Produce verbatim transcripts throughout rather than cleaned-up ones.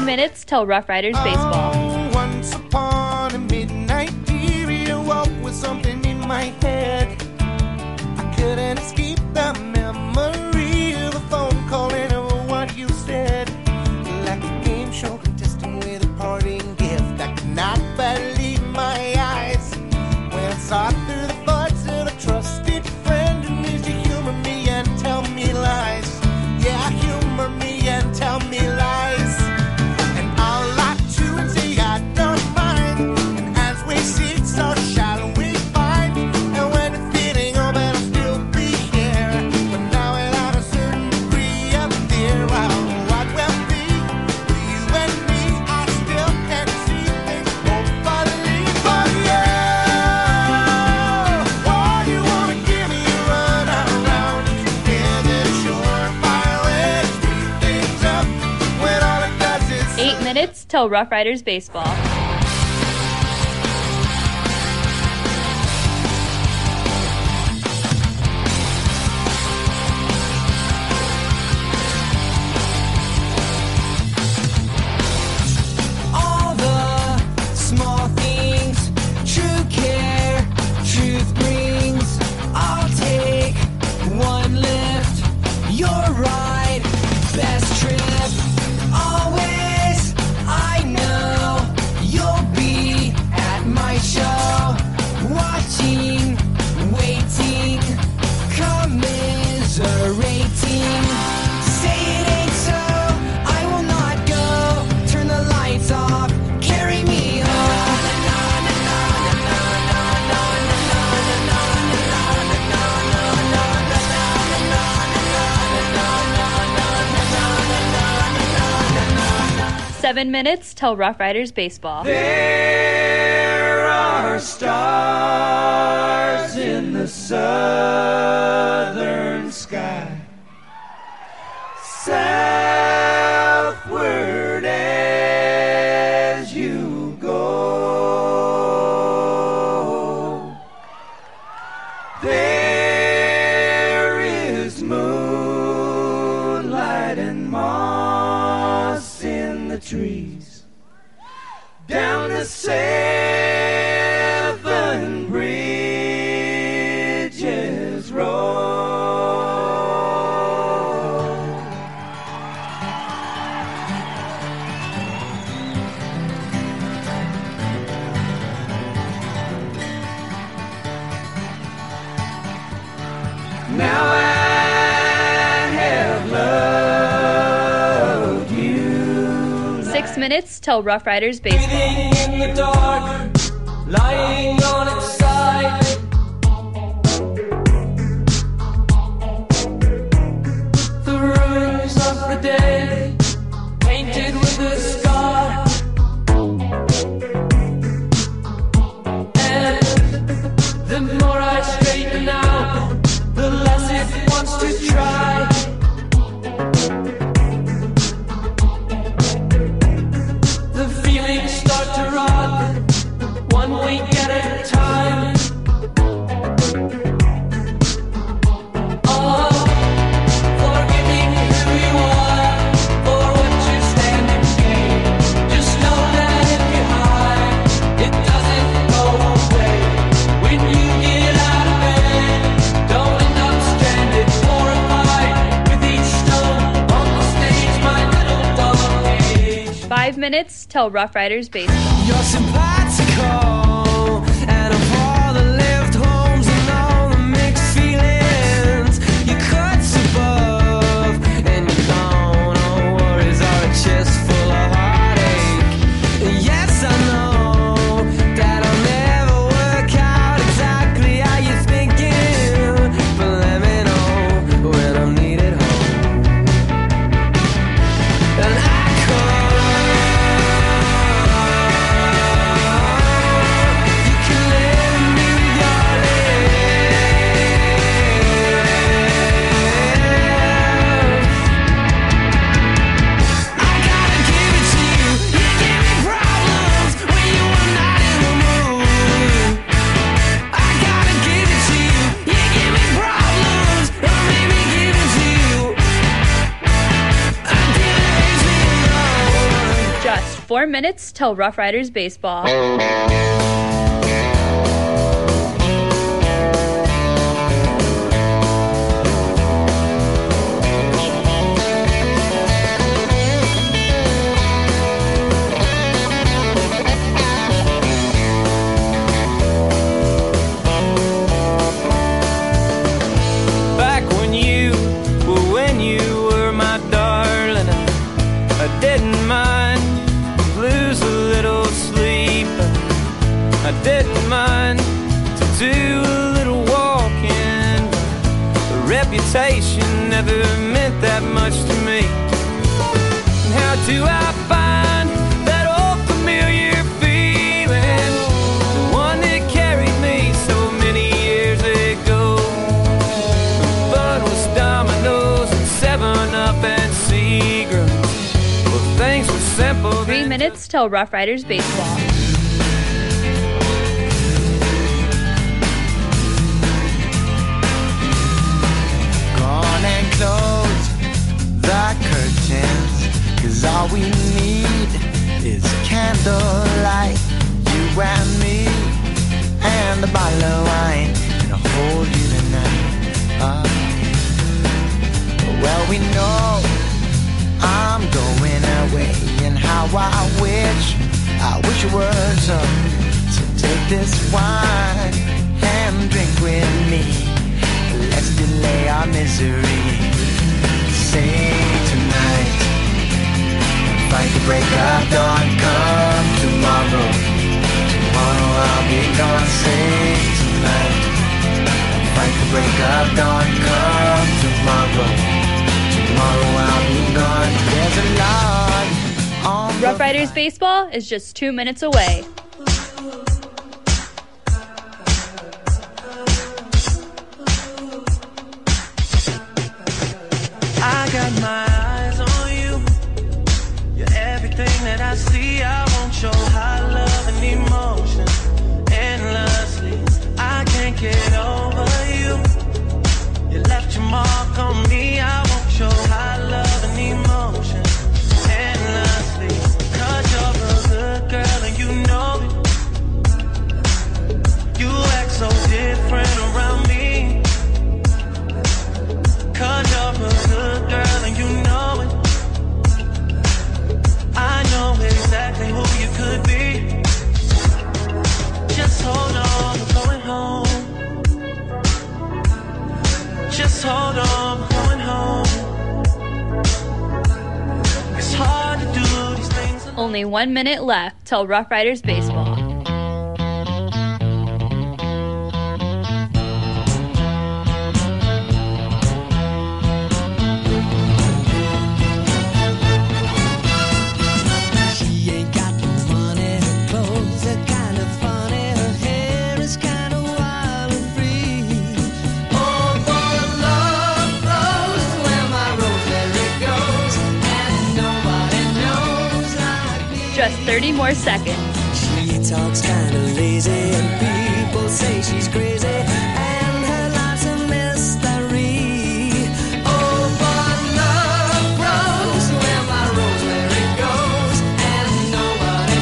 minutes till Rough Riders baseball. Oh, once upon a midnight period, I woke with something in my head. I couldn't escape the memory of a phone call and of what you said. Like a game show contestant with a parting gift, I could not believe my eyes when I saw through the buds of a trusted friend who needs to humor me and tell me lies. Yeah, humor me and tell me lies. And I'll lie to and say I don't mind. And as we seek, so shall we find. And when it's feeling all that I'll still be here, but now without a certain degree of fear. Well, what will be with you and me, I still can't see things hopefully for you. Why you wanna give me a run around? Hear this surefire way to speed things up when all it does is Eight minutes till Rough Riders baseball. all the small things, true care, truth brings. I'll take one lift, your ride, best trip. Always, I know you'll be at my show, watching, waiting, commiserating. Say it ain't so, I will not go. Turn the lights off, carry me home. Seven minutes till Rough Riders baseball. There are stars in the southern sky, southward as you go. There is moonlight and moss in the trees, down the seven bridges roll. Now I have loved you. Six minutes till Rough Riders baseball. Breathing in the dark, lying on its side. The ruins of the day, painted with a scar. And the more I straighten out, the less it wants to try. The feelings start to rot, one week at a time. Oh, forgetting who you are, for what you stand and gain. Just know that if you hide, it doesn't go away. When you get out of bed, don't end up stranded, horrified with each stone on the stage, my little dog cage. Five minutes till Rough Riders baseball. You're simpatico, and of all the left homes and all the mixed feelings, you cut above, and you don't know worries are a chest full of heartache. Yes, I know that I'll never work out exactly how you're thinking, but let me know when I'm needed home. And I could Four minutes till Rough Riders baseball. I didn't mind to do a little walking. The reputation never meant that much to me. And how do I find that old familiar feeling? The one that carried me so many years ago. The fun was dominoes and seven up and Seagrams. Well, things were simple. Three minutes till Rough Riders baseball. Close the curtains, 'cause all we need is candlelight, you and me, and a bottle of wine, and I'll hold you tonight. Oh. Well, we know I'm going away, and how I wish, I wish it were so. So take this wine and drink with me. Let's delay our misery. Say tonight, fight the break of dawn. Come tomorrow, tomorrow I'll be gone. Say tonight, fight the break of dawn. Come tomorrow, tomorrow I'll be gone. There's a lot on Rough Riders baseball is just two minutes away. I got my eyes on you. You're everything that I see. I won't show high love and emotion endlessly. I can't get over you. You left your mark on me. I won't show high love and emotion endlessly. 'Cause you're a good girl and you know it. You act so different around me. 'Cause you're a good girl and you know it. I know exactly who you could be. Just hold on, we're going home. Just hold on, we're going home. It's hard to do these things alone. Only one minute left till Rough Riders baseball. Just thirty more seconds. She talks kind of lazy and people say she's crazy and her life's a mystery. Oh, but love grows where my rosemary goes and nobody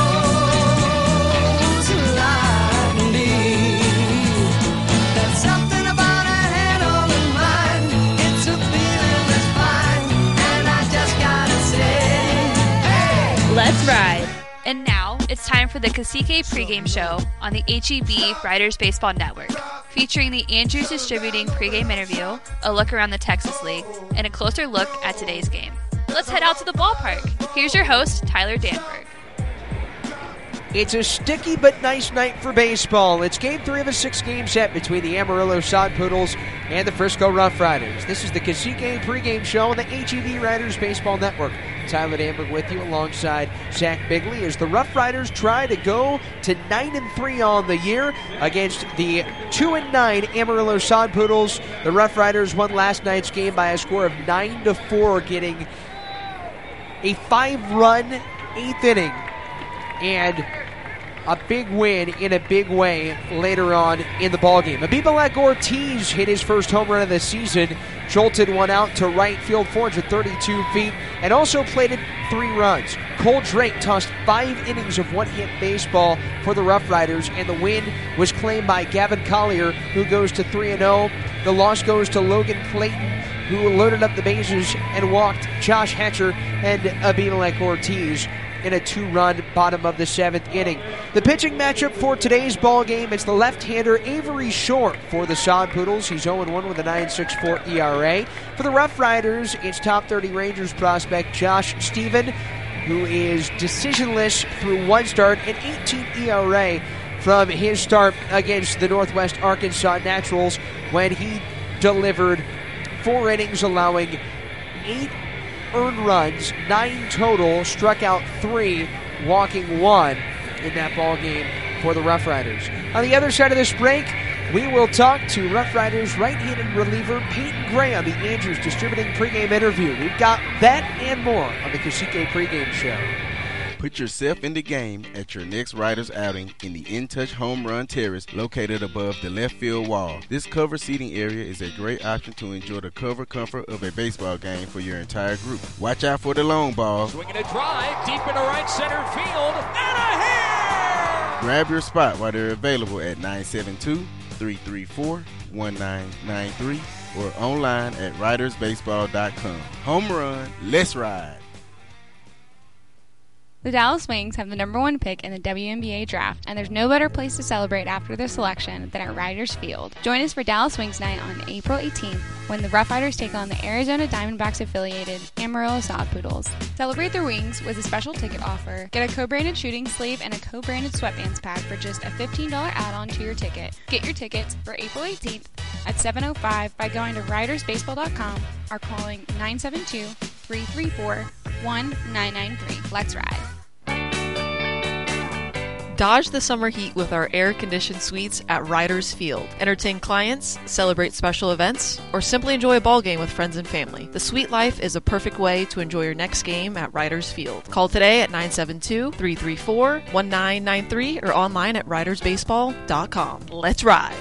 knows like me. There's something about her head on her mind. It's a feeling that's fine and I just gotta say, hey! Let's ride. And now, it's time for the Cacique pregame show on the H E B Riders Baseball Network, featuring the Andrews Distributing pregame interview, a look around the Texas League, and a closer look at today's game. Let's head out to the ballpark. Here's your host, Tyler Danberg. It's a sticky but nice night for baseball. It's game three of a six-game set between the Amarillo Sod Poodles and the Frisco Rough Riders. This is the Cacique pregame show on the H E B Riders Baseball Network. Tyler Danberg with you alongside Zach Bigley as the Rough Riders try to go to nine and three on the year against the two and nine Amarillo Sod Poodles. The Rough Riders won last night's game by a score of nine to four, getting a five-run eighth inning. And a big win in a big way later on in the ballgame. Abimelech Ortiz hit his first home run of the season, jolted one out to right field, four hundred thirty-two feet, and also plated three runs. Cole Drake tossed five innings of one-hit baseball for the Rough Riders, and the win was claimed by Gavin Collier, who goes to three and oh. The loss goes to Logan Clayton, who loaded up the bases and walked Josh Hatcher and Abimelech Ortiz in a two-run bottom of the seventh inning. The pitching matchup for today's ball game, it's the left-hander Avery Short for the Sod Poodles. He's oh and one with a nine point six four E R A. For the Rough Riders, it's top thirty Rangers prospect Josh Stephen, who is decisionless through one start, and eighteen E R A from his start against the Northwest Arkansas Naturals when he delivered four innings, allowing eight earned runs, nine total, struck out three, walking one in that ball game for the Rough Riders. On the other side of this break, we will talk to Rough Riders right-handed reliever Peyton Gray on the Andrews Distributing pregame interview. We've got that and more on the Cacique pregame show. Put yourself in the game at your next Riders outing in the In Touch Home Run Terrace located above the left field wall. This covered seating area is a great option to enjoy the cover comfort of a baseball game for your entire group. Watch out for the long ball. Swinging a drive deep into right center field, and a hit! Grab your spot while they're available at nine seven two, three three four, one nine nine three or online at riders baseball dot com. Home run, let's ride. The Dallas Wings have the number one pick in the W N B A draft, and there's no better place to celebrate after their selection than at Riders Field. Join us for Dallas Wings Night on April eighteenth when the Rough Riders take on the Arizona Diamondbacks-affiliated Amarillo Sod Poodles. Celebrate their wings with a special ticket offer. Get a co-branded shooting sleeve and a co-branded sweatbands pack for just a fifteen dollars add-on to your ticket. Get your tickets for April eighteenth at seven oh five by going to riders baseball dot com or calling nine seven two, three three four, one nine nine three. Let's ride. Dodge the summer heat with our air-conditioned suites at Riders Field. Entertain clients, celebrate special events, or simply enjoy a ball game with friends and family. The suite life is a perfect way to enjoy your next game at Riders Field. Call today at nine seven two, three three four, one nine nine three or online at riders baseball dot com. Let's ride!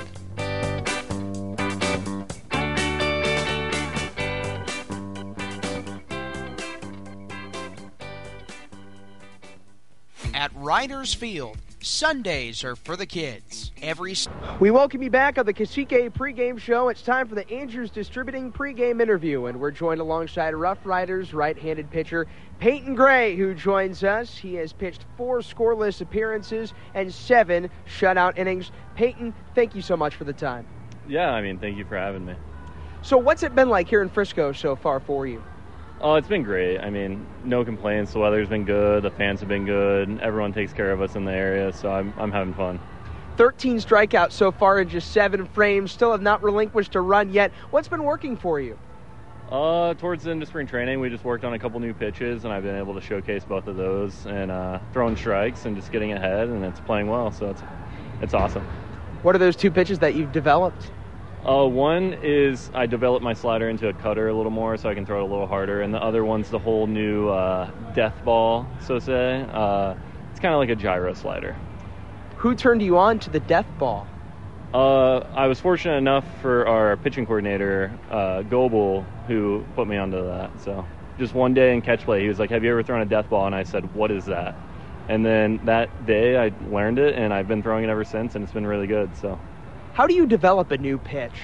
At Riders Field, Sundays are for the kids. Every We welcome you back on the Cacique pregame show. It's time for the Andrews Distributing pregame interview, and we're joined alongside Rough Riders right-handed pitcher Peyton Gray, who joins us. He has pitched four scoreless appearances and seven shutout innings. Peyton, thank you so much for the time. Yeah, I mean, thank you for having me. So what's it been like here in Frisco so far for you? Oh, it's been great. I mean, no complaints. The weather's been good. The fans have been good. Everyone takes care of us in the area, so I'm I'm having fun. thirteen strikeouts so far in just seven frames. Still have not relinquished a run yet. What's been working for you? Uh, towards the end of spring training, we just worked on a couple new pitches, and I've been able to showcase both of those and uh, throwing strikes and just getting ahead, and it's playing well, so it's it's awesome. What are those two pitches that you've developed? Uh, one is I developed my slider into a cutter a little more so I can throw it a little harder, and the other one's the whole new uh, death ball, so to say. Uh, it's kind of like a gyro slider. Who turned you on to the death ball? Uh, I was fortunate enough for our pitching coordinator, uh, Goebel, who put me onto that. So just one day in catch play, he was like, have you ever thrown a death ball? And I said, what is that? And then that day I learned it, and I've been throwing it ever since, and it's been really good. So. How do you develop a new pitch?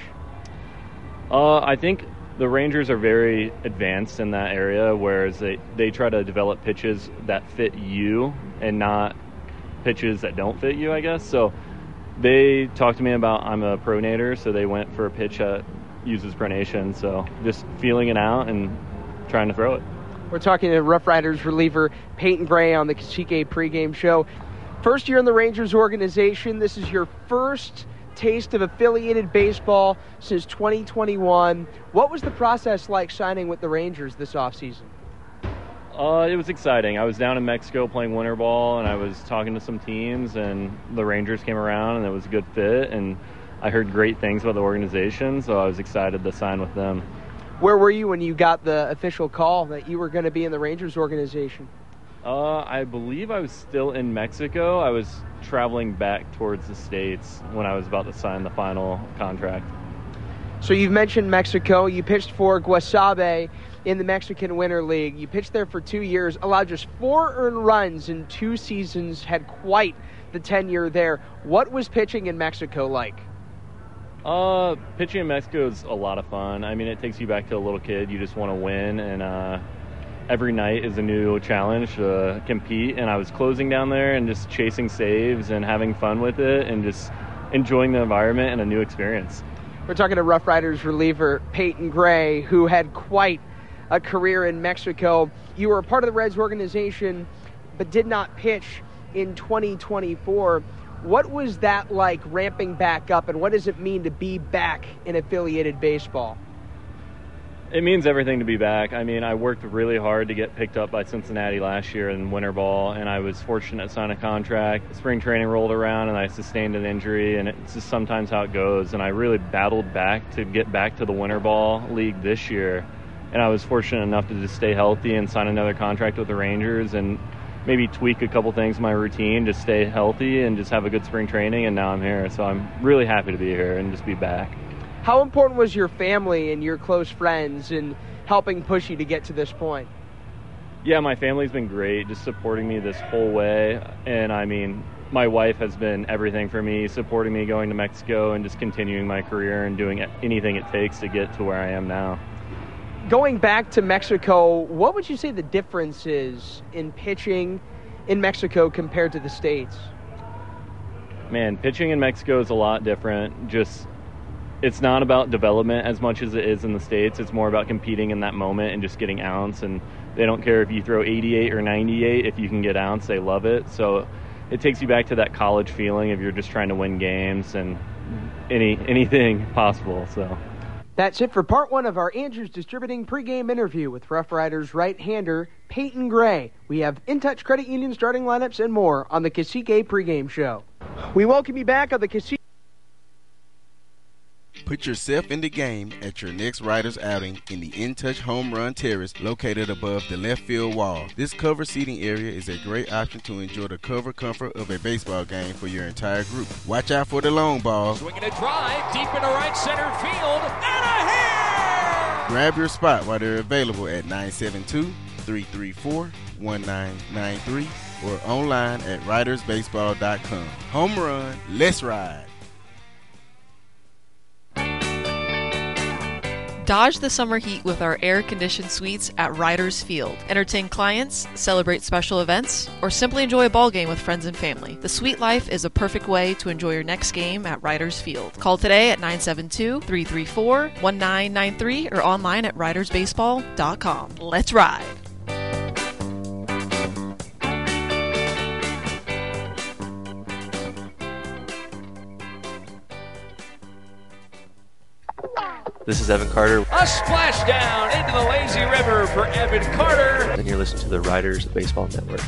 Uh, I think the Rangers are very advanced in that area, whereas they, they try to develop pitches that fit you and not pitches that don't fit you, I guess. So they talked to me about I'm a pronator, so they went for a pitch that uses pronation. So just feeling it out and trying to throw it. We're talking to Rough Riders reliever Peyton Gray on the Cacique pregame show. First year in the Rangers organization. This is your first taste of affiliated baseball since twenty twenty-one. What was the process like signing with the Rangers this offseason? Uh, it was exciting. I was down in Mexico playing winter ball, and I was talking to some teams, and the Rangers came around, and it was a good fit, and I heard great things about the organization, so I was excited to sign with them. Where were you when you got the official call that you were going to be in the Rangers organization? Uh, I believe I was still in Mexico. I was traveling back towards the States when I was about to sign the final contract. So you've mentioned Mexico. You pitched for Guasave in the Mexican Winter League. You pitched there for two years, allowed just four earned runs in two seasons, had quite the tenure there. What was pitching in Mexico like? Uh, pitching in Mexico is a lot of fun. I mean, it takes you back to a little kid. You just want to win, and uh, every night is a new challenge to compete. And I was closing down there and just chasing saves and having fun with it and just enjoying the environment and a new experience. We're talking to Rough Riders reliever Peyton Gray, who had quite a career in Mexico. You were a part of the Reds organization, but did not pitch in twenty twenty-four. What was that like, ramping back up, and what does it mean to be back in affiliated baseball? It means everything to be back. I mean, I worked really hard to get picked up by Cincinnati last year in winter ball, and I was fortunate to sign a contract. Spring training rolled around, and I sustained an injury, and it's just sometimes how it goes. And I really battled back to get back to the winter ball league this year, and I was fortunate enough to just stay healthy and sign another contract with the Rangers and maybe tweak a couple things in my routine to stay healthy and just have a good spring training, and now I'm here. So I'm really happy to be here and just be back. How important was your family and your close friends in helping push you to get to this point? Yeah, my family's been great, just supporting me this whole way. And I mean, my wife has been everything for me, supporting me going to Mexico and just continuing my career and doing anything it takes to get to where I am now. Going back to Mexico, what would you say the difference is in pitching in Mexico compared to the States? Man, pitching in Mexico is a lot different. Just it's not about development as much as it is in the States. It's more about competing in that moment and just getting outs. And they don't care if you throw eighty-eight or ninety-eight. If you can get outs, they love it. So it takes you back to that college feeling if you're just trying to win games and any anything possible. So that's it for part one of our Andrews Distributing pregame interview with Rough Riders right-hander Peyton Gray. We have In Touch Credit Union starting lineups and more on the Cacique pregame show. We welcome you back on the Cacique. Put yourself in the game at your next Riders outing in the In Touch Home Run Terrace located above the left field wall. This cover seating area is a great option to enjoy the cover comfort of a baseball game for your entire group. Watch out for the long ball. Swinging a drive deep into right center field, and a hit! Grab your spot while they're available at nine seven two, three three four, one nine nine three or online at riders baseball dot com. Home run, let's ride. Dodge the summer heat with our air-conditioned suites at Riders Field. Entertain clients, celebrate special events, or simply enjoy a ball game with friends and family. The suite life is a perfect way to enjoy your next game at Riders Field. Call today at nine seven two, three three four, one nine nine three or online at riders baseball dot com. Let's ride! This is Evan Carter. A splashdown into the lazy river for Evan Carter. And you're listening to the Riders Baseball Network.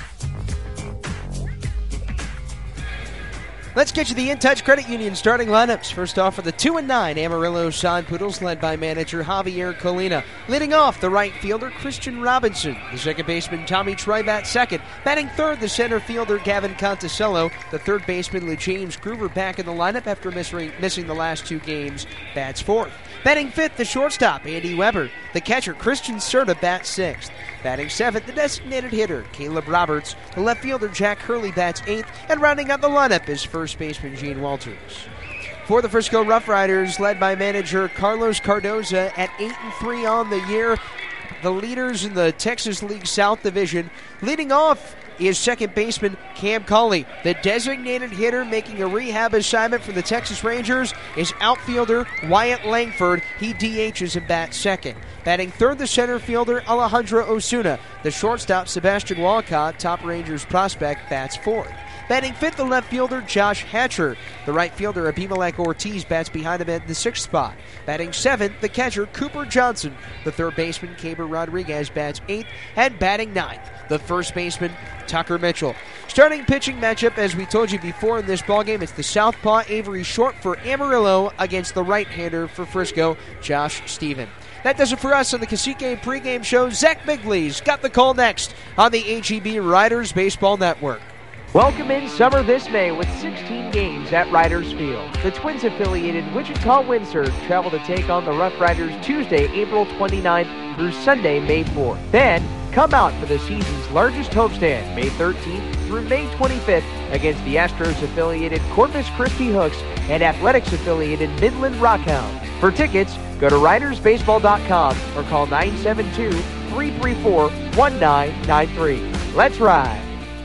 Let's get you the In Touch Credit Union starting lineups. First off for the two and nine Amarillo Sod Poodles, led by manager Javier Colina. Leading off, the right fielder Christian Robinson. The second baseman Tommy Tribat second. Batting third, the center fielder Gavin Conticello. The third baseman James Groover back in the lineup after missing, missing the last two games. Bats fourth. Batting fifth, the shortstop Andy Weber. The catcher Christian Serta bats sixth. Batting seventh, the designated hitter Caleb Roberts. The left fielder Jack Hurley bats eighth. And rounding out the lineup is first baseman Gene Walters. For the Frisco Rough Riders, led by manager Carlos Cardoza at eight and three on the year. The leaders in the Texas League South Division. Leading off is second baseman Cam Cauley. The designated hitter making a rehab assignment for the Texas Rangers is outfielder Wyatt Langford. He D Hs and bats second. Batting third, the center fielder Alejandro Osuna. The shortstop Sebastian Walcott, top Rangers prospect, bats fourth. Batting fifth, the left fielder Josh Hatcher. The right fielder Abimelech Ortiz bats behind him at the sixth spot. Batting seventh, the catcher Cooper Johnson. The third baseman Caber Rodriguez bats eighth, and batting ninth, the first baseman Tucker Mitchell. Starting pitching matchup, as we told you before in this ballgame, it's the southpaw Avery Short for Amarillo against the right-hander for Frisco, Josh Stephen. That does it for us on the Cacique pregame show. Zach Bigley's got the call next on the H E B Riders Baseball Network. Welcome in summer this May with sixteen games at Riders Field. The Twins-affiliated Wichita-Windsor travel to take on the Rough Riders Tuesday, April twenty-ninth through Sunday, May fourth. Then, come out for the season's largest homestand, May thirteenth through May twenty-fifth, against the Astros-affiliated Corpus Christi Hooks and Athletics-affiliated Midland Rockhounds. For tickets, go to riders baseball dot com or call nine seven two, three three four, one nine nine three. Let's ride!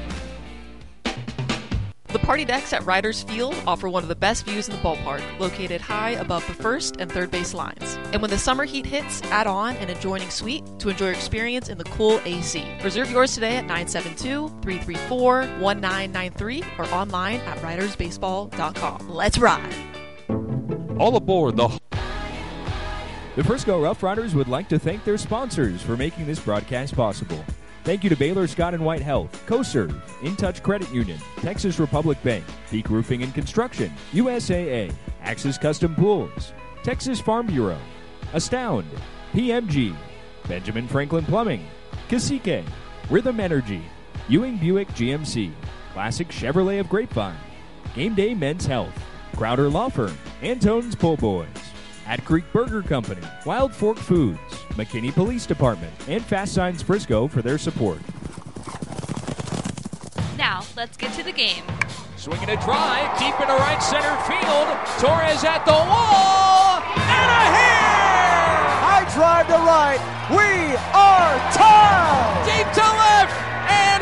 The party decks at Riders Field offer one of the best views in the ballpark, located high above the first and third base lines. And when the summer heat hits, add on an adjoining suite to enjoy your experience in the cool A C. Reserve yours today at nine seven two, three three four, one nine nine three or online at riders baseball dot com. Let's ride! All aboard the... The Frisco Rough Riders would like to thank their sponsors for making this broadcast possible. Thank you to Baylor Scott and White Health, CoServe, In Touch Credit Union, Texas Republic Bank, Peak Roofing and Construction, U S A A, Axis Custom Pools, Texas Farm Bureau, Astound, P M G, Benjamin Franklin Plumbing, Cacique, Rhythm Energy, Ewing Buick G M C, Classic Chevrolet of Grapevine, Game Day Men's Health, Crowder Law Firm, Antone's Pull Boys, At Creek Burger Company, Wild Fork Foods, McKinney Police Department, and Fast Signs Frisco for their support. Now, let's get to the game. Swinging a drive deep into right center field. Torres at the wall. And a hit! High drive to right. We are tied! Deep to left. And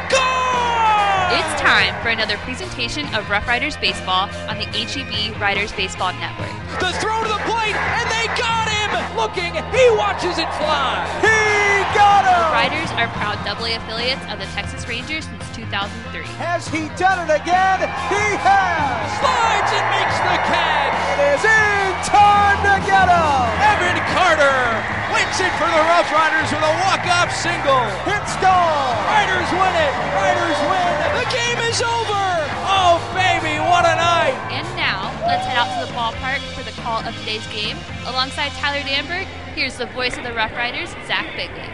gone! It's time for another presentation of Rough Riders Baseball on the H E B Riders Baseball Network. The throw to the plate, and they got him! Looking, he watches it fly! He got him! The Riders are proud double A affiliates of the Texas Rangers since two thousand three. Has he done it again? He has! Slides and makes the catch! It is in time to get him! Evan Carter wins it for the Rough Riders with a walk-off single! It's gone! Riders win it! Riders win! The game is over! Oh, baby, what a night! And now, let's head out to the ballpark for the call of today's game. Alongside Tyler Danberg, here's the voice of the Rough Riders, Zach Bigley.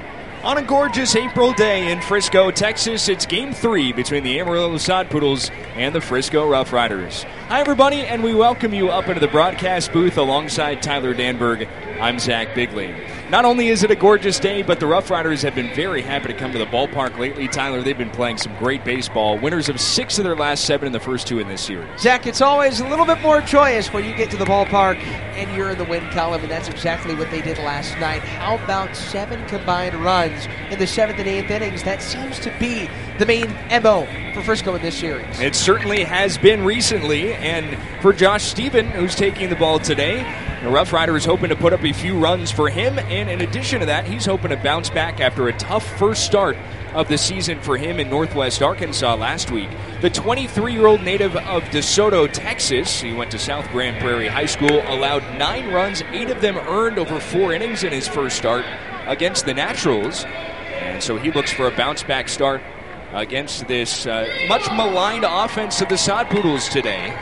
On a gorgeous April day in Frisco, Texas, it's Game three between the Amarillo Sod Poodles and the Frisco Rough Riders. Hi, everybody, and we welcome you up into the broadcast booth alongside Tyler Danberg. I'm Zach Bigley. Not only is it a gorgeous day, but the Rough Riders have been very happy to come to the ballpark lately. Tyler, they've been playing some great baseball. Winners of six of their last seven in the first two in this series. Zach, it's always a little bit more joyous when you get to the ballpark and you're in the win column, and that's exactly what they did last night. How about seven combined runs in the seventh and eighth innings? That seems to be the main M O for Frisco in this series. It certainly has been recently, and for Josh Stephen, who's taking the ball today, the Rough Riders hoping to put up a few runs for him, and in addition to that, he's hoping to bounce back after a tough first start of the season for him in Northwest Arkansas last week. The twenty-three-year-old native of DeSoto, Texas, he went to South Grand Prairie High School, allowed nine runs, eight of them earned over four innings in his first start against the Naturals, and so he looks for a bounce-back start against this uh, much maligned offense of the Sod Poodles today.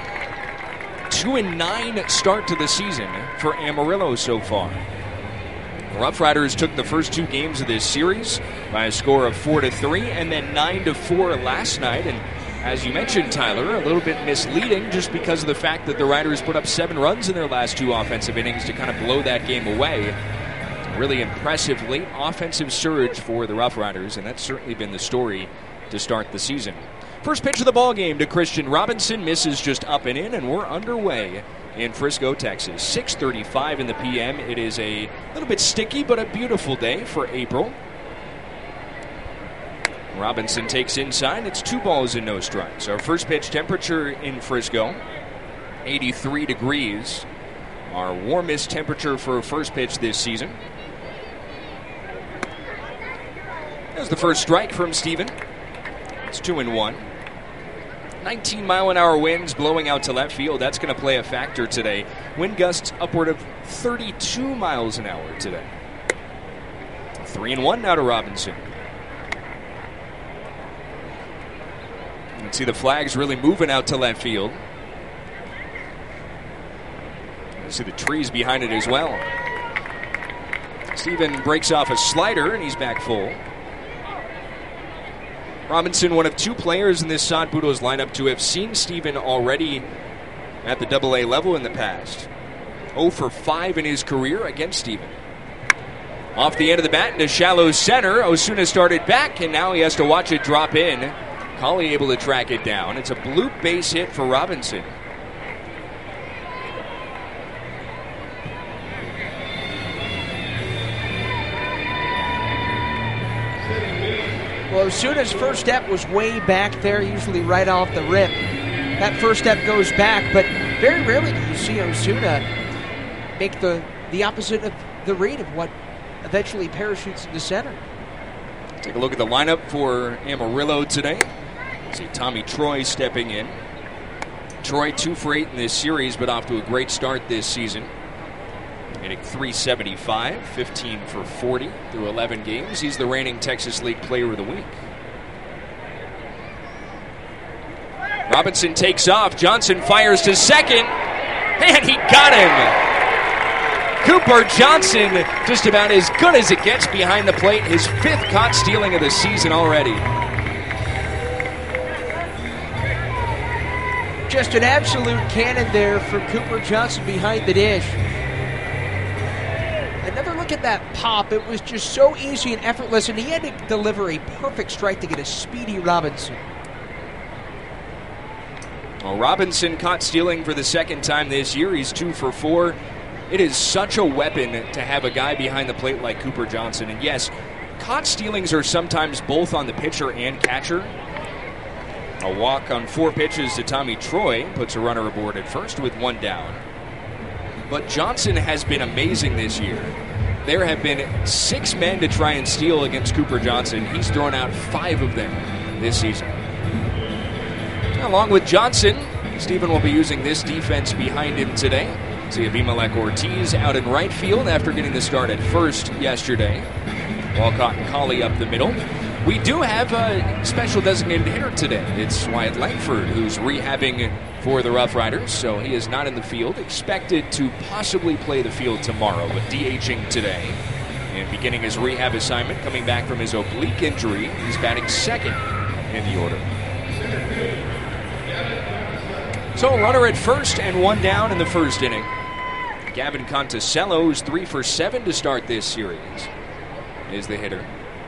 Two and nine start to the season for Amarillo so far. The Rough Riders took the first two games of this series by a score of four to three, and then nine to four last night. And as you mentioned, Tyler, a little bit misleading just because of the fact that the Riders put up seven runs in their last two offensive innings to kind of blow that game away. Really impressive late offensive surge for the Rough Riders, and that's certainly been the story to start the season. First pitch of the ball game to Christian Robinson, misses just up and in, and we're underway in Frisco, Texas. six thirty-five in the p m. It is a little bit sticky, but a beautiful day for April. Robinson takes inside. It's two balls and no strikes. Our first pitch temperature in Frisco, eighty-three degrees. Our warmest temperature for a first pitch this season. There's the first strike from Stephen. It's two and one. nineteen mile an hour winds blowing out to left field. That's going to play a factor today. Wind gusts upward of thirty-two miles an hour today. Three and one now to Robinson. You can see the flags really moving out to left field. You can see the trees behind it as well. Steven breaks off a slider, and he's back full. Robinson, one of two players in this Sod Poodles lineup to have seen Steven already at the double A level in the past. oh for five in his career against Steven. Off the end of the bat into shallow center. Osuna started back, and now he has to watch it drop in. Colley able to track it down. It's a bloop base hit for Robinson. Well, Osuna's first step was way back there, usually right off the rip. That first step goes back, but very rarely do you see Osuna make the, the opposite of the read of what eventually parachutes into center. Take a look at the lineup for Amarillo today. See Tommy Troy stepping in. Troy two for eight in this series, but off to a great start this season. Hitting three seventy-five, fifteen for forty through eleven games. He's the reigning Texas League Player of the Week. Robinson takes off. Johnson fires to second, and he got him. Cooper Johnson, just about as good as it gets behind the plate. His fifth caught stealing of the season already. Just an absolute cannon there from Cooper Johnson behind the dish. Another look at that pop. It was just so easy and effortless, and he had to deliver a perfect strike to get a speedy Robinson. Well, Robinson caught stealing for the second time this year. He's two for four. It is such a weapon to have a guy behind the plate like Cooper Johnson. And yes, caught stealings are sometimes both on the pitcher and catcher. A walk on four pitches to Tommy Troy puts a runner aboard at first with one down. But Johnson has been amazing this year. There have been six men to try and steal against Cooper Johnson. He's thrown out five of them this season. Along with Johnson, Steven will be using this defense behind him today. See Abimelech Ortiz out in right field after getting the start at first yesterday. Walcott and Colley up the middle. We do have a special designated hitter today. It's Wyatt Langford, who's rehabbing for the Rough Riders, so he is not in the field. Expected to possibly play the field tomorrow, but DHing today. And beginning his rehab assignment, coming back from his oblique injury. He's batting second in the order. So a runner at first and one down in the first inning. Gavin Conticello, who's three for seven to start this series, is the hitter.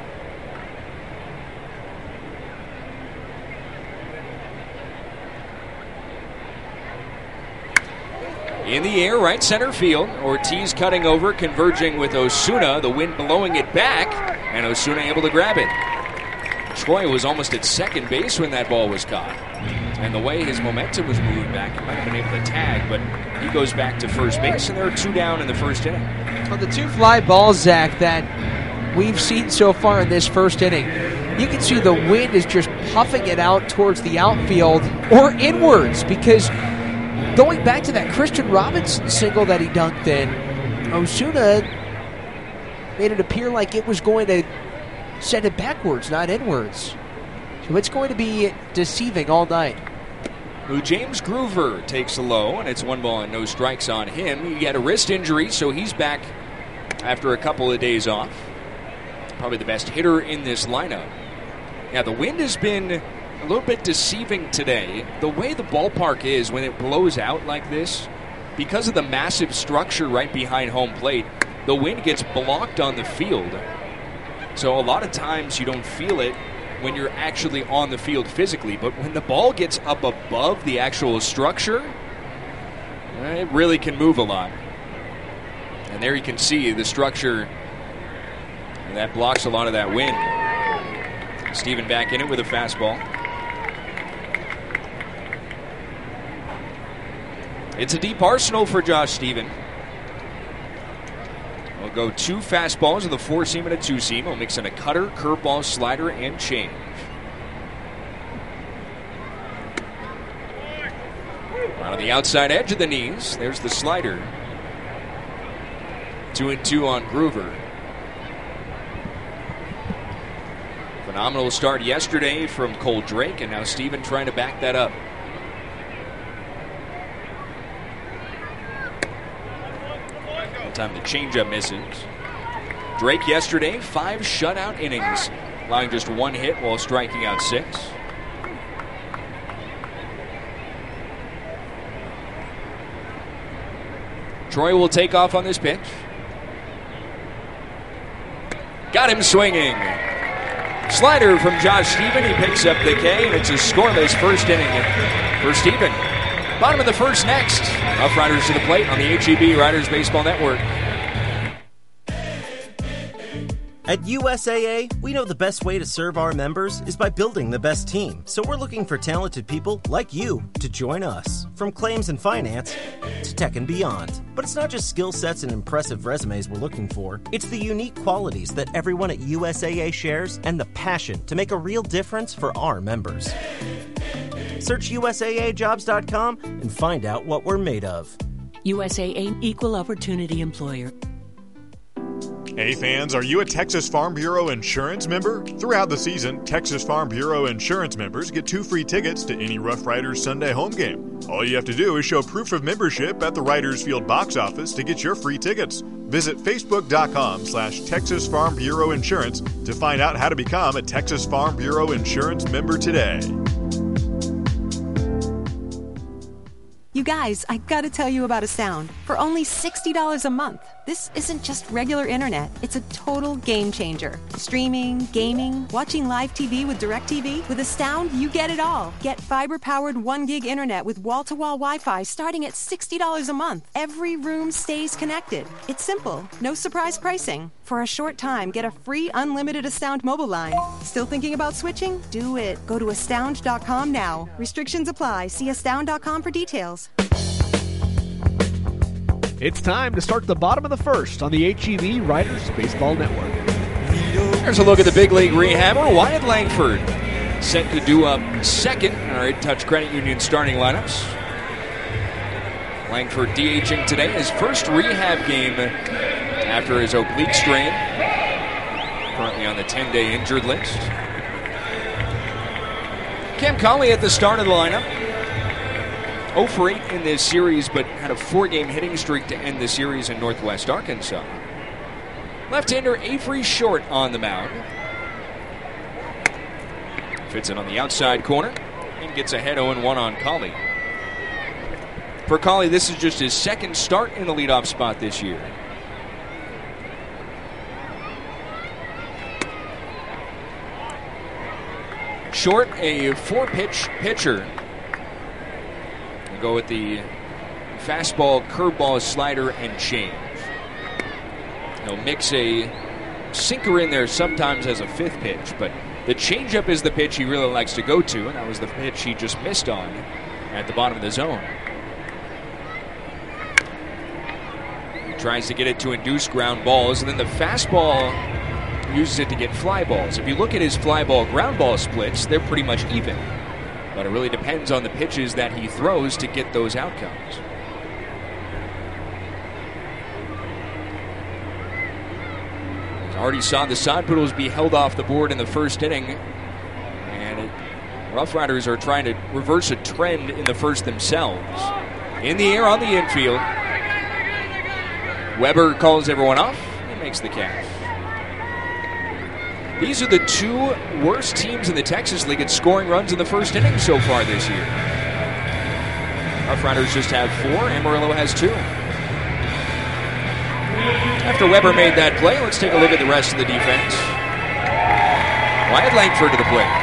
In the air, right center field. Ortiz cutting over, converging with Osuna. The wind blowing it back, and Osuna able to grab it. Troy was almost at second base when that ball was caught. And the way his momentum was moving back, he might have been able to tag, but he goes back to first base, and there are two down in the first inning. Well, the two fly balls, Zach, that we've seen so far in this first inning, you can see the wind is just puffing it out towards the outfield or inwards, because going back to that Christian Robinson single that he dunked in, Osuna made it appear like it was going to send it backwards, not inwards. So it's going to be deceiving all night. Who James Groover takes a low, and it's one ball and no strikes on him. He had a wrist injury, so he's back after a couple of days off. Probably the best hitter in this lineup. Yeah, the wind has been a little bit deceiving today. The way the ballpark is when it blows out like this, because of the massive structure right behind home plate, the wind gets blocked on the field. So a lot of times you don't feel it when you're actually on the field physically, but when the ball gets up above the actual structure, it really can move a lot. And there you can see the structure, and that blocks a lot of that wind. Steven back in it with a fastball. It's a deep arsenal for Josh Steven. We'll go two fastballs with a four-seam and a two-seam. We'll mix in a cutter, curveball, slider, and change. Out on the outside edge of the knees, there's the slider. Two and two on Groover. Phenomenal start yesterday from Cole Drake, and now Steven trying to back that up. One time the changeup misses. Drake yesterday, five shutout innings, allowing just one hit while striking out six. Troy will take off on this pitch. Got him swinging. Slider from Josh Steven. He picks up the K, and it's a scoreless first inning for Steven. Bottom of the first next. Rough Riders to the plate on the H E B Riders Baseball Network. At U S A A, we know the best way to serve our members is by building the best team. So we're looking for talented people like you to join us. From claims and finance to tech and beyond. But it's not just skill sets and impressive resumes we're looking for. It's the unique qualities that everyone at U S A A shares and the passion to make a real difference for our members. Search U S A A jobs dot com and find out what we're made of. U S A A Equal Opportunity Employer. Hey fans, are you a Texas Farm Bureau Insurance member? Throughout the season, Texas Farm Bureau Insurance members get two free tickets to any Rough Riders Sunday home game. All you have to do is show proof of membership at the Riders Field box office to get your free tickets. Visit facebook.com slash Texas Farm Bureau Insurance to find out how to become a Texas Farm Bureau Insurance member today. You guys, I gotta tell you about Astound. For only sixty dollars a month, this isn't just regular internet. It's a total game changer. Streaming, gaming, watching live T V with DirecTV. With Astound, you get it all. Get fiber-powered one gig internet with wall-to-wall Wi-Fi starting at sixty dollars a month. Every room stays connected. It's simple. No surprise pricing. For a short time, get a free unlimited Astound mobile line. Still thinking about switching? Do it. Go to astound dot com now. Restrictions apply. See astound dot com for details. It's time to start the bottom of the first on the H E B Riders Baseball Network. There's a look at the big league rehabber, Wyatt Langford, set to do up second in our In Touch Credit Union starting lineups. Langford DHing today, his first rehab game after his oblique strain. Currently on the ten-day injured list. Cam Colley at the start of the lineup. oh for eight in this series, but had a four-game hitting streak to end the series in Northwest Arkansas. Left-hander Avery Short on the mound. Fits it on the outside corner and gets ahead oh and one on Colley. For Colley, this is just his second start in the leadoff spot this year. Short, a four-pitch pitcher. We'll go with the fastball, curveball, slider, and change. He'll mix a sinker in there sometimes as a fifth pitch, but the changeup is the pitch he really likes to go to, and that was the pitch he just missed on at the bottom of the zone. He tries to get it to induce ground balls, and then the fastball uses it to get fly balls. If you look at his fly ball ground ball splits, they're pretty much even. But it really depends on the pitches that he throws to get those outcomes. Already saw the Sod Poodles be held off the board in the first inning. And it, Rough Riders are trying to reverse a trend in the first themselves. In the air on the infield. Weber calls everyone off and makes the catch. These are the two worst teams in the Texas League at scoring runs in the first inning so far this year. Rough Riders just have four. Amarillo has two. After Weber made that play, let's take a look at the rest of the defense. Wyatt Langford to the plate.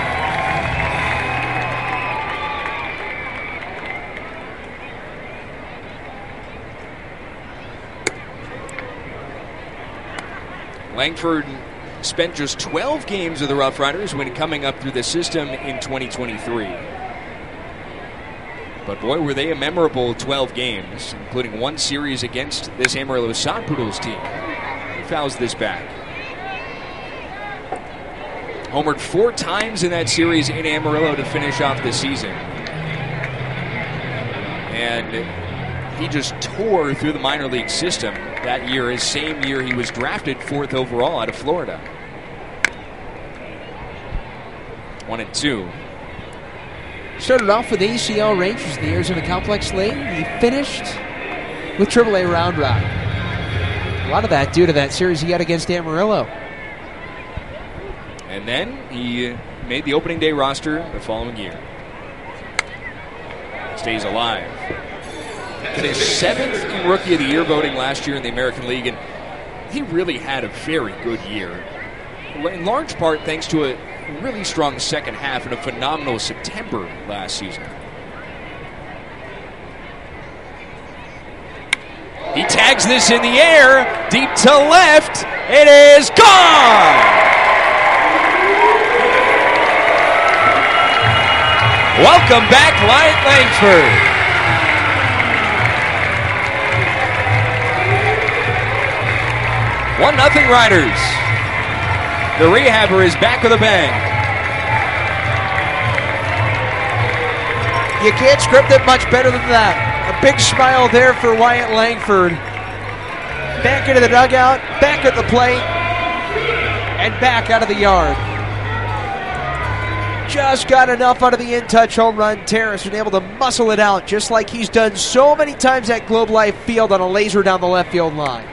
Langford spent just twelve games with the Rough Riders when coming up through the system in twenty twenty-three. But boy, were they a memorable twelve games, including one series against this Amarillo Sod Poodles team. He fouls this back. Homered four times in that series in Amarillo to finish off the season. And he just tore through the minor league system that year, his same year he was drafted fourth overall out of Florida. One and two. Started off with A C L Rangers in the Arizona Complex League. He finished with triple A Round Rock. A lot of that due to that series he had against Amarillo. And then he made the opening day roster the following year. Stays alive. His seventh in Rookie of the Year voting last year in the American League, and he really had a very good year. In large part thanks to a really strong second half and a phenomenal September last season. He tags this in the air, deep to left. It is gone! Welcome back, Wyatt Langford. One nothing Riders. The rehabber is back with a bang. You can't script it much better than that. A big smile there for Wyatt Langford. Back into the dugout, back at the plate, and back out of the yard. Just got enough out of the in-touch home run. Terrace was able to muscle it out just like he's done so many times at Globe Life Field on a laser down the left field line.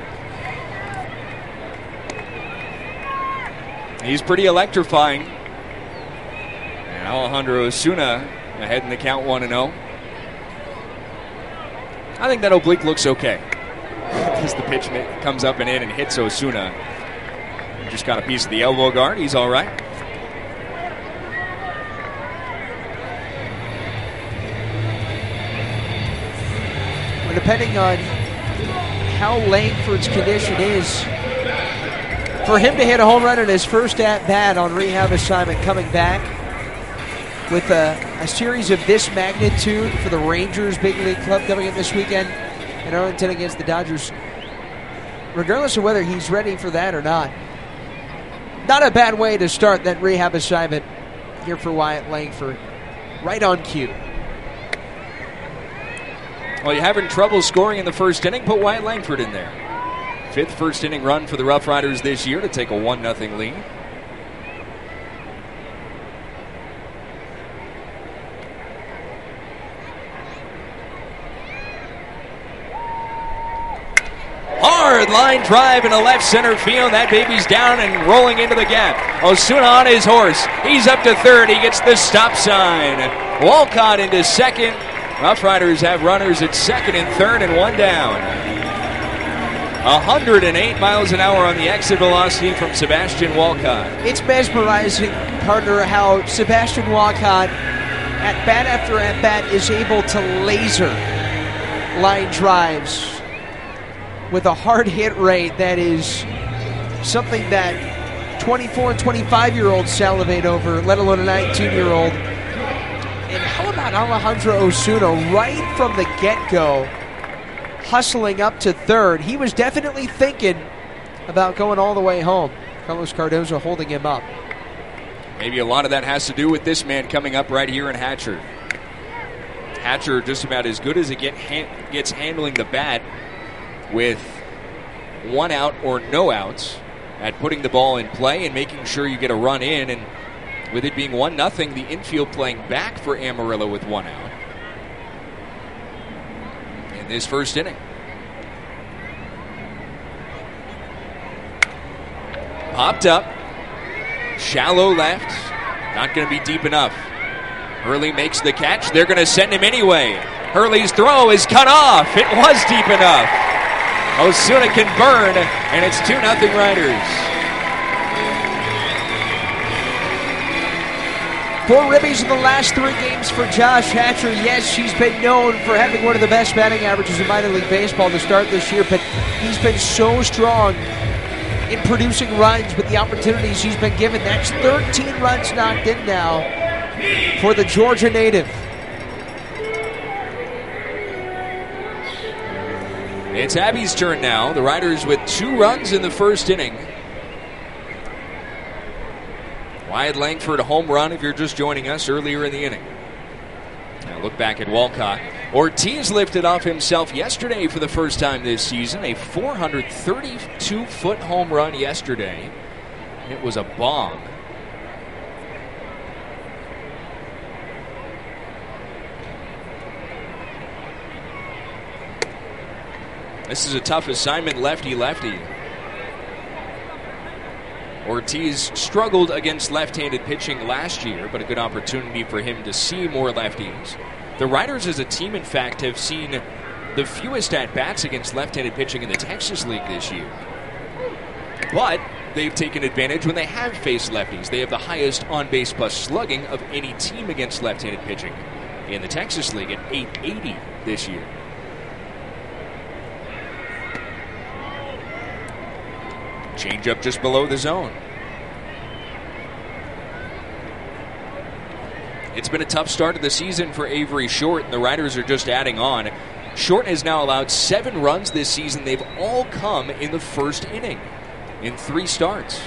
He's pretty electrifying. And Alejandro Osuna ahead in the count one and oh. I think that oblique looks okay. As the pitch comes up and in and hits Osuna. Just got a piece of the elbow guard. He's all right. Well, depending on how Langford's condition is, for him to hit a home run in his first at-bat on rehab assignment coming back with a, a series of this magnitude for the Rangers big league club coming in this weekend in Arlington against the Dodgers, regardless of whether he's ready for that or not, not a bad way to start that rehab assignment here for Wyatt Langford. Right on cue. Well, you're having trouble scoring in the first inning, put Wyatt Langford in there. Fifth first inning run for the Rough Riders this year to take a one nothing lead. Hard line drive in the left center field. That baby's down and rolling into the gap. Osuna on his horse. He's up to third. He gets the stop sign. Walcott into second. Rough Riders have runners at second and third and one down. one hundred eight miles an hour on the exit velocity from Sebastian Walcott. It's mesmerizing, partner, how Sebastian Walcott, at bat after at bat, is able to laser line drives with a hard hit rate that is something that twenty-four and twenty-five-year-olds salivate over, let alone a nineteen-year-old. And how about Alejandro Osuna right from the get-go, hustling up to third? He was definitely thinking about going all the way home. Carlos Cardozo holding him up. Maybe a lot of that has to do with this man coming up right here in Hatcher. Hatcher just about as good as it get ha- gets handling the bat with one out or no outs at putting the ball in play and making sure you get a run in. And with it being one nothing, the infield playing back for Amarillo with one out in this first inning. Popped up, shallow left, not going to be deep enough. Hurley makes the catch. They're going to send him anyway. Hurley's throw is cut off. It was deep enough. Osuna can burn, and it's two nothing Riders. Four ribbies in the last three games for Josh Hatcher. Yes, she's been known for having one of the best batting averages in minor league baseball to start this year, but he's been so strong in producing runs with the opportunities he's been given. That's thirteen runs knocked in now for the Georgia native. It's Abby's turn now. The Riders with two runs in the first inning. Wyatt Langford, a home run if you're just joining us earlier in the inning. Now Look back at Walcott. Ortiz lifted off himself yesterday for the first time this season. A four hundred thirty-two foot home run yesterday. It was a bomb. This is a tough assignment, lefty-lefty. Ortiz struggled against left-handed pitching last year, but a good opportunity for him to see more lefties. The Riders as a team, in fact, have seen the fewest at-bats against left-handed pitching in the Texas League this year. But they've taken advantage when they have faced lefties. They have the highest on-base plus slugging of any team against left-handed pitching in the Texas League at eight eighty this year. Changeup just below the zone. It's been a tough start to the season for Avery Short, and the Riders are just adding on. Short has now allowed seven runs this season. They've all come in the first inning in three starts.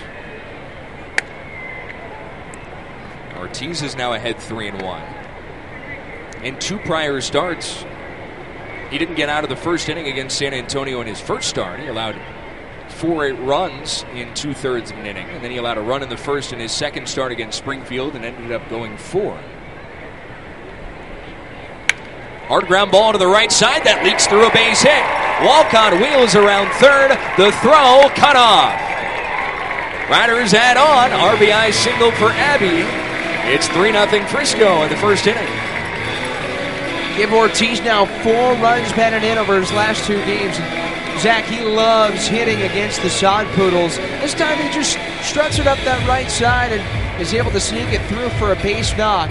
Ortiz is now ahead three and one. In two prior starts, he didn't get out of the first inning against San Antonio in his first start. He allowed four runs in two-thirds of an inning, and then he allowed a run in the first in his second start against Springfield and ended up going four. Hard ground ball to the right side. That leaks through a base hit. Walcott wheels around third. The throw cut off. Riders add on. R B I single for Abbey. It's three nothing Frisco in the first inning. Give Ortiz now four runs batted in over his last two games. Zach, he loves hitting against the Sod Poodles. This time he just struts it up that right side and is able to sneak it through for a base knock.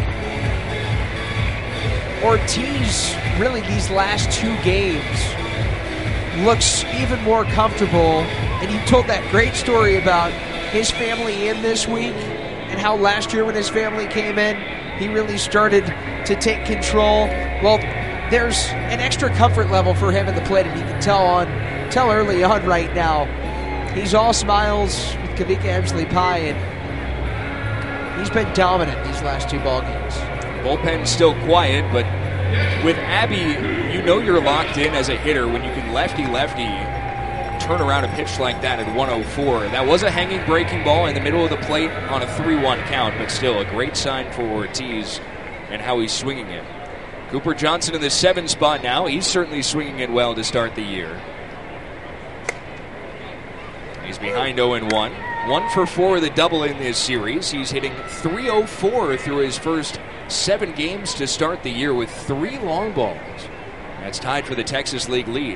Ortiz, really these last two games, looks even more comfortable. And he told that great story about his family in this week and how last year when his family came in, he really started to take control. Well, there's an extra comfort level for him at the plate, and you can tell on tell early on right now. He's all smiles with Kavika Emsley Pie, and he's been dominant these last two ball games. Bullpen's still quiet, but with Abbey, you know you're locked in as a hitter when you can lefty-lefty turn around a pitch like that at one oh four. That was a hanging breaking ball in the middle of the plate on a three one count, but still a great sign for Ortiz and how he's swinging it. Cooper Johnson in the seven spot now. He's certainly swinging it well to start the year. He's behind oh and one. One for four with a double in this series. He's hitting three oh four through his first seven games to start the year with three long balls. That's tied for the Texas League lead.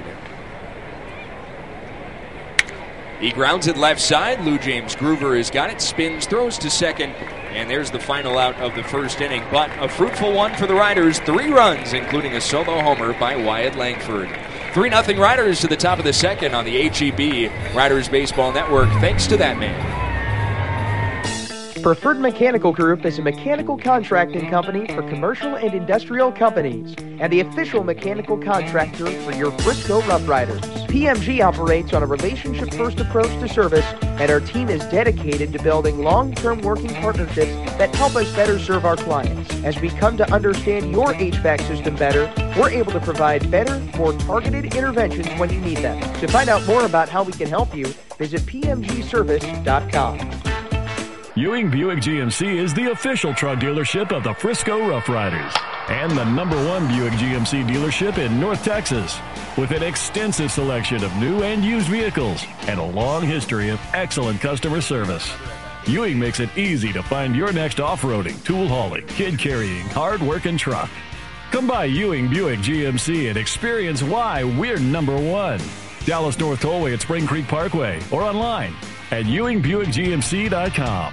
He grounds it left side. Lou James Groover has got it, spins, throws to second, and there's the final out of the first inning. But a fruitful one for the Riders. Three runs, including a solo homer by Wyatt Langford. three nothing Riders to the top of the second on the H E B Riders Baseball Network, thanks to that man. Preferred Mechanical Group is a mechanical contracting company for commercial and industrial companies and the official mechanical contractor for your Frisco Rough Riders. P M G operates on a relationship-first approach to service, and our team is dedicated to building long-term working partnerships that help us better serve our clients. As we come to understand your H V A C system better, we're able to provide better, more targeted interventions when you need them. To find out more about how we can help you, visit P M G service dot com. Ewing Buick G M C is the official truck dealership of the Frisco Rough Riders and the number one Buick G M C dealership in North Texas. With an extensive selection of new and used vehicles and a long history of excellent customer service, Ewing makes it easy to find your next off-roading, tool hauling, kid carrying, hard-working truck. Come by Ewing Buick G M C and experience why we're number one. Dallas North Tollway at Spring Creek Parkway or online at Ewing Buick G M C dot com.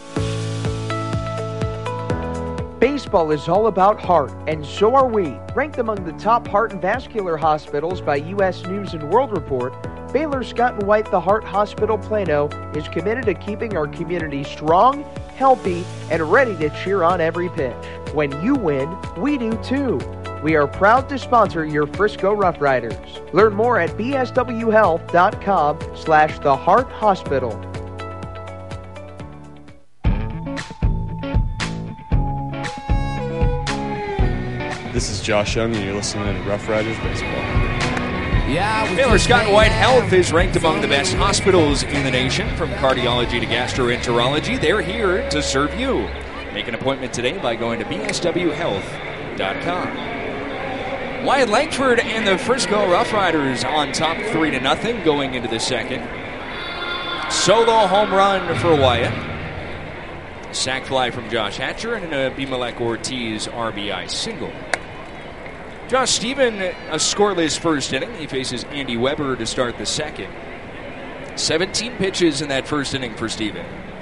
Baseball is all about heart, and so are we. Ranked among the top heart and vascular hospitals by U S News and World Report, Baylor Scott and White The Heart Hospital Plano is committed to keeping our community strong, healthy, and ready to cheer on every pitch. When you win, we do too. We are proud to sponsor your Frisco Rough Riders. Learn more at b s w health dot com slash the heart hospital. This is Josh Young, and you're listening to Rough Riders Baseball. Yeah, Baylor Scott White Health is ranked among the best hospitals in the nation. From cardiology to gastroenterology, they're here to serve you. Make an appointment today by going to b s w health dot com. Wyatt Langford and the Frisco Rough Riders on top three to nothing going into the second. Solo home run for Wyatt. Sac fly from Josh Hatcher and an Abimelech Ortiz R B I single. Josh Stephen, a scoreless first inning. He faces Andy Weber to start the second. seventeen pitches in that first inning for Stephen.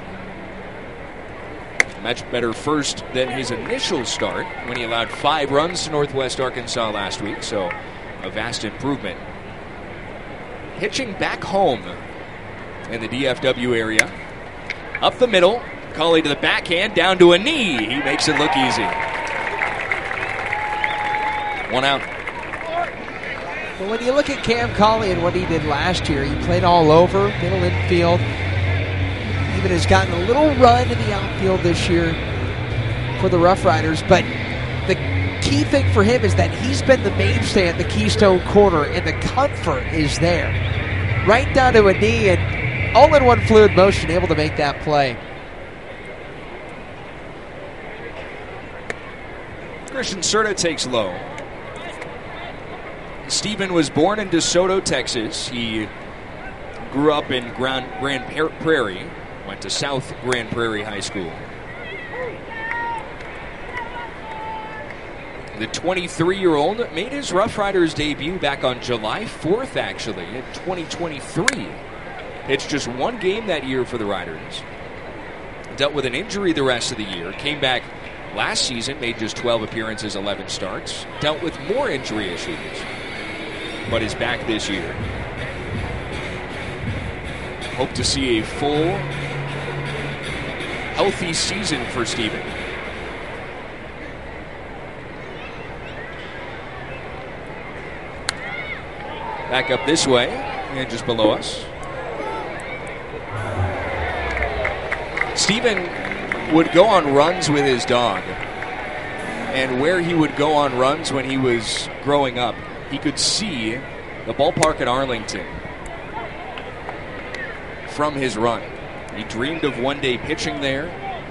Much better first than his initial start when he allowed five runs to Northwest Arkansas last week, so a vast improvement. Pitching back home in the D F W area. Up the middle, Cauley to the backhand, down to a knee. He makes it look easy. One out. Well, when you look at Cam Cauley and what he did last year, he played all over, middle infield. Even has gotten a little run in the outfield this year for the Rough Riders. But the key thing for him is that he's been the mainstay at the Keystone corner, and the comfort is there. Right down to a knee, and all in one fluid motion, able to make that play. Christian Serta takes low. Stephen was born in DeSoto, Texas. He grew up in Grand, Grand Prairie, went to South Grand Prairie High School. The twenty-three-year-old made his Rough Riders debut back on July fourth, actually, in twenty twenty-three. Pitched just one game that year for the Riders. Dealt with an injury the rest of the year. Came back last season, made just twelve appearances, eleven starts. Dealt with more injury issues, but is back this year. Hope to see a full, healthy season for Stephen. Back up this way, and just below us. Stephen would go on runs with his dog. And where he would go on runs when he was growing up, he could see the ballpark at Arlington from his run. He dreamed of one day pitching there.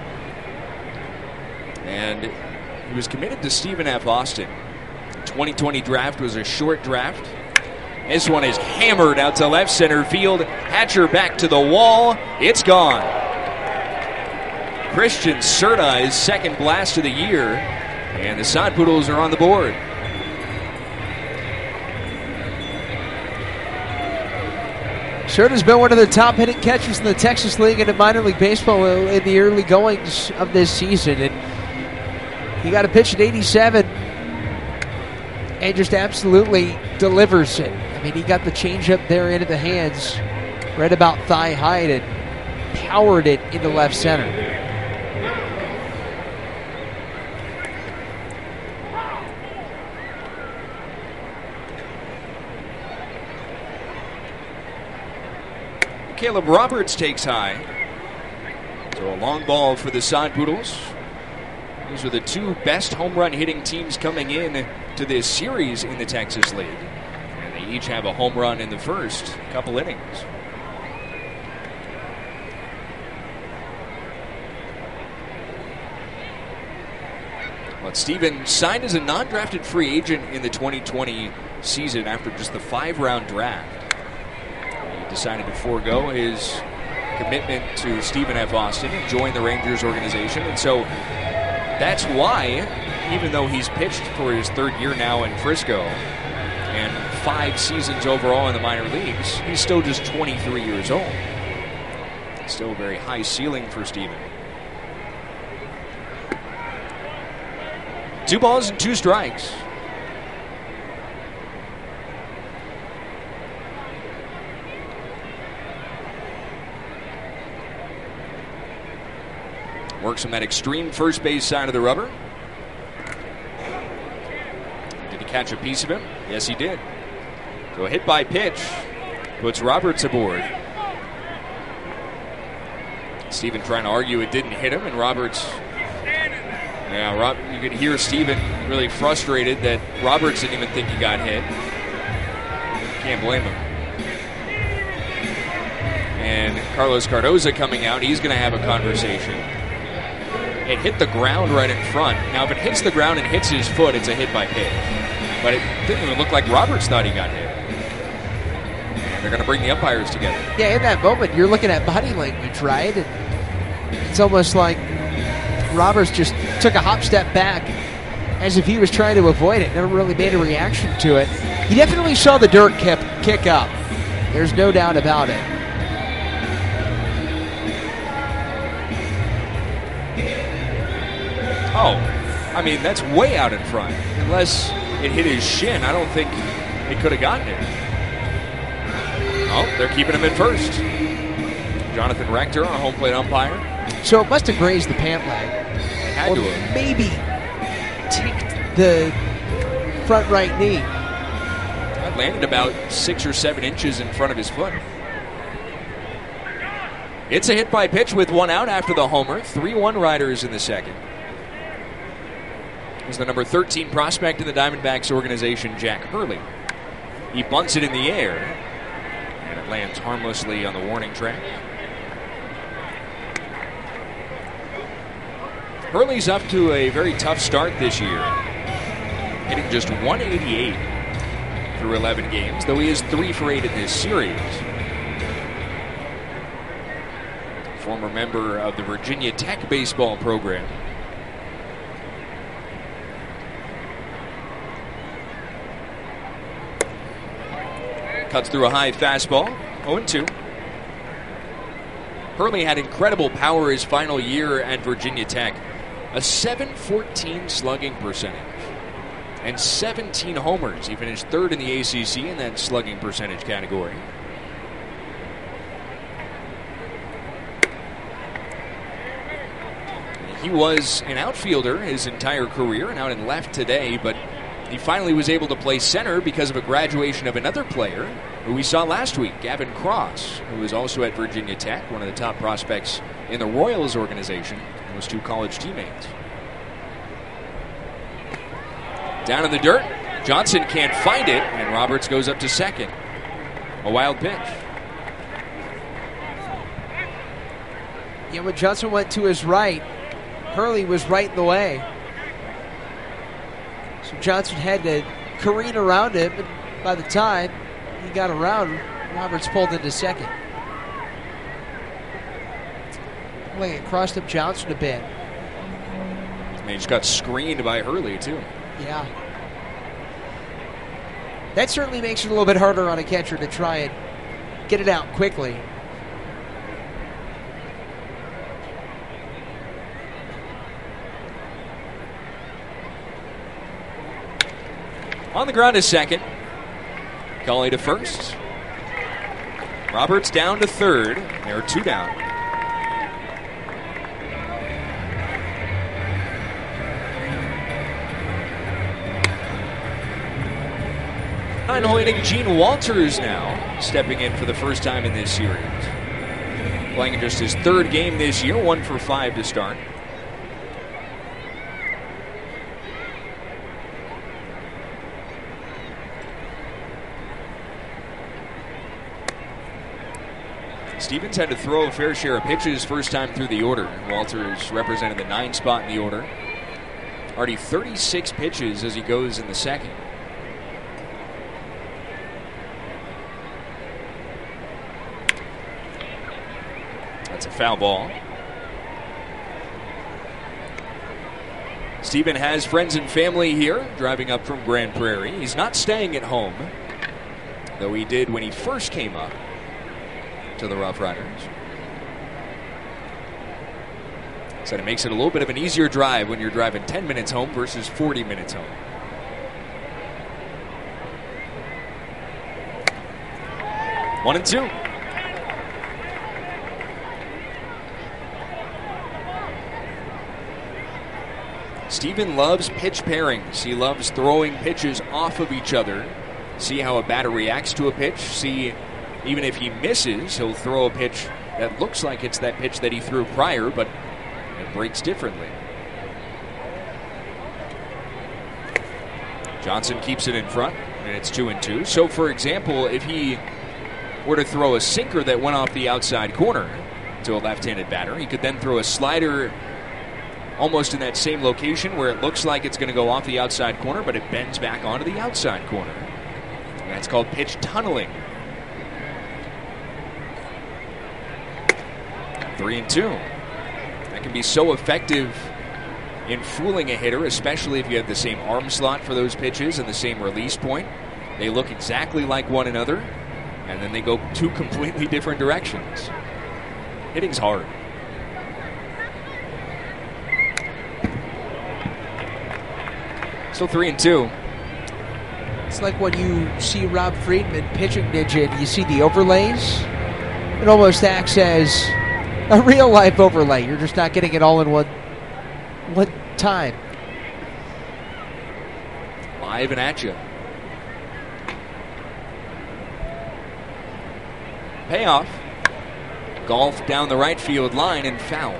And he was committed to Stephen F. Austin. twenty twenty draft was a short draft. This one is hammered out to left center field. Hatcher back to the wall. It's gone. Christian Serta, his second blast of the year. And the Sod Poodles are on the board. Serta's been one of the top hitting catchers in the Texas League and in minor league baseball in the early goings of this season. And he got a pitch at eighty-seven and just absolutely delivers it. I mean, he got the changeup there into the hands, right about thigh height, and powered it into left center. Caleb Roberts takes high. So a long ball for the Sod Poodles. These are the two best home run hitting teams coming in to this series in the Texas League. And they each have a home run in the first couple innings. But Stephen signed as a non-drafted free agent in the twenty twenty season after just the five-round draft. Decided to forego his commitment to Stephen F. Austin and join the Rangers organization. And so that's why, even though he's pitched for his third year now in Frisco and five seasons overall in the minor leagues, he's still just twenty-three years old. Still a very high ceiling for Stephen. Two balls and two strikes. Works on that extreme first base side of the rubber. Did he catch a piece of him? Yes, he did. So a hit by pitch puts Roberts aboard. Stephen trying to argue it didn't hit him, and Roberts Yeah, Rob, you could hear Steven really frustrated that Roberts didn't even think he got hit. Can't blame him. And Carlos Cardoza coming out, he's going to have a conversation. It hit the ground right in front. Now, if it hits the ground and hits his foot, it's a hit by pitch. But it didn't even look like Roberts thought he got hit. And they're going to bring the umpires together. Yeah, in that moment, you're looking at body language, right? And it's almost like Roberts just took a hop step back as if he was trying to avoid it. Never really made a reaction to it. He definitely saw the dirt kick, kick up. There's no doubt about it. Oh, I mean, that's way out in front. Unless it hit his shin, I don't think it could have gotten it. Oh, they're keeping him in first. Jonathan Rector, our home plate umpire. So it must have grazed the pant leg. It had or to have. Maybe ticked the front right knee. That landed about six or seven inches in front of his foot. It's a hit by pitch with one out after the homer. three one Riders in the second. Is the number thirteen prospect in the Diamondbacks organization, Jack Hurley. He bunts it in the air, and it lands harmlessly on the warning track. Hurley's up to a very tough start this year, hitting just one eighty-eight through eleven games, though he is three for eight in this series. Former member of the Virginia Tech baseball program. Cuts through a high fastball, oh and two. Hurley had incredible power his final year at Virginia Tech. A seven fourteen slugging percentage and seventeen homers. He finished third in the A C C in that slugging percentage category. He was an outfielder his entire career and out in left today, but he finally was able to play center because of a graduation of another player who we saw last week, Gavin Cross, who was also at Virginia Tech, one of the top prospects in the Royals organization. Those two college teammates. Down in the dirt, Johnson can't find it, and Roberts goes up to second. A wild pitch. Yeah, when Johnson went to his right, Hurley was right in the way. So Johnson had to careen around him, and by the time he got around, Roberts pulled into second. Like it crossed up Johnson a bit. And he just got screened by Hurley, too. Yeah. That certainly makes it a little bit harder on a catcher to try and get it out quickly. On the ground is second. Cawley to first. Roberts down to third. There are two down. Nine-hole inning, Gene Walters now stepping in for the first time in this series. Playing in just his third game this year, one for five to start. Stevens had to throw a fair share of pitches first time through the order. Walters represented the nine spot in the order. Already thirty-six pitches as he goes in the second. That's a foul ball. Steven has friends and family here, driving up from Grand Prairie. He's not staying at home, though he did when he first came up to the Rough Riders. So it makes it a little bit of an easier drive when you're driving ten minutes home versus forty minutes home. One and two. Steven loves pitch pairings. He loves throwing pitches off of each other. See how a batter reacts to a pitch. See, even if he misses, he'll throw a pitch that looks like it's that pitch that he threw prior, but it breaks differently. Johnson keeps it in front, and it's two and two. So, for example, if he were to throw a sinker that went off the outside corner to a left-handed batter, he could then throw a slider almost in that same location where it looks like it's going to go off the outside corner, but it bends back onto the outside corner. And that's called pitch tunneling. Three and two. That can be so effective in fooling a hitter, especially if you have the same arm slot for those pitches and the same release point. They look exactly like one another, and then they go two completely different directions. Hitting's hard. Still three and two. It's like when you see Rob Friedman pitching Ninja and you see the overlays. It almost acts as a real-life overlay. You're just not getting it all in one, one time. Live and at you. Payoff. Golf down the right field line and foul.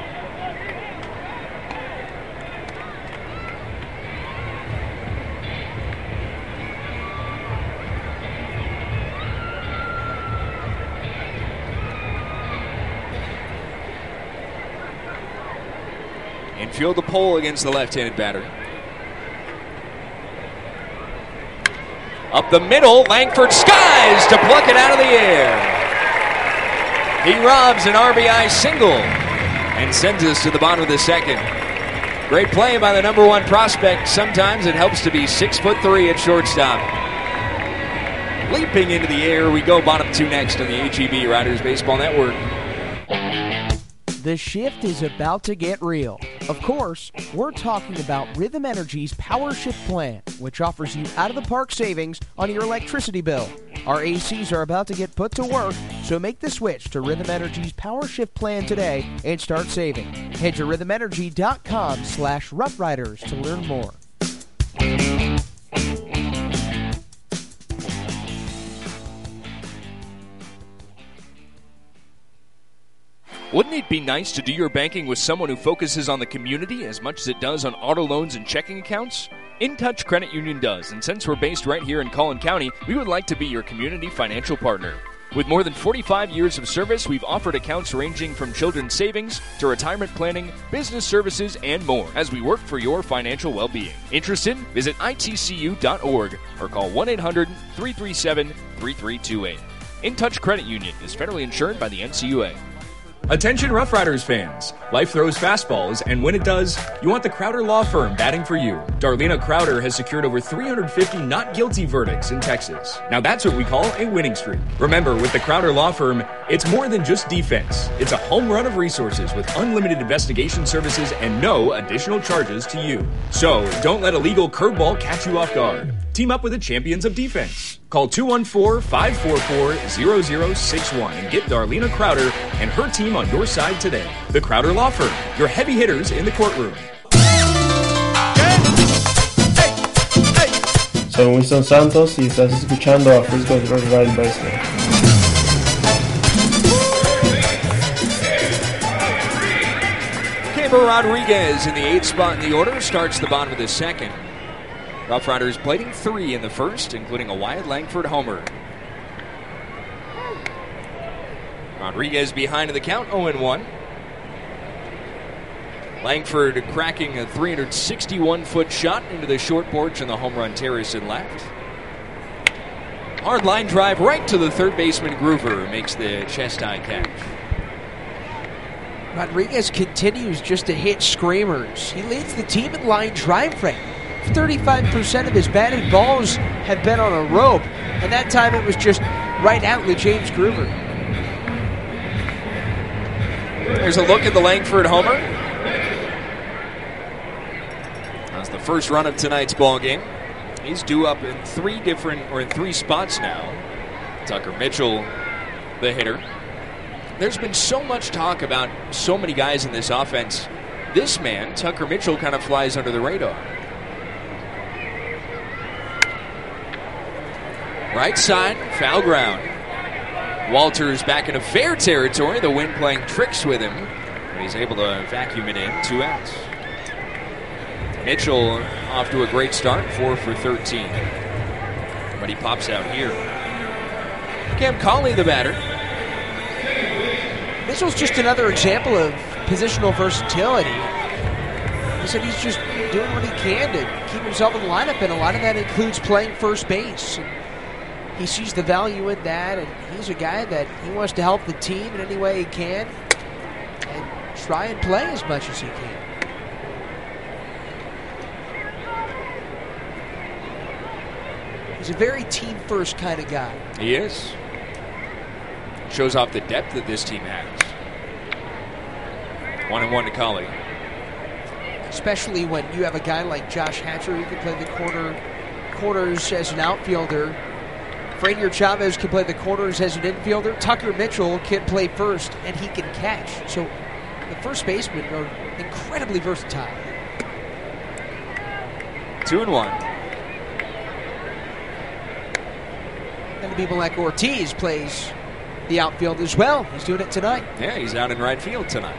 Infield the pole against the left-handed batter. Up the middle, Langford skies to pluck it out of the air. He robs an R B I single and sends us to the bottom of the second. Great play by the number one prospect. Sometimes it helps to be six foot three at shortstop. Leaping into the air, we go bottom two next on the H E B Riders Baseball Network. The shift is about to get real. Of course, we're talking about Rhythm Energy's Power Shift Plan, which offers you out-of-the-park savings on your electricity bill. Our A Cs are about to get put to work, so make the switch to Rhythm Energy's Power Shift Plan today and start saving. Head to rhythm energy dot com slash rough riders to learn more. Wouldn't it be nice to do your banking with someone who focuses on the community as much as it does on auto loans and checking accounts? InTouch Credit Union does, and since we're based right here in Collin County, we would like to be your community financial partner. With more than forty-five years of service, we've offered accounts ranging from children's savings to retirement planning, business services, and more as we work for your financial well-being. Interested? Visit I T C U dot org or call one eight hundred, three three seven, three three two eight. InTouch Credit Union is federally insured by the N C U A. Attention Rough Riders fans. Life throws fastballs, and when it does, you want the Crowder Law Firm batting for you. Darlena Crowder has secured over three hundred fifty not guilty verdicts in Texas. Now that's what we call a winning streak. Remember, with the Crowder Law Firm, it's more than just defense. It's a home run of resources with unlimited investigation services and no additional charges to you. So, don't let a legal curveball catch you off guard. Team up with the champions of defense. Call two one four, five four four, zero zero six one and get Darlena Crowder and her team on your side today. The Crowder Law Firm, your heavy hitters in the courtroom. Soy Winston Santos y estás escuchando a Frisco Rough Riders Baseball. Caber Rodriguez in the eighth spot in the order starts the bottom of the second. Rough Riders plating three in the first, including a Wyatt Langford homer. Rodriguez behind in the count, oh and one. Langford cracking a three hundred sixty-one foot shot into the short porch and the home run terrace in left. Hard line drive right to the third baseman Groover, who makes the chest-high catch. Rodriguez continues just to hit screamers. He leads the team in line drive rate. thirty-five percent of his batted balls have been on a rope, and that time it was just right out to James Groover. There's a look at the Langford homer. That's the first run of tonight's ball game. He's due up in three different, or in three spots now. Tucker Mitchell, the hitter. There's been so much talk about so many guys in this offense. This man, Tucker Mitchell, kind of flies under the radar. Right side, foul ground. Walters back into fair territory. The wind playing tricks with him. But he's able to vacuum it in. Two outs. Mitchell off to a great start, four for thirteen. But he pops out here. Cam Colley, the batter. Mitchell's just another example of positional versatility. He said he's just doing what he can to keep himself in the lineup, and a lot of that includes playing first base. And he sees the value in that, and he's a guy that he wants to help the team in any way he can and try and play as much as he can. He's a very team-first kind of guy. He is. Shows off the depth that this team has. One and one to Colley. Especially when you have a guy like Josh Hatcher who can play the corner corners as an outfielder. Franier Chavez can play the corners as an infielder. Tucker Mitchell can play first, and he can catch. So the first basemen are incredibly versatile. Two and one. And Abimelec Ortiz plays the outfield as well. He's doing it tonight. Yeah, he's out in right field tonight.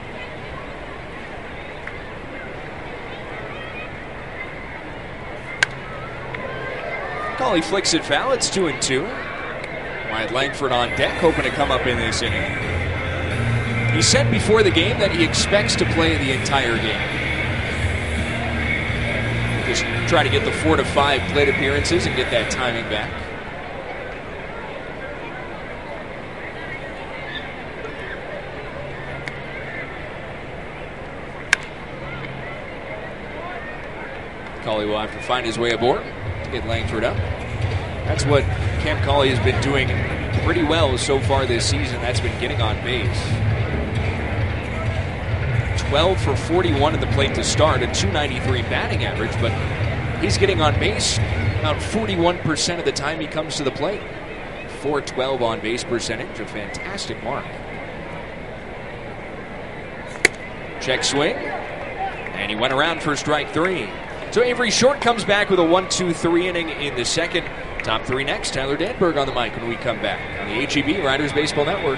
Colley flicks it foul. It's two and two. Wyatt Langford on deck, hoping to come up in this inning. He said before the game that he expects to play the entire game. Just try to get the four to five plate appearances and get that timing back. Colley will have to find his way aboard to get Langford up. That's what Cam Colley has been doing pretty well so far this season. That's been getting on base. twelve for forty-one in the plate to start, a two ninety-three batting average, but he's getting on base about forty-one percent of the time he comes to the plate. four twelve on base percentage, a fantastic mark. Check swing, and he went around for strike three. So Avery Short comes back with a one two three inning in the second. Top three next. Tyler Danberg on the mic when we come back on the H E B Riders Baseball Network.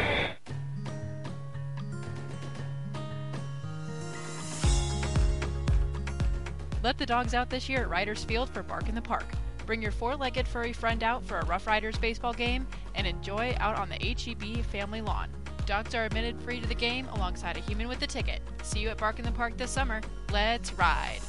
Let the dogs out this year at Riders Field for Bark in the Park. Bring your four-legged furry friend out for a Rough Riders baseball game and enjoy out on the H E B family lawn. Dogs are admitted free to the game alongside a human with a ticket. See you at Bark in the Park this summer. Let's ride.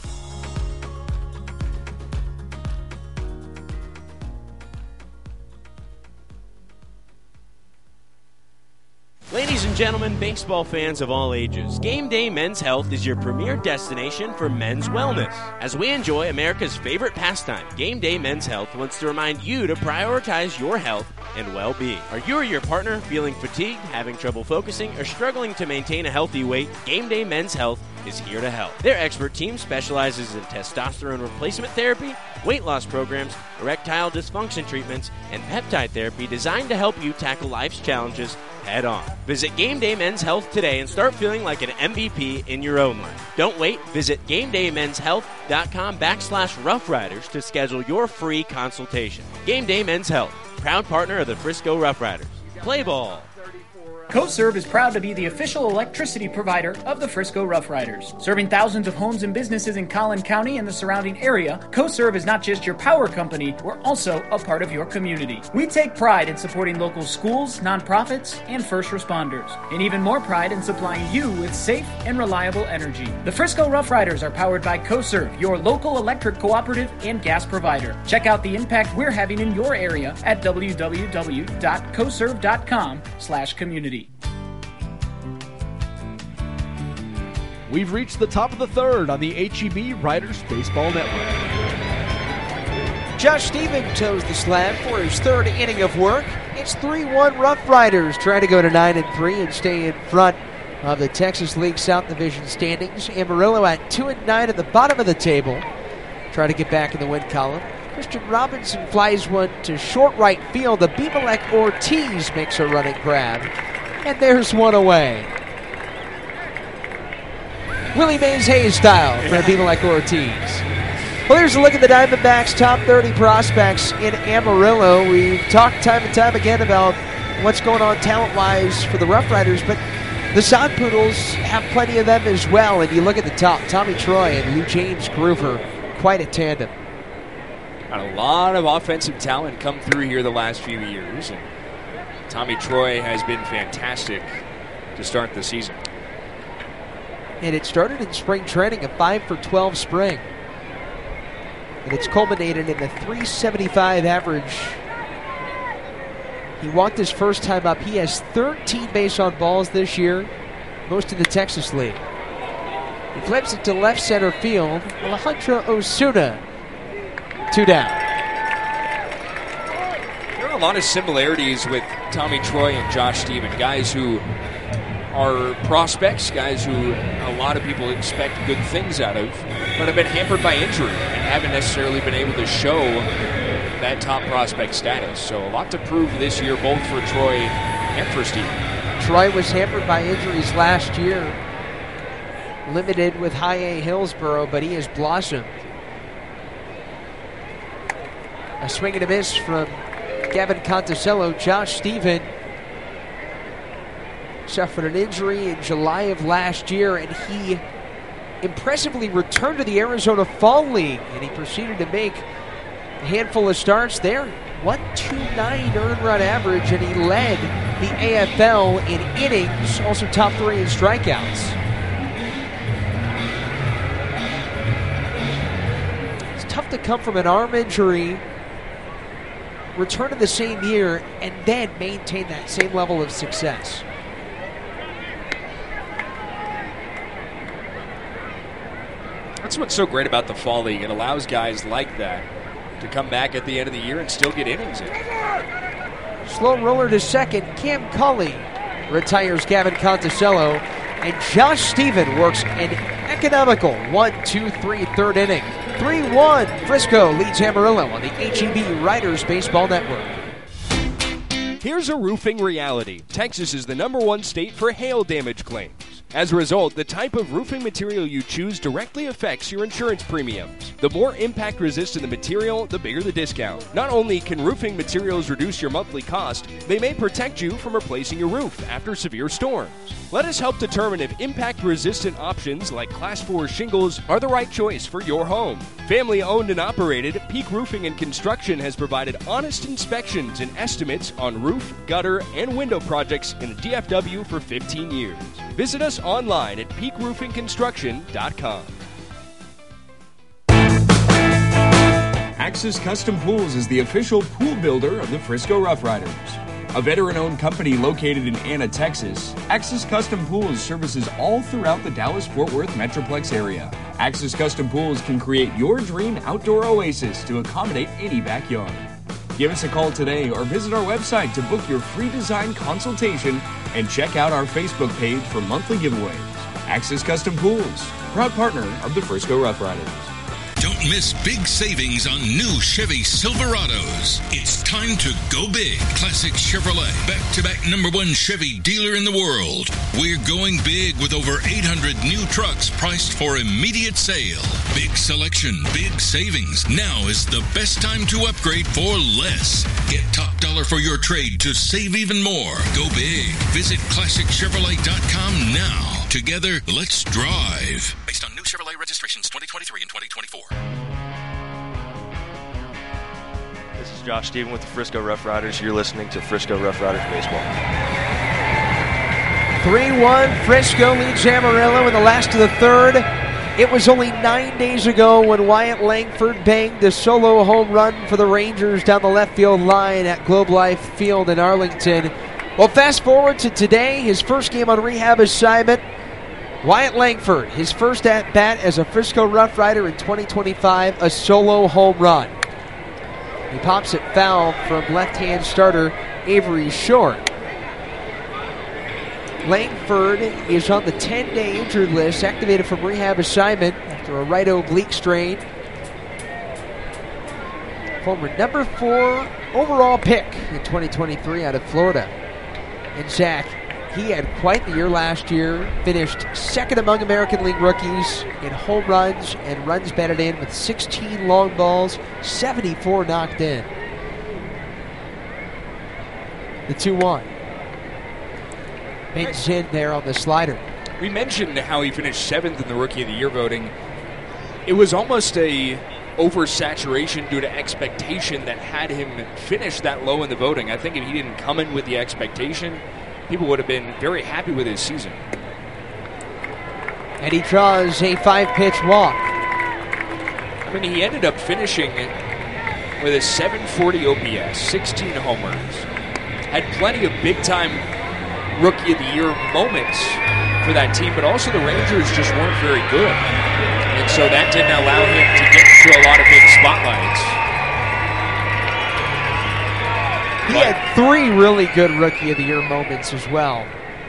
Ladies and gentlemen, baseball fans of all ages, Game Day Men's Health is your premier destination for men's wellness. As we enjoy America's favorite pastime, Game Day Men's Health wants to remind you to prioritize your health and well-being. Are you or your partner feeling fatigued, having trouble focusing, or struggling to maintain a healthy weight? Game Day Men's Health is here to help. Their expert team specializes in testosterone replacement therapy, weight loss programs, erectile dysfunction treatments, and peptide therapy designed to help you tackle life's challenges head on. Visit Game Day Men's Health today and start feeling like an M V P in your own life. Don't wait. Visit GameDayMen'sHealth.com backslash Rough Riders to schedule your free consultation. Game Day Men's Health, proud partner of the Frisco Rough Riders. Play ball. CoServe is proud to be the official electricity provider of the Frisco Rough Riders. Serving thousands of homes and businesses in Collin County and the surrounding area, CoServe is not just your power company, we're also a part of your community. We take pride in supporting local schools, nonprofits, and first responders, and even more pride in supplying you with safe and reliable energy. The Frisco Rough Riders are powered by CoServe, your local electric cooperative and gas provider. Check out the impact we're having in your area at www.coserve.com slash community. We've reached the top of the third on the H E B Riders Baseball Network. Josh Stephen toes the slab for his third inning of work. It's three one Rough Riders trying to go to nine and three and stay in front of the Texas League South Division standings. Amarillo at two and nine at the bottom of the table, trying to get back in the win column. Christian Robinson flies one to short right field. Abimelec Ortiz makes a running grab, and there's one away. Willie Mays Hayes style for Abimelec Ortiz. Well, here's a look at the Diamondbacks' top thirty prospects in Amarillo. We've talked time and time again about what's going on talent-wise for the Rough Riders, but The Sod Poodles have plenty of them as well, and you look at the top, Tommy Troy and Lou James Groover, quite a tandem. Got a lot of offensive talent come through here the last few years, and Tommy Troy has been fantastic to start the season. And it started in spring training, a five for twelve spring. And it's culminated in a three seventy-five average. He walked his first time up. He has thirteen base on balls this year, most in the Texas League. He flips it to left center field. Alejandro Osuna, two down. There are a lot of similarities with Tommy Troy and Josh Stephen, guys who are prospects, guys who a lot of people expect good things out of, but have been hampered by injury and haven't necessarily been able to show that top prospect status. So a lot to prove this year, both for Troy and for Stephen. Troy was hampered by injuries last year, limited with High A Hillsboro, but he has blossomed. A swing and a miss from Gavin Conticello. Josh Stephen suffered an injury in July of last year, and he impressively returned to the Arizona Fall League, and he proceeded to make a handful of starts there. one twenty-nine earned run average, and he led the A F L in innings, also top three in strikeouts. It's tough to come from an arm injury, return in the same year, and then maintain that same level of success. That's what's so great about the Fall League. It allows guys like that to come back at the end of the year and still get innings in. Slow roller to second. Cam Cully retires Gavin Conticello, and Josh Stephen works an economical one two three third inning. three one, Frisco leads Amarillo on the H E B Riders Baseball Network. Here's a roofing reality. Texas is the number one state for hail damage claims. As a result, the type of roofing material you choose directly affects your insurance premiums. The more impact-resistant the material, the bigger the discount. Not only can roofing materials reduce your monthly cost, they may protect you from replacing your roof after severe storms. Let us help determine if impact-resistant options like Class four shingles are the right choice for your home. Family-owned and operated, Peak Roofing and Construction has provided honest inspections and estimates on roof, gutter, and window projects in the D F W for fifteen years. Visit us online at peak roofing construction dot com. Axis Custom Pools is the official pool builder of the Frisco Rough Riders. A veteran-owned company located in Anna, Texas, Axis Custom Pools services all throughout the Dallas-Fort Worth Metroplex area. Axis Custom Pools can create your dream outdoor oasis to accommodate any backyard. Give us a call today or visit our website to book your free design consultation and check out our Facebook page for monthly giveaways. Axis Custom Pools, proud partner of the Frisco Rough Riders. Don't miss big savings on new Chevy Silverados. It's time to go big. Classic Chevrolet, back-to-back number one Chevy dealer in the world. We're going big with over eight hundred new trucks priced for immediate sale. Big selection, big savings. Now is the best time to upgrade for less. Get top dollar for your trade to save even more. Go big. Visit classic chevrolet dot com now. Together, let's drive. Based on new Chevrolet registrations twenty twenty-three and twenty twenty-four. This is Josh Stephen with the Frisco Rough Riders. You're listening to Frisco Rough Riders Baseball. three one, Frisco leads Amarillo in the last of the third. It was only nine days ago when Wyatt Langford banged a solo home run for the Rangers down the left field line at Globe Life Field in Arlington. Well, fast forward to today, his first game on rehab assignment. Wyatt Langford, his first at-bat as a Frisco Rough Rider in twenty twenty-five, a solo home run. He pops it foul from left-hand starter Avery Short. Langford is on the ten-day injured list, activated from rehab assignment after a right oblique strain. Former number four overall pick in twenty twenty-three out of Florida. And Zach, he had quite the year last year, finished second among American League rookies in home runs and runs batted in with sixteen long balls, seventy-four knocked in. The two one. bends in there on the slider. We mentioned how he finished seventh in the Rookie of the Year voting. It was almost a oversaturation due to expectation that had him finish that low in the voting. I think if he didn't come in with the expectation, people would have been very happy with his season. And he draws a five-pitch walk. I mean, he ended up finishing with a seven forty O P S, sixteen homers. Had plenty of big-time Rookie of the Year moments for that team, but also the Rangers just weren't very good. And so that didn't allow him to get to a lot of big spotlights. He but, had three really good Rookie of the Year moments as well.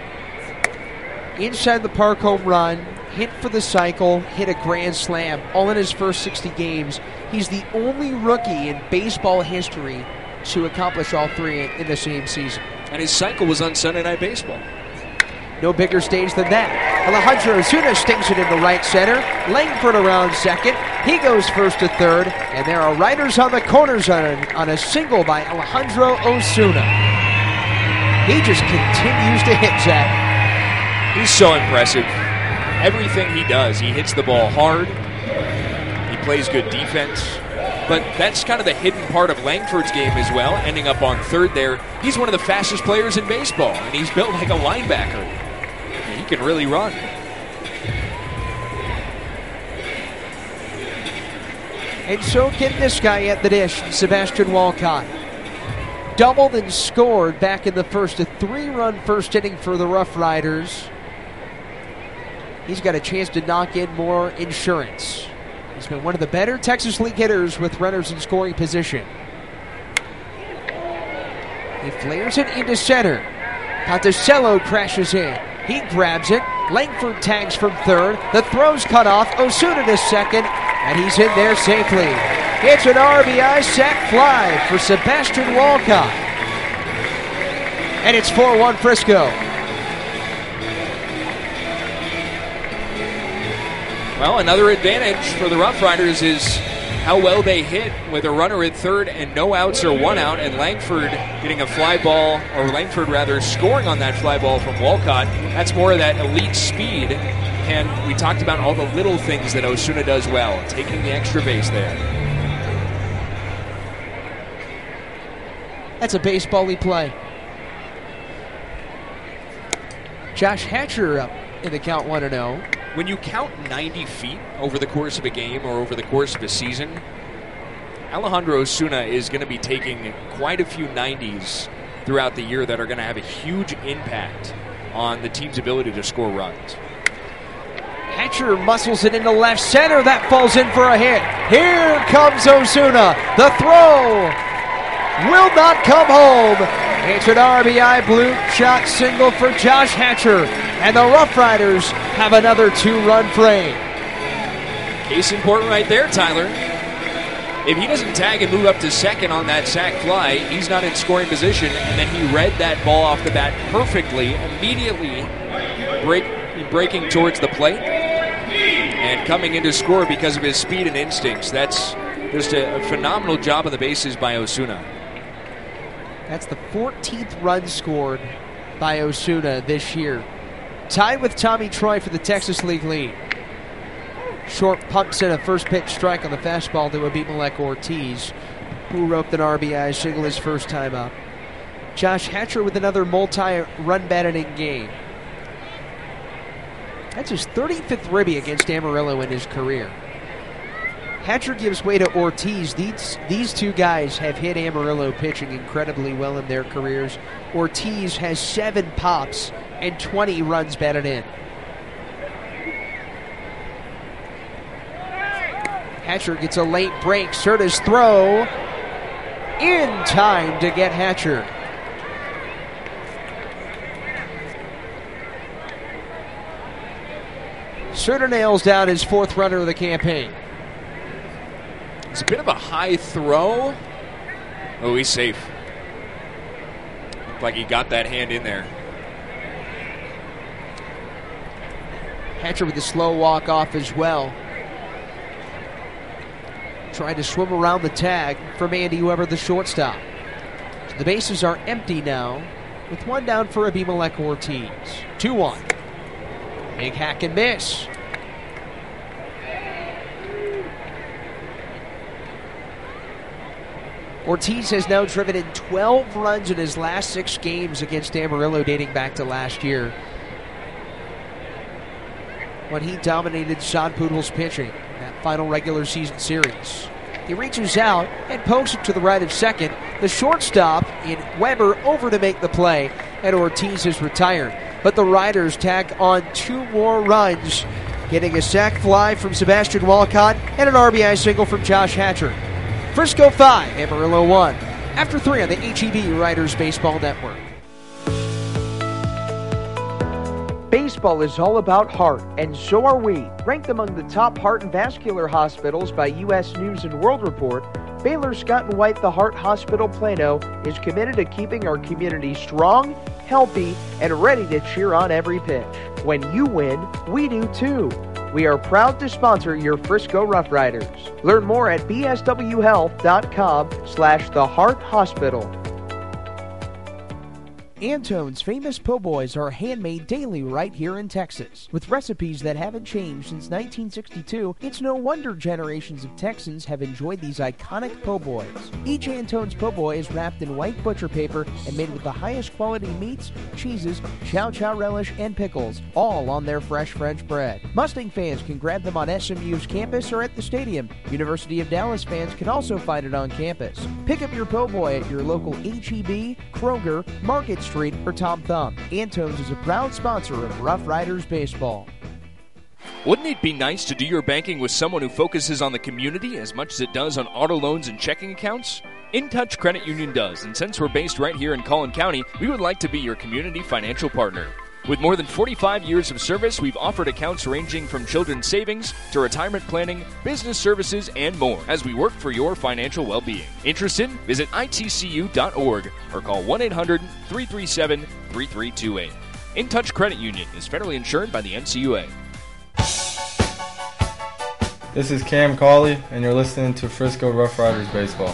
Inside the park home run, hit for the cycle, hit a grand slam, all in his first sixty games. He's the only rookie in baseball history to accomplish all three in the same season. And his cycle was on Sunday Night Baseball. No bigger stage than that. Alejandro Osuna stings it into right center. Langford around second. He goes first to third. And there are riders on the corners on a, on a single by Alejandro Osuna. He just continues to hit, Zach. He's so impressive. Everything he does, he hits the ball hard. He plays good defense. But that's kind of the hidden part of Langford's game as well, ending up on third there. He's one of the fastest players in baseball, and he's built like a linebacker. He can really run. And so can this guy at the dish, Sebastian Walcott. Doubled and scored back in the first, a three-run first inning for the Rough Riders. He's got a chance to knock in more insurance. He's been one of the better Texas League hitters with runners in scoring position. He flares it into center. Ponticello crashes in. He grabs it. Langford tags from third. The throw's cut off. Osuna to second. And he's in there safely. It's an R B I sac fly for Sebastian Walcott. And it's four one Frisco. Well, another advantage for the Rough Riders is how well they hit with a runner at third and no outs or one out, and Langford getting a fly ball, or Langford rather scoring on that fly ball from Walcott. That's more of that elite speed, and we talked about all the little things that Osuna does well, taking the extra base there. That's a baseball-y play. Josh Hatcher up in the count one and oh. When you count ninety feet over the course of a game or over the course of a season, Alejandro Osuna is going to be taking quite a few nineties throughout the year that are going to have a huge impact on the team's ability to score runs. Hatcher muscles it into left center. That falls in for a hit. Here comes Osuna. The throw will not come home. It's an R B I blue shot single for Josh Hatcher. And the Rough Riders have another two-run frame. Case in point right there, Tyler. If he doesn't tag and move up to second on that sac fly, he's not in scoring position, and then he read that ball off the bat perfectly, immediately break, breaking towards the plate and coming in to score because of his speed and instincts. That's just a, a phenomenal job on the bases by Osuna. That's the fourteenth run scored by Osuna this year. Tied with Tommy Troy for the Texas League lead. Short pumps in a first pitch strike on the fastball to Abimelech Ortiz, who roped an R B I single his first time up. Josh Hatcher with another multi-run batted in game. That's his thirty-fifth ribby against Amarillo in his career. Hatcher gives way to Ortiz. These, these two guys have hit Amarillo pitching incredibly well in their careers. Ortiz has seven pops and twenty runs batted in. Hatcher gets a late break. Serta's throw in time to get Hatcher. Serta nails down his fourth runner of the campaign. It's a bit of a high throw. Oh, he's safe. Looked like he got that hand in there. Hatcher with a slow walk off as well. Trying to swim around the tag from Andy Weber, the shortstop. So the bases are empty now with one down for Abimelech Ortiz. two one. Big hack and miss. Ortiz has now driven in twelve runs in his last six games against Amarillo dating back to last year, when he dominated Sean Poodle's pitching in that final regular season series. He reaches out and pokes it to the right of second. The shortstop in Weber over to make the play, and Ortiz is retired. But the Riders tag on two more runs, getting a sac fly from Sebastian Walcott and an R B I single from Josh Hatcher. Frisco five, Amarillo one. After three on the H E B Riders Baseball Network. Baseball is all about heart, and so are we. Ranked among the top heart and vascular hospitals by U S News and World Report, Baylor Scott and White The Heart Hospital Plano is committed to keeping our community strong, healthy, and ready to cheer on every pitch. When you win, we do too. We are proud to sponsor your Frisco Rough Riders. Learn more at b s w health dot com slash the heart hospital. Antone's famous po' boys are handmade daily right here in Texas. With recipes that haven't changed since nineteen sixty-two, it's no wonder generations of Texans have enjoyed these iconic po' boys. Each Antone's po' boy is wrapped in white butcher paper and made with the highest quality meats, cheeses, chow chow relish, and pickles, all on their fresh French bread. Mustang fans can grab them on S M U's campus or at the stadium. University of Dallas fans can also find it on campus. Pick up your po' boy at your local H E B, Kroger, Market Street, or Tom Thumb. Antone's is a proud sponsor of Rough Riders Baseball. Wouldn't it be nice to do your banking with someone who focuses on the community as much as it does on auto loans and checking accounts? InTouch Credit Union does, and since we're based right here in Collin County, we would like to be your community financial partner. With more than forty-five years of service, we've offered accounts ranging from children's savings to retirement planning, business services, and more as we work for your financial well-being. Interested? Visit I T C U dot org or call one eight hundred, three three seven, three three two eight. InTouch Credit Union is federally insured by the N C U A. This is Cam Cauley, and you're listening to Frisco Rough Riders Baseball.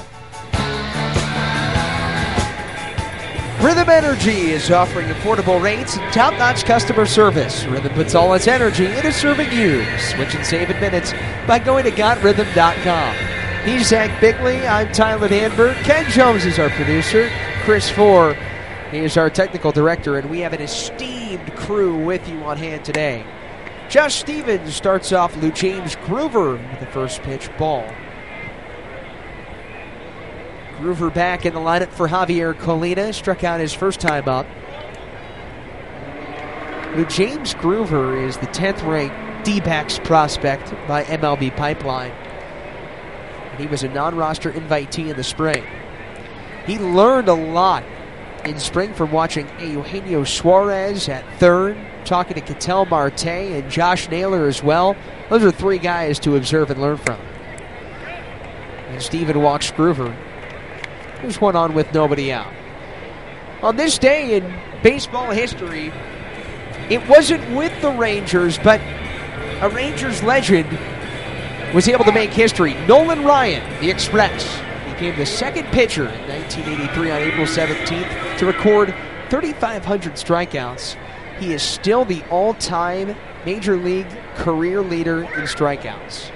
Rhythm Energy is offering affordable rates and top-notch customer service. Rhythm puts all its energy into serving you. Switch and save in minutes by going to got rhythm dot com. He's Zach Bigley. I'm Tyler Danberg. Ken Jones is our producer. Chris Four is our technical director, and we have an esteemed crew with you on hand today. Josh Stevens starts off Lou James Groover with the first pitch ball. Groover back in the lineup for Javier Colina. Struck out his first time up. James Groover is the tenth-ranked D-backs prospect by M L B Pipeline. And he was a non-roster invitee in the spring. He learned a lot in spring from watching Eugenio Suarez at third, talking to Ketel Marte and Josh Naylor as well. Those are three guys to observe and learn from. And Steven walks Groover. There's one on with nobody out. On this day in baseball history, it wasn't with the Rangers, but a Rangers legend was able to make history. Nolan Ryan, the Express, became the second pitcher in nineteen eighty-three on April seventeenth to record thirty-five hundred strikeouts. He is still the all-time Major League career leader in strikeouts.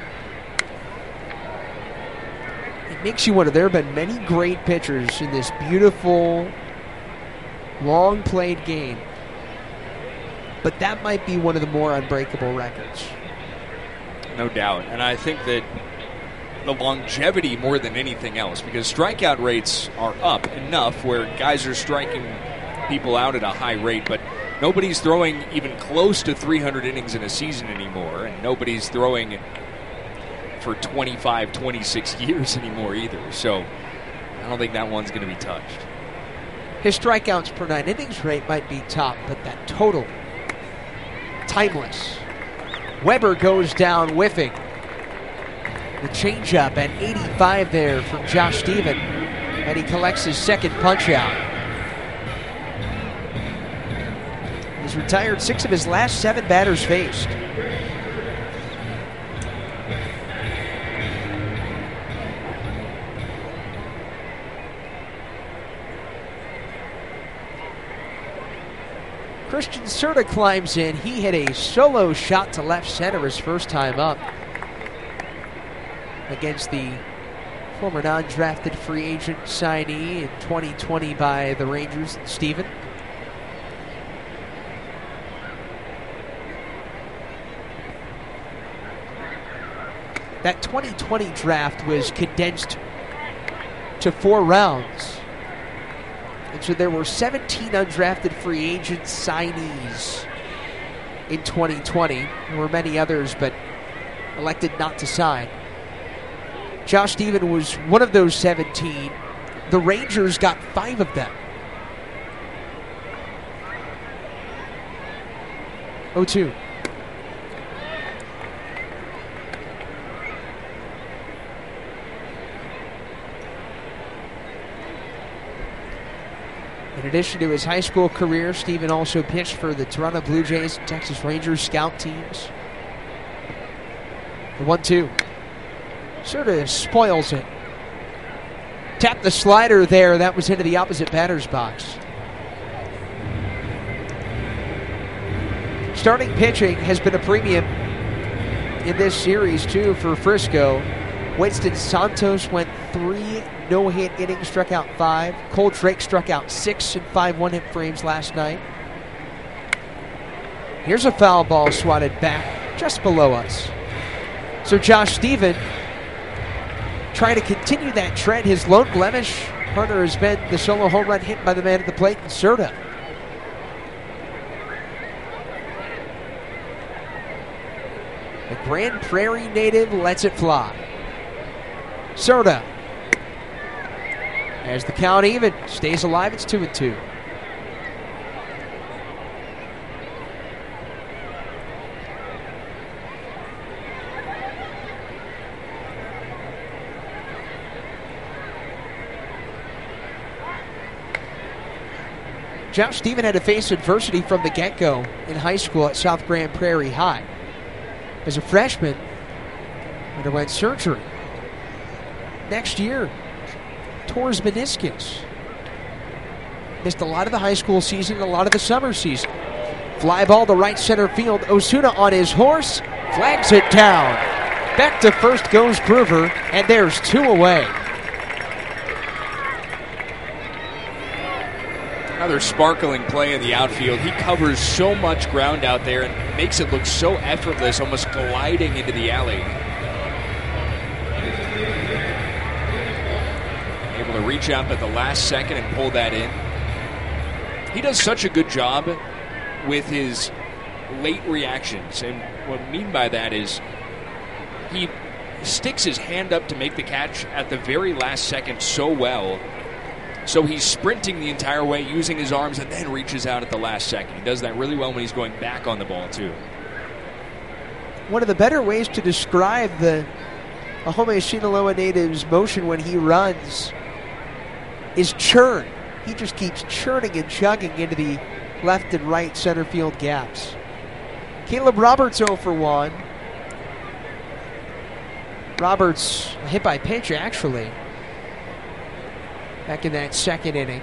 Makes you wonder, there have been many great pitchers in this beautiful, long-played game, but that might be one of the more unbreakable records. No doubt, and I think that the longevity more than anything else, because strikeout rates are up enough where guys are striking people out at a high rate, but nobody's throwing even close to three hundred innings in a season anymore, and nobody's throwing for twenty-five, twenty-six years anymore either. So I don't think that one's going to be touched. His strikeouts per nine innings rate might be top, but that total, timeless. Weber goes down whiffing. The changeup at eighty-five there from Josh Steven, and he collects his second punch out. He's retired six of his last seven batters faced. Christian Serta climbs in. He hit a solo shot to left center his first time up against the former non-drafted free agent signee in twenty twenty by the Rangers, Steven. That twenty twenty draft was condensed to four rounds. And so there were seventeen undrafted free agent signees in twenty twenty. There were many others, but elected not to sign. Josh Steven was one of those seventeen. The Rangers got five of them. oh two. In addition to his high school career, Steven also pitched for the Toronto Blue Jays and Texas Rangers scout teams. The one two. Sort of spoils it. Tapped the slider there. That was into the opposite batter's box. Starting pitching has been a premium in this series, too, for Frisco. Winston Santos went three no-hit innings, struck out five. Cole Drake struck out six in five one-hit frames last night. Here's a foul ball swatted back just below us. So Josh Steven trying to continue that trend. His lone blemish partner has been the solo home run hit by the man at the plate, Serta. The Grand Prairie native lets it fly. Serta. As the count even, stays alive, it's two and two. Josh Steven had to face adversity from the get-go in high school at South Grand Prairie High. As a freshman, underwent surgery. Next year, tore his meniscus. Missed a lot of the high school season, a lot of the summer season. Fly ball to right center field. Osuna on his horse, flags it down. Back to first goes Brewer, and there's two away. Another sparkling play in the outfield. He covers so much ground out there and makes it look so effortless, almost gliding into the alley. Able to reach out at the last second and pull that in. He does such a good job with his late reactions. And what I mean by that is he sticks his hand up to make the catch at the very last second so well. So he's sprinting the entire way, using his arms, and then reaches out at the last second. He does that really well when he's going back on the ball, too. One of the better ways to describe the Ahome Sinaloa native's motion when he runs is churn. He just keeps churning and chugging into the left and right center field gaps. Caleb Roberts oh for one. Roberts hit by pitch, actually, back in that second inning.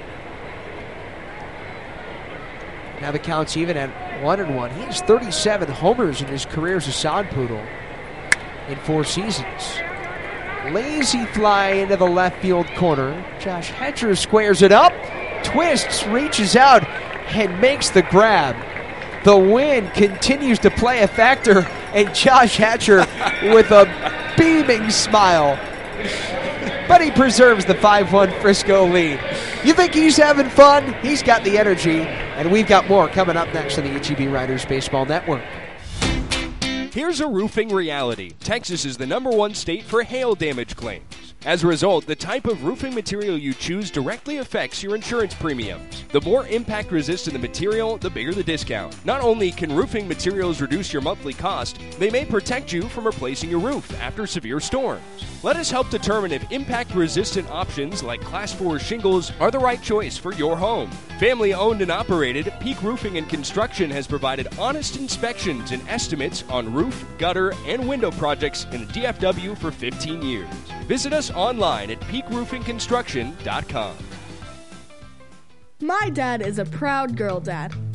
Now the count's even at one and one. He has thirty-seven homers in his career as a sod poodle in four seasons. Lazy fly into the left field corner. Josh Hatcher squares it up, twists, reaches out, and makes the grab. The wind continues to play a factor, and Josh Hatcher with a beaming smile. But he preserves the five one Frisco lead. You think he's having fun? He's got the energy, and we've got more coming up next on the H E B Riders Baseball Network. Here's a roofing reality. Texas is the number one state for hail damage claims. As a result, the type of roofing material you choose directly affects your insurance premiums. The more impact-resistant the material, the bigger the discount. Not only can roofing materials reduce your monthly cost, they may protect you from replacing your roof after severe storms. Let us help determine if impact-resistant options like Class four shingles are the right choice for your home. Family-owned and operated, Peak Roofing and Construction has provided honest inspections and estimates on roof, gutter, and window projects in the D F W for fifteen years. Visit us online at peak roofing construction dot com. My dad is a proud girl dad.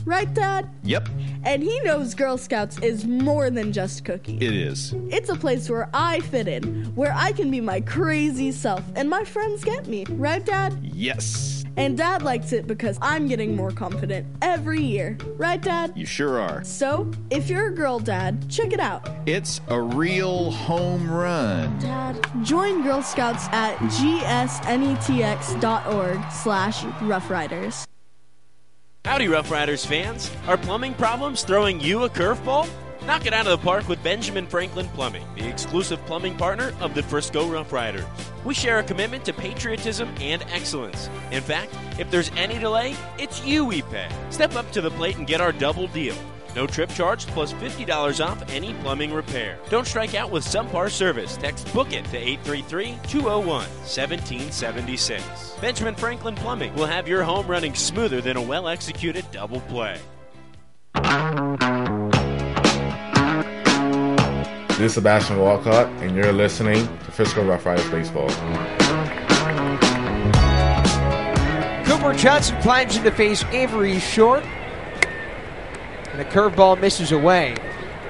Right, Dad? Yep, And he knows Girl Scouts is more than just cookies. it is. It's a place where I fit in, where I can be my crazy self, and my friends get me. Right, Dad? Yes, And Dad likes it because I'm getting more confident every year. Right, Dad? you sure are. So, if you're a girl, Dad, check it out. It's a real home run. Dad, join Girl Scouts at g s n e t x dot org slash Rough Riders. Howdy, Rough Riders fans. Are plumbing problems throwing you a curveball? Knock it out of the park with Benjamin Franklin Plumbing, the exclusive plumbing partner of the Frisco Rough Riders. We share a commitment to patriotism and excellence. In fact, if there's any delay, it's you we pay. Step up to the plate and get our double deal. No trip charge plus fifty dollars off any plumbing repair. Don't strike out with Subpar service. Text book it to eight three three, two oh one, one seven seven six. Benjamin Franklin Plumbing will have your home running smoother than a well-executed double play. This is Sebastian Walcott, and you're listening to Frisco Rough Riders Baseball. Cooper Johnson climbs in to face Avery Short. And a curveball misses away.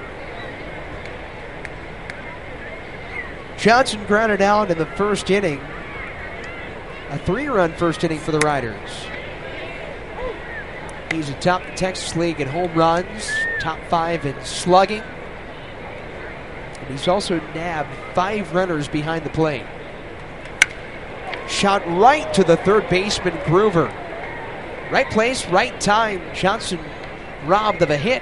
Johnson grounded out in the first inning. A three-run first inning for the Riders. He's atop the Texas League in home runs, top five in slugging. And he's also nabbed five runners behind the plate. Shot right to the third baseman, Groover. Right place, right time. Johnson robbed of a hit.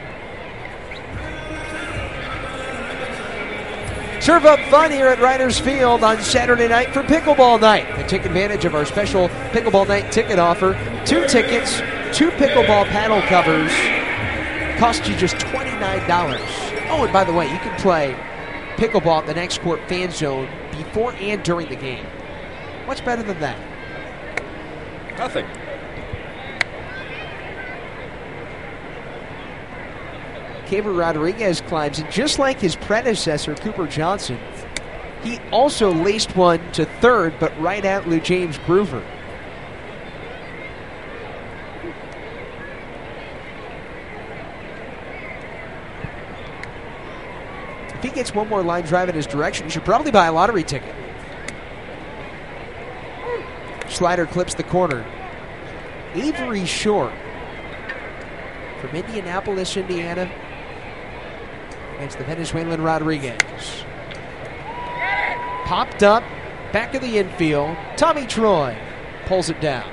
Serve up fun here at Riders Field on Saturday night for Pickleball Night. And take advantage of our special Pickleball Night ticket offer. Two tickets, two pickleball paddle covers. Cost you just twenty-nine dollars. Oh, and by the way, you can play pickleball at the Next Court Fan Zone before and during the game. What's better than that? Nothing. Kever Rodriguez climbs in. Just like his predecessor, Cooper Johnson, he also laced one to third, but right at Lou James Groover. If he gets one more line drive in his direction, he should probably buy a lottery ticket. Slider clips the corner. Avery Short from Indianapolis, Indiana, against the Venezuelan Rodriguez. Popped up, back of the infield. Tommy Troy pulls it down.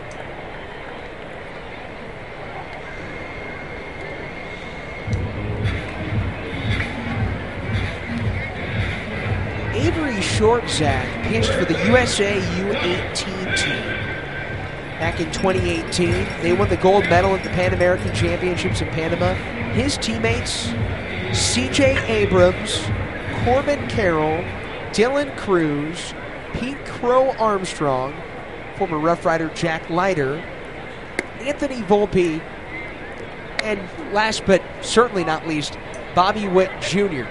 Avery Short, Zach, pitched for the U S A U eighteen team back in twenty eighteen. They won the gold medal at the Pan American Championships in Panama. His teammates, C J Abrams, Corbin Carroll, Dylan Cruz, Pete Crow Armstrong, former Rough Rider Jack Leiter, Anthony Volpe, and last but certainly not least, Bobby Witt Junior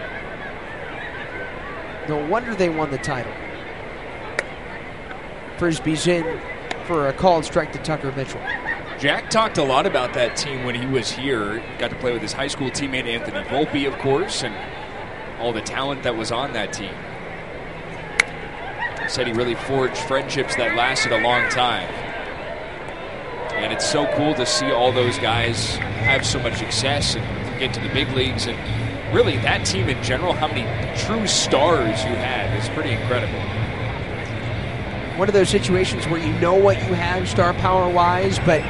No wonder they won the title. Frisbee's in for a called strike to Tucker Mitchell. Jack talked a lot about that team when he was here. Got to play with his high school teammate Anthony Volpe, of course, and all the talent that was on that team. He said he really forged friendships that lasted a long time. And it's so cool to see all those guys have so much success and get to the big leagues. And really, that team in general, how many true stars you had is pretty incredible. One of those situations where you know what you have star power-wise, but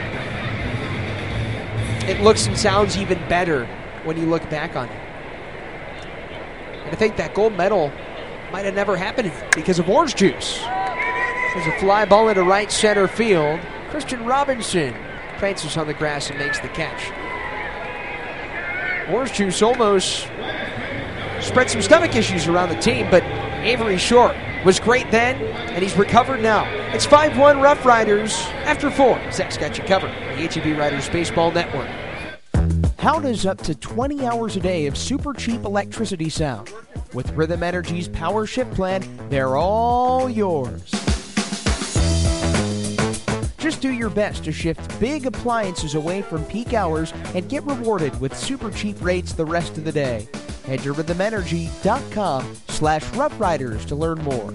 it looks and sounds even better when you look back on it. And I think that gold medal might have never happened because of Orange Juice. There's a fly ball into right center field. Christian Robinson prances on the grass and makes the catch. Orange Juice almost spread some stomach issues around the team, but Avery Short was great then, and he's recovered now. It's five one Rough Riders after four. Zach's got you covered on the H E B Riders Baseball Network. How does up to twenty hours a day of super cheap electricity sound? With Rhythm Energy's Power Shift Plan, they're all yours. Just do your best to shift big appliances away from peak hours and get rewarded with super cheap rates the rest of the day. Head to rhythm energy dot com slash Rough Riders to learn more.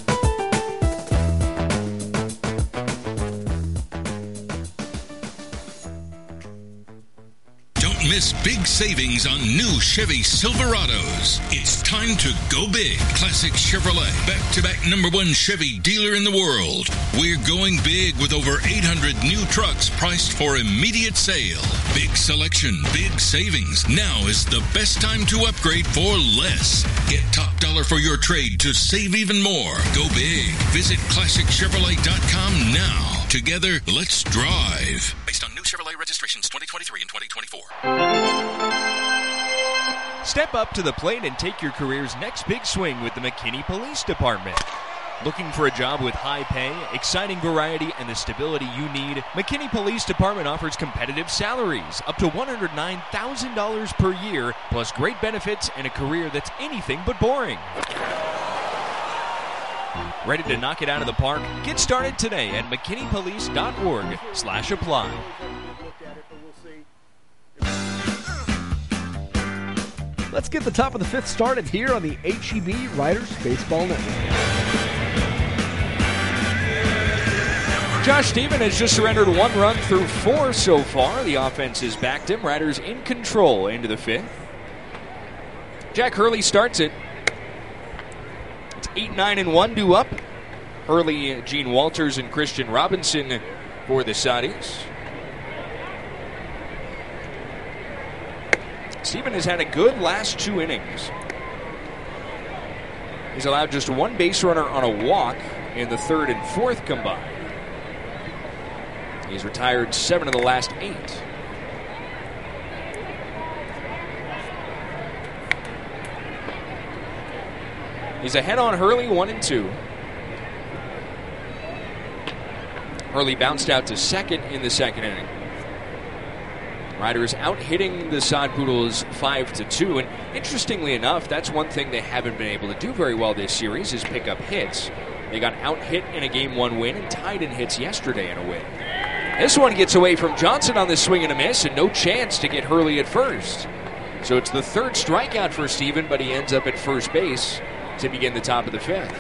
Miss big savings on new Chevy Silverados. It's time to go big. Classic Chevrolet, back-to-back number one Chevy dealer in the world. We're going big with over eight hundred new trucks priced for immediate sale. Big selection, big savings. Now is the best time to upgrade for less. Get top dollar for your trade to save even more. Go big. Visit classic chevrolet dot com now. Together, let's drive. Based on new Chevrolet registrations twenty twenty-three and twenty twenty-four. Step up to the plate and take your career's next big swing with the McKinney Police Department. Looking for a job with high pay, exciting variety, and the stability you need? McKinney Police Department offers competitive salaries, up to one hundred nine thousand dollars per year, plus great benefits and a career that's anything but boring. Ready to knock it out of the park? Get started today at mckinney police dot org slash apply. Let's get the top of the fifth started here on the H E B Riders Baseball Network. Josh Stephen has just surrendered one run through four so far. The offense has backed him. Riders in control into the fifth. Jack Hurley starts it. It's eight nine and one due up. Hurley, Gene Walters, and Christian Robinson for the Saudis. Stephen has had a good last two innings. He's allowed just one base runner on a walk in the third and fourth combined. He's retired seven of the last eight. He's ahead on Hurley, one and two. Hurley bounced out to second in the second inning. Riders out hitting the Sod Poodles five to two, and interestingly enough, that's one thing they haven't been able to do very well this series is pick up hits. They got out hit in a game one win and tied in hits yesterday in a win. This one gets away from Johnson on the swing and a miss, and no chance to get Hurley at first. So it's the third strikeout for Stephen, but he ends up at first base to begin the top of the fifth.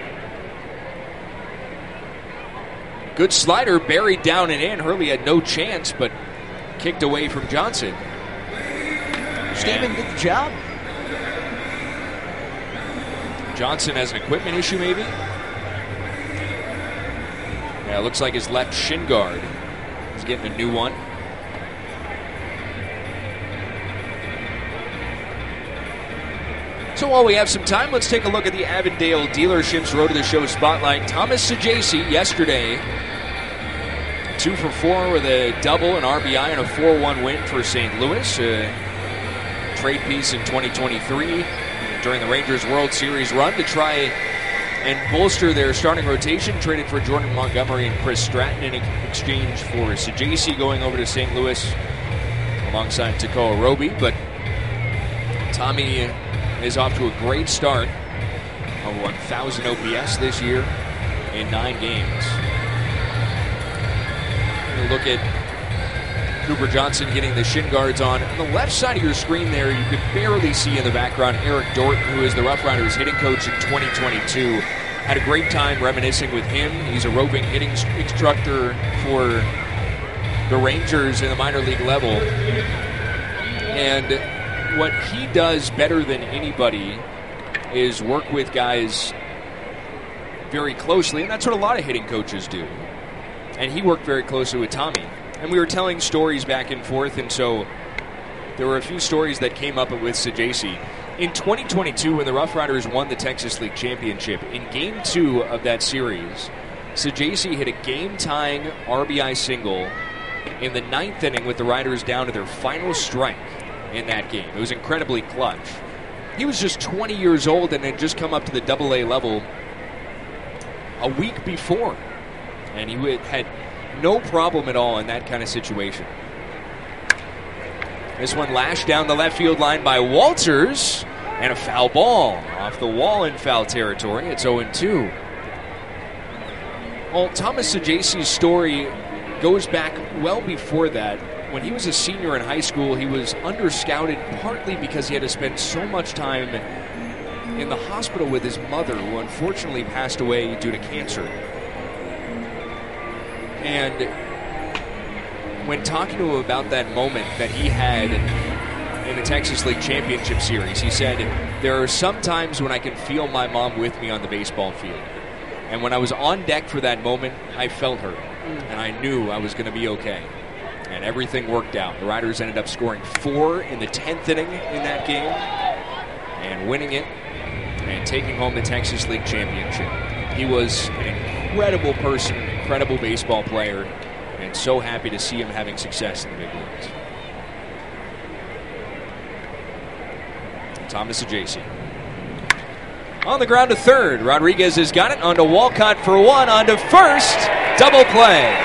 Good slider buried down and in. Hurley had no chance, but kicked away from Johnson. Stephen did the job. Johnson has an equipment issue, maybe? Yeah, it looks like his left shin guard is getting a new one. So while we have some time, let's take a look at the Avondale dealership's Road to the Show spotlight. Thomas Sajaci yesterday, two for four with a double, an R B I, and a four one win for Saint Louis. A trade piece in twenty twenty-three during the Rangers World Series run to try and bolster their starting rotation. Traded for Jordan Montgomery and Chris Stratton in exchange for Sajaci going over to Saint Louis alongside Takao Roby. But Tommy is off to a great start. Over one thousand O P S this year in nine games. Look at Cooper Johnson getting the shin guards on. On the left side of your screen there, you could barely see in the background Eric Dorton, who is the Rough Riders hitting coach in twenty twenty-two. Had a great time reminiscing with him. He's a roving hitting instructor for the Rangers in the minor league level. And what he does better than anybody is work with guys very closely, and that's what a lot of hitting coaches do. And he worked very closely with Tommy. And we were telling stories back and forth, and so there were a few stories that came up with Sajaci. In twenty twenty-two, when the Rough Riders won the Texas League Championship, in Game two of that series, Sajaci hit a game-tying R B I single in the ninth inning with the Riders down to their final strike in that game. It was incredibly clutch. He was just twenty years old and had just come up to the double A level a week before. And he had no problem at all in that kind of situation. This one lashed down the left field line by Walters, and a foul ball off the wall in foul territory. It's oh and two. Well, Thomas Sajaci's story goes back well before that. When he was a senior in high school, he was under-scouted partly because he had to spend so much time in the hospital with his mother, who unfortunately passed away due to cancer. And when talking to him about that moment that he had in the Texas League Championship Series, he said, there are some times when I can feel my mom with me on the baseball field. And when I was on deck for that moment, I felt her. And I knew I was going to be okay. And everything worked out. The Riders ended up scoring four in the tenth inning in that game and winning it and taking home the Texas League Championship. He was an incredible person, an incredible baseball player, and so happy to see him having success in the big leagues. Thomas Sajaci. On the ground to third. Rodriguez has got it. On to Walcott for one. On to first. Double play.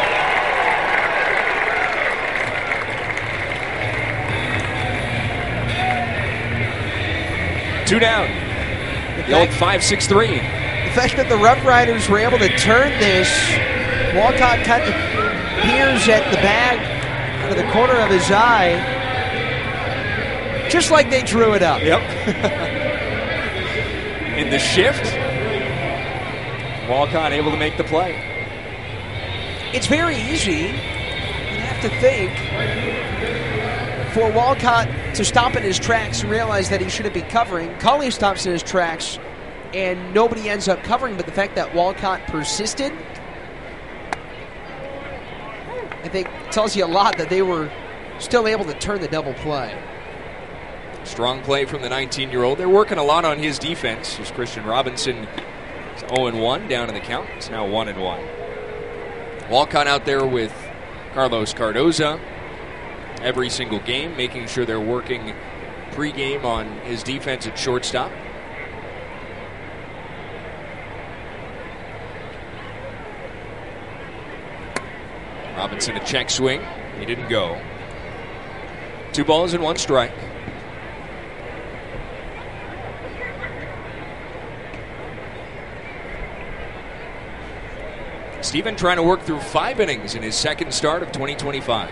Two down. The old five six three. The fact that the Rough Riders were able to turn this, Walcott kind of peers at the bag out of the corner of his eye, just like they drew it up. Yep. In the shift, Walcott able to make the play. It's very easy, you have to think, for Walcott to stop in his tracks and realize that he shouldn't be covering. Cauley stops in his tracks and nobody ends up covering, but the fact that Walcott persisted, I think tells you a lot that they were still able to turn the double play. Strong play from the nineteen-year-old. They're working a lot on his defense. As Christian Robinson is oh and one down in the count. It's now one and one. Walcott out there with Carlos Cardoza every single game, making sure they're working pregame on his defense at shortstop. Robinson a check swing. He didn't go. Two balls and one strike. Steven trying to work through five innings in his second start of twenty twenty-five.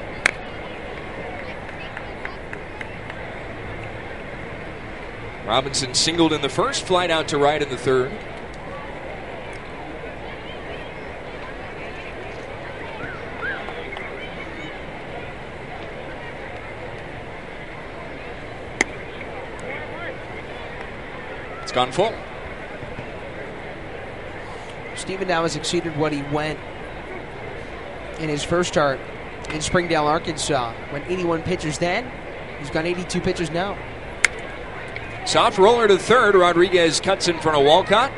Robinson singled in the first, flied out to right in the third. It's gone full. Steven now has exceeded what he went in his first start in Springdale, Arkansas. Went eighty-one pitches then. He's got eighty-two pitches now. Soft roller to third. Rodriguez cuts in front of Walcott.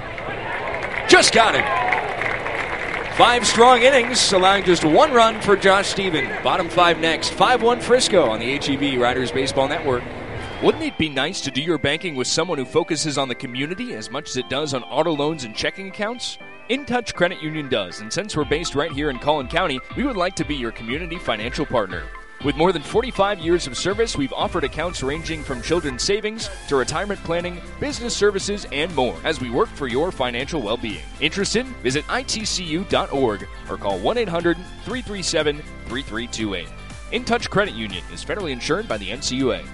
Just got him. Five strong innings, allowing just one run for Josh Steven. Bottom five next. five one Frisco on the H E B Riders Baseball Network. Wouldn't it be nice to do your banking with someone who focuses on the community as much as it does on auto loans and checking accounts? InTouch Credit Union does, and since we're based right here in Collin County, we would like to be your community financial partner. With more than forty-five years of service, we've offered accounts ranging from children's savings to retirement planning, business services, and more as we work for your financial well-being. Interested? Visit I T C U dot org or call one eight hundred, three three seven, three three two eight. InTouch Credit Union is federally insured by the N C U A.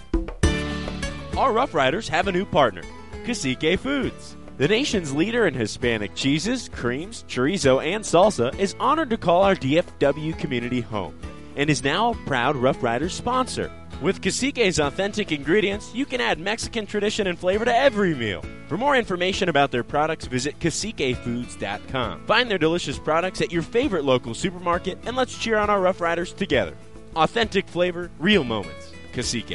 Our Rough Riders have a new partner, Cacique Foods. The nation's leader in Hispanic cheeses, creams, chorizo, and salsa is honored to call our D F W community home and is now a proud Rough Riders sponsor. With Cacique's authentic ingredients, you can add Mexican tradition and flavor to every meal. For more information about their products, visit cacique foods dot com. Find their delicious products at your favorite local supermarket, and let's cheer on our Rough Riders together. Authentic flavor, real moments. Cacique.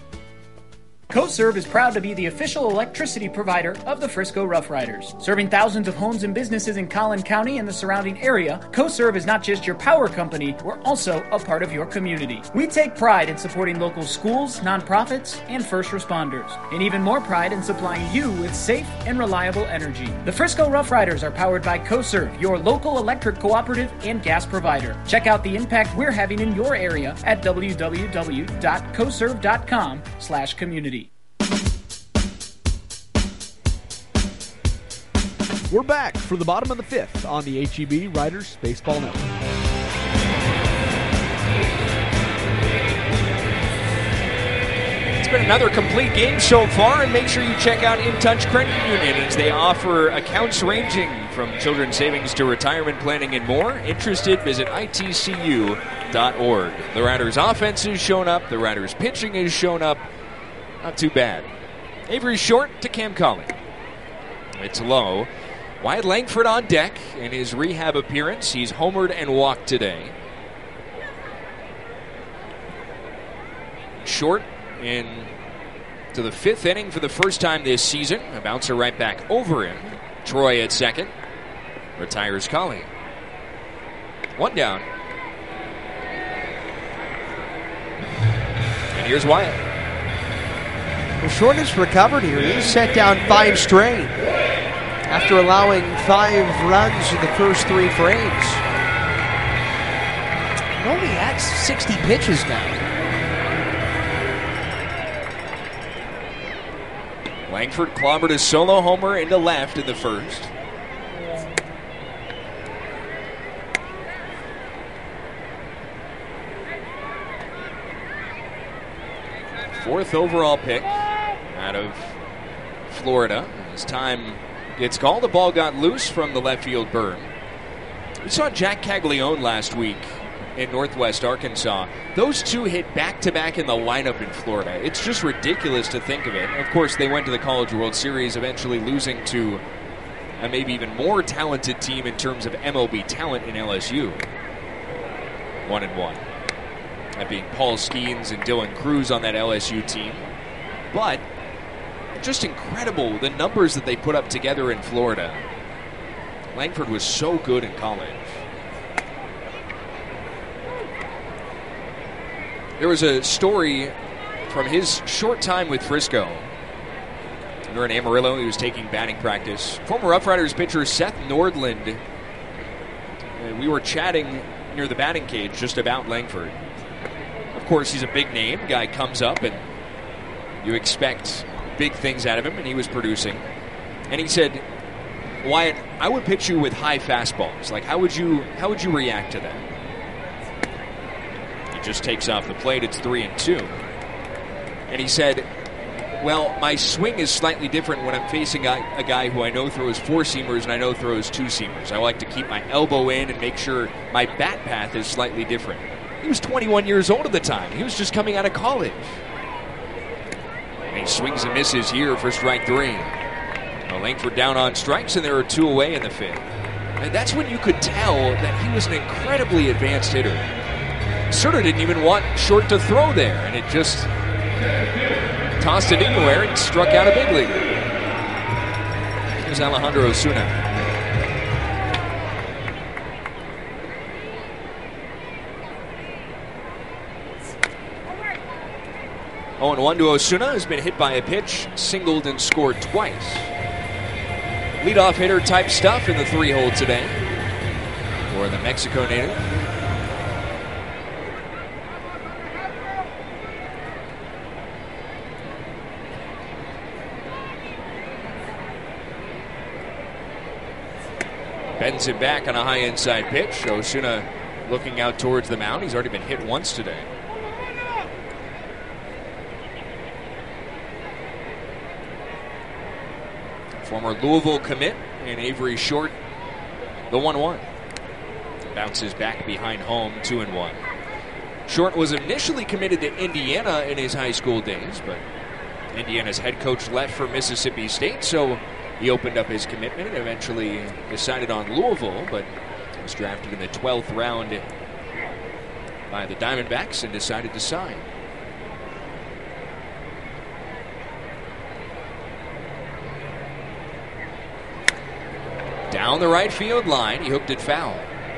CoServe is proud to be the official electricity provider of the Frisco Rough Riders. Serving thousands of homes and businesses in Collin County and the surrounding area, CoServe is not just your power company, we're also a part of your community. We take pride in supporting local schools, nonprofits, and first responders, and even more pride in supplying you with safe and reliable energy. The Frisco Rough Riders are powered by CoServe, your local electric cooperative and gas provider. Check out the impact we're having in your area at w w w dot coserve dot com slash community. We're back for the bottom of the fifth on the H E B Riders Baseball Network. It's been another complete game so far, and make sure you check out In Touch Credit Union as they offer accounts ranging from children's savings to retirement planning and more. Interested, visit I T C U dot org. The Riders' offense has shown up. The Riders' pitching has shown up. Not too bad. Avery Short to Cam Colley. It's low. Wyatt Langford on deck in his rehab appearance. He's homered and walked today. Short in to the fifth inning for the first time this season. A bouncer right back over him. Troy at second. Retires Colley. One down. And here's Wyatt. Well, Short has recovered here. He's set down five straight after allowing five runs in the first three frames. He only had sixty pitches now. Langford clobbered a solo homer into left in the first. Fourth overall pick out of Florida. As time gets called, the ball got loose from the left field berm. We saw Jack Caglione last week in Northwest Arkansas. Those two hit back-to-back in the lineup in Florida. It's just ridiculous to think of it. Of course, they went to the College World Series, eventually losing to a maybe even more talented team in terms of M L B talent in L S U. One and one. That being Paul Skeens and Dylan Cruz on that L S U team. But just incredible the numbers that they put up together in Florida. Langford was so good in college. There was a story from his short time with Frisco. During Amarillo, he was taking batting practice. Former Rough Riders pitcher Seth Nordland. Uh, we were chatting near the batting cage just about Langford. Of course, he's a big name. Guy comes up and you expect big things out of him, and he was producing. And he said, Wyatt, I would pitch you with high fastballs. Like, how would you how would you react to that? He just takes off the plate. It's three and two. And he said, well, my swing is slightly different when I'm facing a, a guy who I know throws four-seamers and I know throws two-seamers. I like to keep my elbow in and make sure my bat path is slightly different. He was twenty-one years old at the time. He was just coming out of college. And he swings and misses here for strike three. Well, Langford down on strikes, and there are two away in the fifth. And that's when you could tell that he was an incredibly advanced hitter. Sutter didn't even want Short to throw there, and it just tossed it anywhere and struck out a big leaguer. Here's Alejandro Osuna. oh and one to Osuna, has been hit by a pitch, singled and scored twice. Leadoff hitter type stuff in the three-hole today for the Mexico native. Bends it back on a high inside pitch. Osuna looking out towards the mound. He's already been hit once today. Former Louisville commit and Avery Short, the one one. Bounces back behind home, two and one. Short was initially committed to Indiana in his high school days, but Indiana's head coach left for Mississippi State, so he opened up his commitment and eventually decided on Louisville, but was drafted in the twelfth round by the Diamondbacks and decided to sign. Down the right field line, he hooked it foul.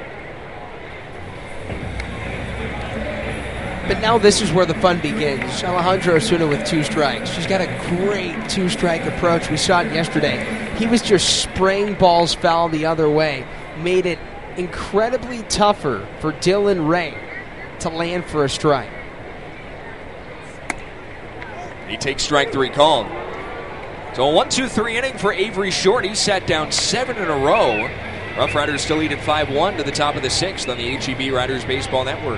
But now this is where the fun begins. Alejandro Osuna with two strikes. He's got a great two-strike approach. We saw it yesterday. He was just spraying balls foul the other way. Made it incredibly tougher for Dylan Ray to land for a strike. He takes strike three called. So a one two three inning for Avery Short. He sat down seven in a row. Rough Riders still lead at five one to the top of the sixth on the H E B Riders Baseball Network.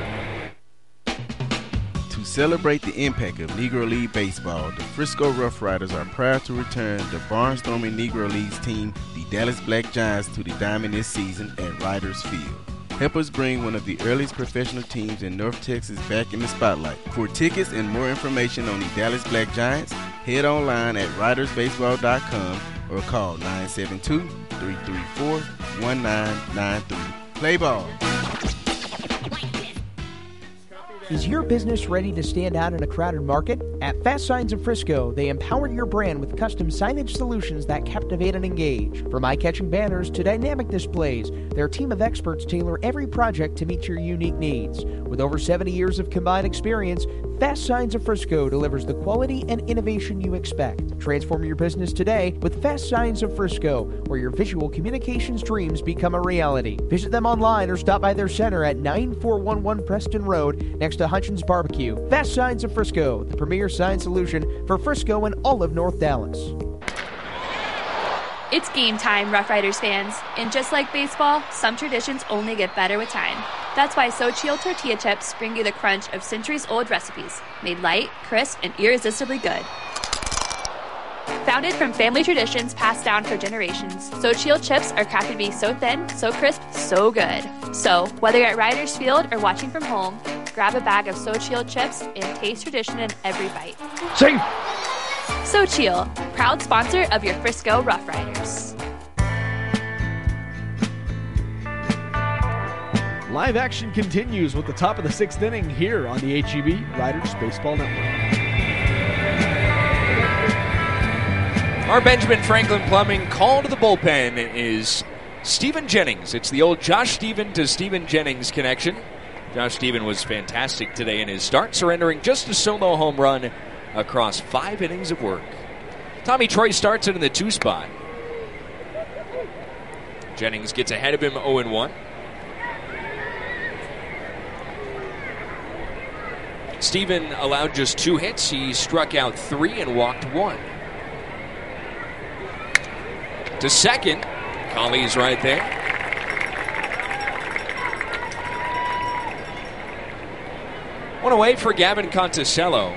To celebrate the impact of Negro League baseball, the Frisco Rough Riders are proud to return the barnstorming Negro Leagues team, the Dallas Black Giants, to the diamond this season at Riders Field. Help us bring one of the earliest professional teams in North Texas back in the spotlight. For tickets and more information on the Dallas Black Giants, head online at riders baseball dot com or call nine seven two, three three four, one nine nine three. Play ball. Is your business ready to stand out in a crowded market? At Fast Signs of Frisco, they empower your brand with custom signage solutions that captivate and engage. From eye-catching banners to dynamic displays, their team of experts tailor every project to meet your unique needs. With over seventy years of combined experience, Fast Signs of Frisco delivers the quality and innovation you expect. Transform your business today with Fast Signs of Frisco, where your visual communications dreams become a reality. Visit them online or stop by their center at nine four one one Preston Road next to Hutchins Barbecue. Fast Signs of Frisco, the premier sign solution for Frisco and all of North Dallas. It's game time, Rough Riders fans. And just like baseball, some traditions only get better with time. That's why Xochitl tortilla chips bring you the crunch of centuries-old recipes, made light, crisp, and irresistibly good. Founded from family traditions passed down for generations, Xochitl chips are crafted to be so thin, so crisp, so good. So, whether you're at Riders Field or watching from home, grab a bag of Xochitl chips and taste tradition in every bite. Sing! Xochitl, proud sponsor of your Frisco Rough Riders. Live action continues with the top of the sixth inning here on the H E B Riders Baseball Network. Our Benjamin Franklin Plumbing call to the bullpen is Stephen Jennings. It's the old Josh Stephen to Stephen Jennings connection. Josh Stephen was fantastic today in his start, surrendering just a solo home run across five innings of work. Tommy Troy starts it in the two spot. Jennings gets ahead of him oh and one. Stephen allowed just two hits. He struck out three and walked one. To second, Colley's right there. One away for Gavin Conticello.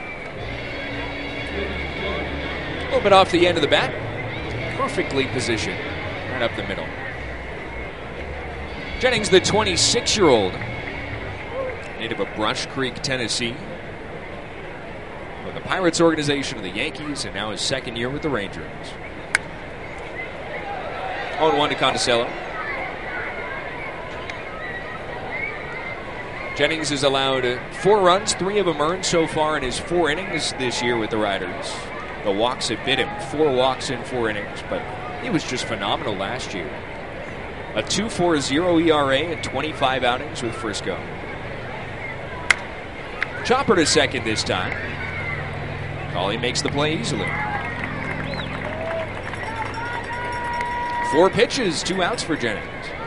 A little bit off the end of the bat. Perfectly positioned. Right up the middle. Jennings, the twenty-six-year-old. Native of Brush Creek, Tennessee. With the Pirates organization of the Yankees, and now his second year with the Rangers. oh and one to Conticello. Jennings has allowed four runs, three of them earned so far in his four innings this year with the Riders. The walks have bit him, four walks in four innings, but he was just phenomenal last year. A two point four oh E R A in twenty-five outings with Frisco. Chopper to second this time. Colley makes the play easily. Four pitches, two outs for Jennings.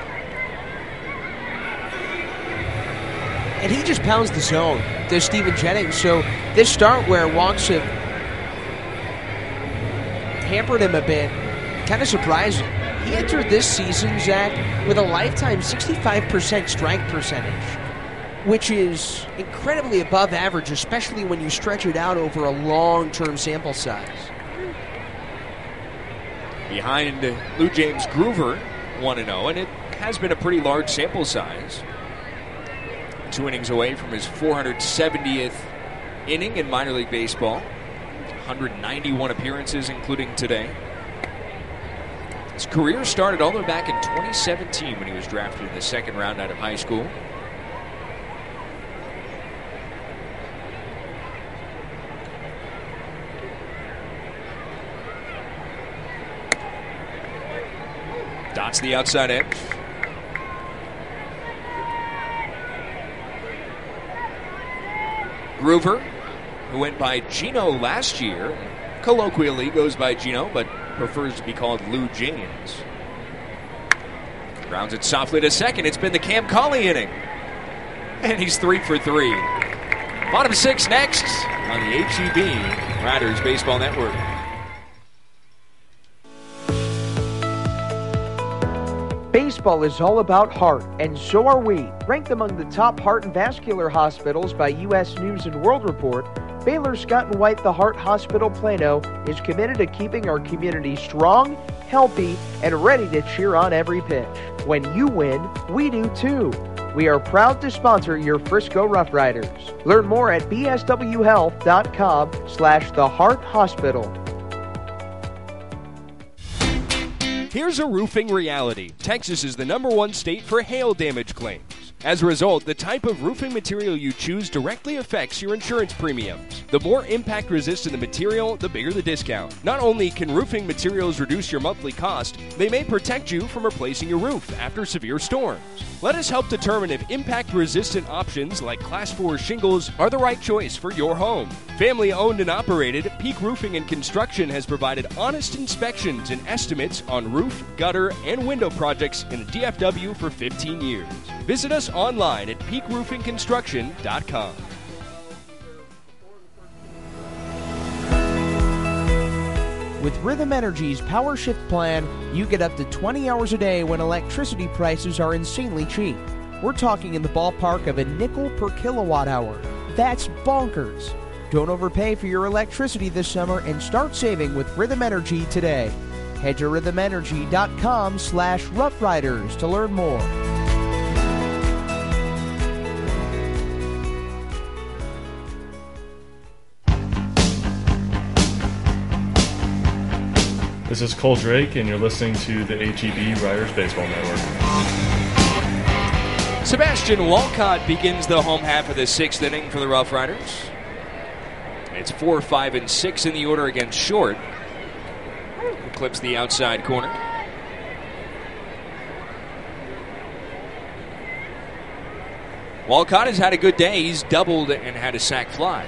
And he just pounds the zone, does Stephen Jennings. So this start where walks have hampered him a bit, kind of surprising. He entered this season, Zach, with a lifetime sixty-five percent strike percentage, which is incredibly above average, especially when you stretch it out over a long-term sample size. Behind Lou James Groover, one and oh, and it has been a pretty large sample size. Two innings away from his four hundred seventieth inning in minor league baseball. one hundred ninety-one appearances, including today. His career started all the way back in twenty seventeen when he was drafted in the second round out of high school. Dots the outside edge. Groover, who went by Gino last year, colloquially goes by Gino, but prefers to be called Lou James. Grounds it softly to second. It's been the Cam Colley inning. And he's three for three. Bottom six next on the H E B Riders Baseball Network. Baseball is all about heart, and so are we. Ranked among the top heart and vascular hospitals by U S News and World Report, Baylor Scott and White The Heart Hospital Plano is committed to keeping our community strong, healthy, and ready to cheer on every pitch. When you win, we do too. We are proud to sponsor your Frisco Rough Riders. Learn more at b s w health dot com slash the heart hospital. Here's a roofing reality. Texas is the number one state for hail damage claims. As a result, the type of roofing material you choose directly affects your insurance premiums. The more impact-resistant the material, the bigger the discount. Not only can roofing materials reduce your monthly cost, they may protect you from replacing your roof after severe storms. Let us help determine if impact-resistant options like Class four shingles are the right choice for your home. Family-owned and operated, Peak Roofing and Construction has provided honest inspections and estimates on roof, gutter, and window projects in the D F W for fifteen years. Visit us online at peak roofing construction dot com. With Rhythm Energy's Power Shift plan, you get up to twenty hours a day when electricity prices are insanely cheap. We're talking in the ballpark of a nickel per kilowatt hour. That's bonkers. Don't overpay for your electricity this summer and start saving with Rhythm Energy today. Head to rhythm energy dot com slash rough riders to learn more. This is Cole Drake, and you're listening to the H E B Riders Baseball Network. Sebastian Walcott begins the home half of the sixth inning for the Rough Riders. It's four, five, and six in the order against Short. He clips the outside corner. Walcott has had a good day. He's doubled and had a sac fly.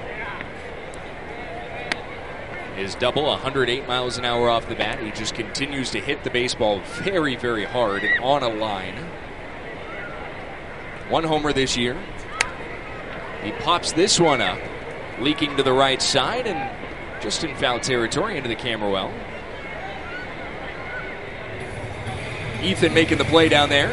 His double, one hundred eight miles an hour off the bat. He just continues to hit the baseball very, very hard and on a line. One homer this year. He pops this one up, leaking to the right side and just in foul territory into the camera well. Ethan making the play down there.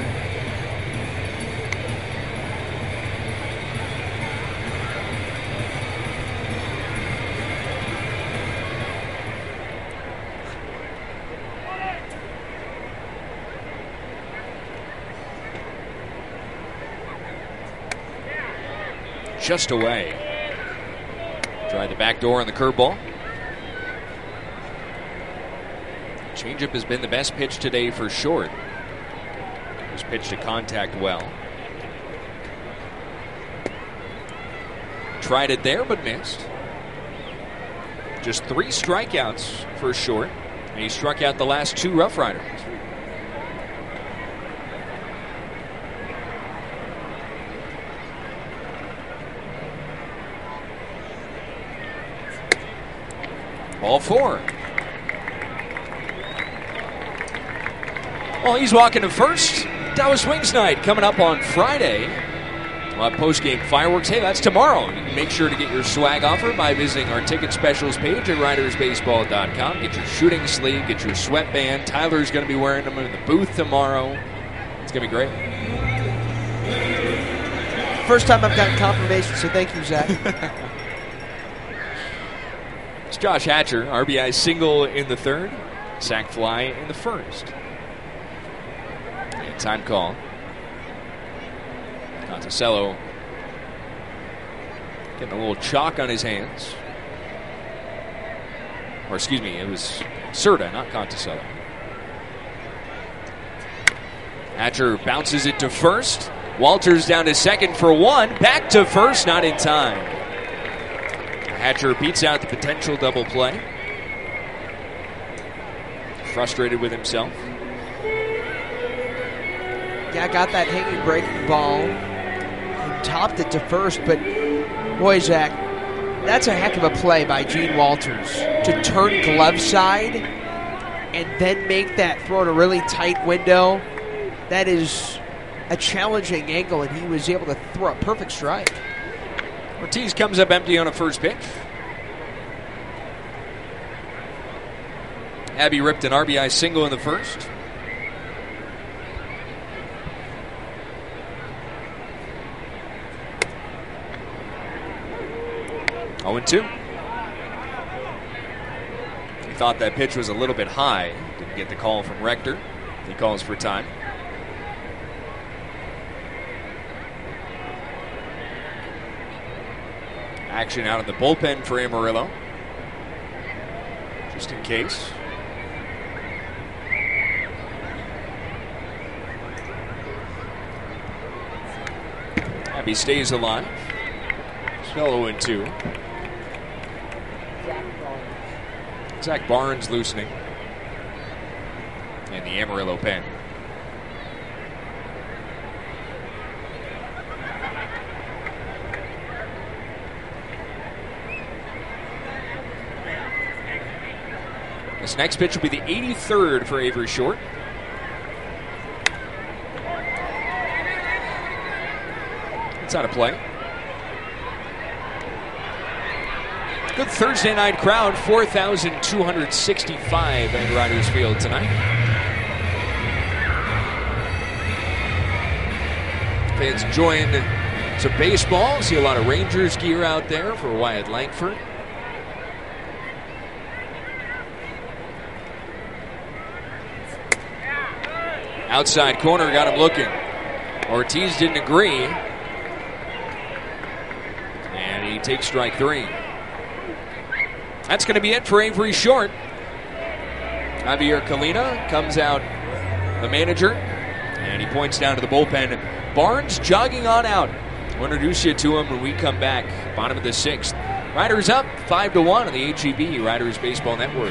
Just away. Tried the back door on the curveball. Changeup has been the best pitch today for Short. Was pitched to contact well. Tried it there but missed. Just three strikeouts for Short. And he struck out the last two Rough Riders. Ball four. Well, he's walking to first. Dallas Wings Night coming up on Friday. We'll have post-game fireworks. Hey, that's tomorrow. You can make sure to get your swag offer by visiting our ticket specials page at riders baseball dot com. Get your shooting sleeve, get your sweatband. Tyler's going to be wearing them in the booth tomorrow. It's going to be great. First time I've gotten confirmation, so thank you, Zach. It's Josh Hatcher, R B I single in the third, sac fly in the first. And time call. Conticello getting a little chalk on his hands. Or excuse me, it was Serta, not Conticello. Hatcher bounces it to first. Walters down to second for one. Back to first, not in time. Hatcher beats out the potential double play. Frustrated with himself. Yeah, got that hanging breaking ball and topped it to first, but boy, Zach, that's a heck of a play by Gene Walters to turn glove side and then make that throw in a really tight window. That is a challenging angle, and he was able to throw a perfect strike. Ortiz comes up empty on a first pitch. Abby ripped an R B I single in the first. oh and two. He thought that pitch was a little bit high. Didn't get the call from Rector. He calls for time. Action out in the bullpen for Amarillo. Just in case. Abbey stays alive. Still oh and two. Zach Barnes loosening in the Amarillo pen. This next pitch will be the eighty-third for Avery Short. It's out of play. Good Thursday night crowd, four thousand two hundred sixty-five at Riders Field tonight. Fans enjoying some baseball. See a lot of Rangers gear out there for Wyatt Langford. Outside corner, got him looking. Ortiz didn't agree. And he takes strike three. That's going to be it for Avery Short. Javier Kalina comes out, the manager, and he points down to the bullpen. Barnes jogging on out. We'll introduce you to him when we come back. Bottom of the sixth. Riders up five to one on the H E B Riders Baseball Network.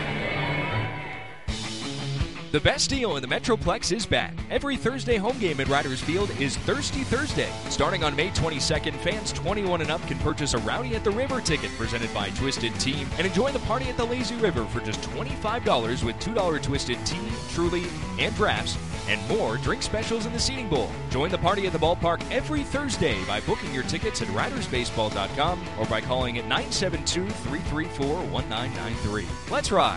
The best deal in the Metroplex is back. Every Thursday home game at Riders Field is Thirsty Thursday. Starting on May twenty-second, fans twenty-one and up can purchase a Rowdy at the River ticket presented by Twisted Tea and enjoy the party at the Lazy River for just twenty-five dollars with two dollars Twisted Tea, Truly, and drafts, and more drink specials in the seating bowl. Join the party at the ballpark every Thursday by booking your tickets at riders baseball dot com or by calling at nine seven two, three three four, one nine nine three. Let's ride.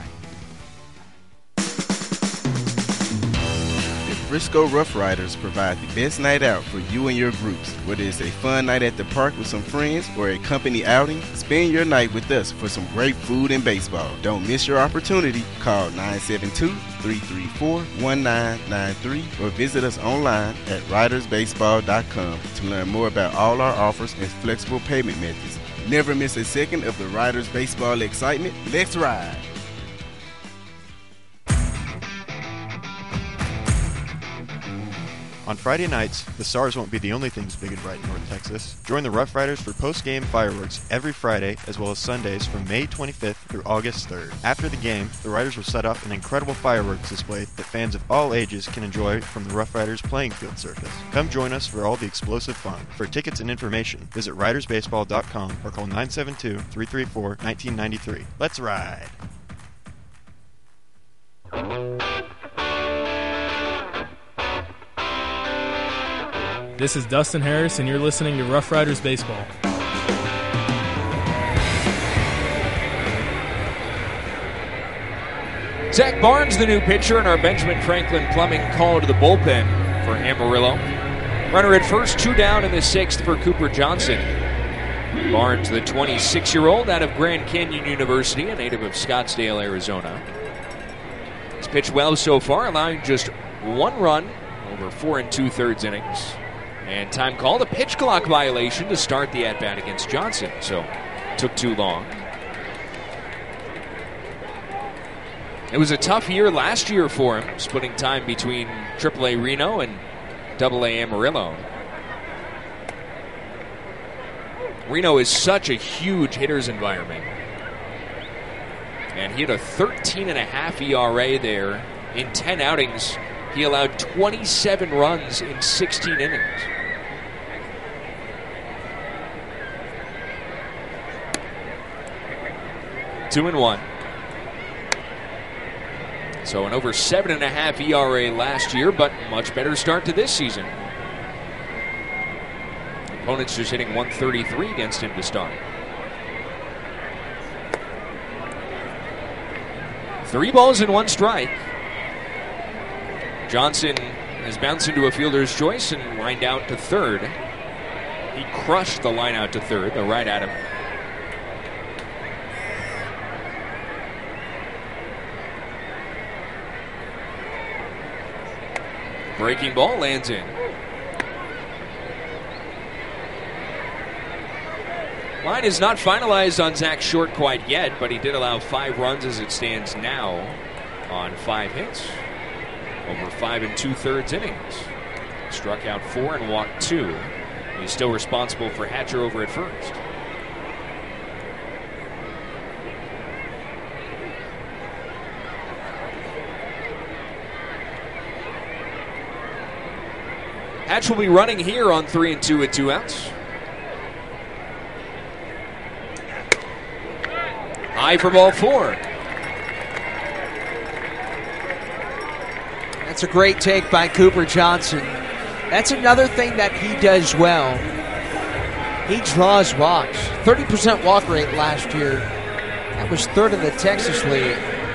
Frisco Rough Riders provide the best night out for you and your groups. Whether it's a fun night at the park with some friends or a company outing, spend your night with us for some great food and baseball. Don't miss your opportunity. Call nine seven two, three three four, one nine nine three or visit us online at riders baseball dot com to learn more about all our offers and flexible payment methods. Never miss a second of the Riders Baseball excitement. Let's ride! On Friday nights, the Stars won't be the only things big and bright in North Texas. Join the Rough Riders for post-game fireworks every Friday, as well as Sundays from May twenty-fifth through August third. After the game, the Riders will set up an incredible fireworks display that fans of all ages can enjoy from the Rough Riders playing field surface. Come join us for all the explosive fun. For tickets and information, visit riders baseball dot com or call nine seven two, three three four, one nine nine three. Let's ride! This is Dustin Harris, and you're listening to Rough Riders Baseball. Zach Barnes, the new pitcher, and our Benjamin Franklin Plumbing call to the bullpen for Amarillo. Runner at first, two down in the sixth for Cooper Johnson. Barnes, the twenty-six-year-old out of Grand Canyon University, a native of Scottsdale, Arizona. He's pitched well so far, allowing just one run over four and two-thirds innings. And time called, a pitch clock violation to start the at-bat against Johnson, so took too long. It was a tough year last year for him, splitting time between triple A Reno and double A Amarillo. Reno is such a huge hitter's environment. And he had a thirteen and a half E R A there. In ten outings, he allowed twenty-seven runs in sixteen innings. Two and one. So an over seven and a half E R A last year, but much better start to this season. Opponents just hitting one thirty-three against him to start. Three balls and one strike. Johnson has bounced into a fielder's choice and lined out to third. He crushed the line out to third, the right at him. Breaking ball lands in. Line is not finalized on Zach Short quite yet, but he did allow five runs as it stands now on five hits over five and two-thirds innings. Struck out four and walked two. He's still responsible for Hatcher over at first. Hatch will be running here on three and two with two outs. High for ball four. That's a great take by Cooper Johnson. That's another thing that he does well. He draws walks. thirty percent walk rate last year. That was third in the Texas League.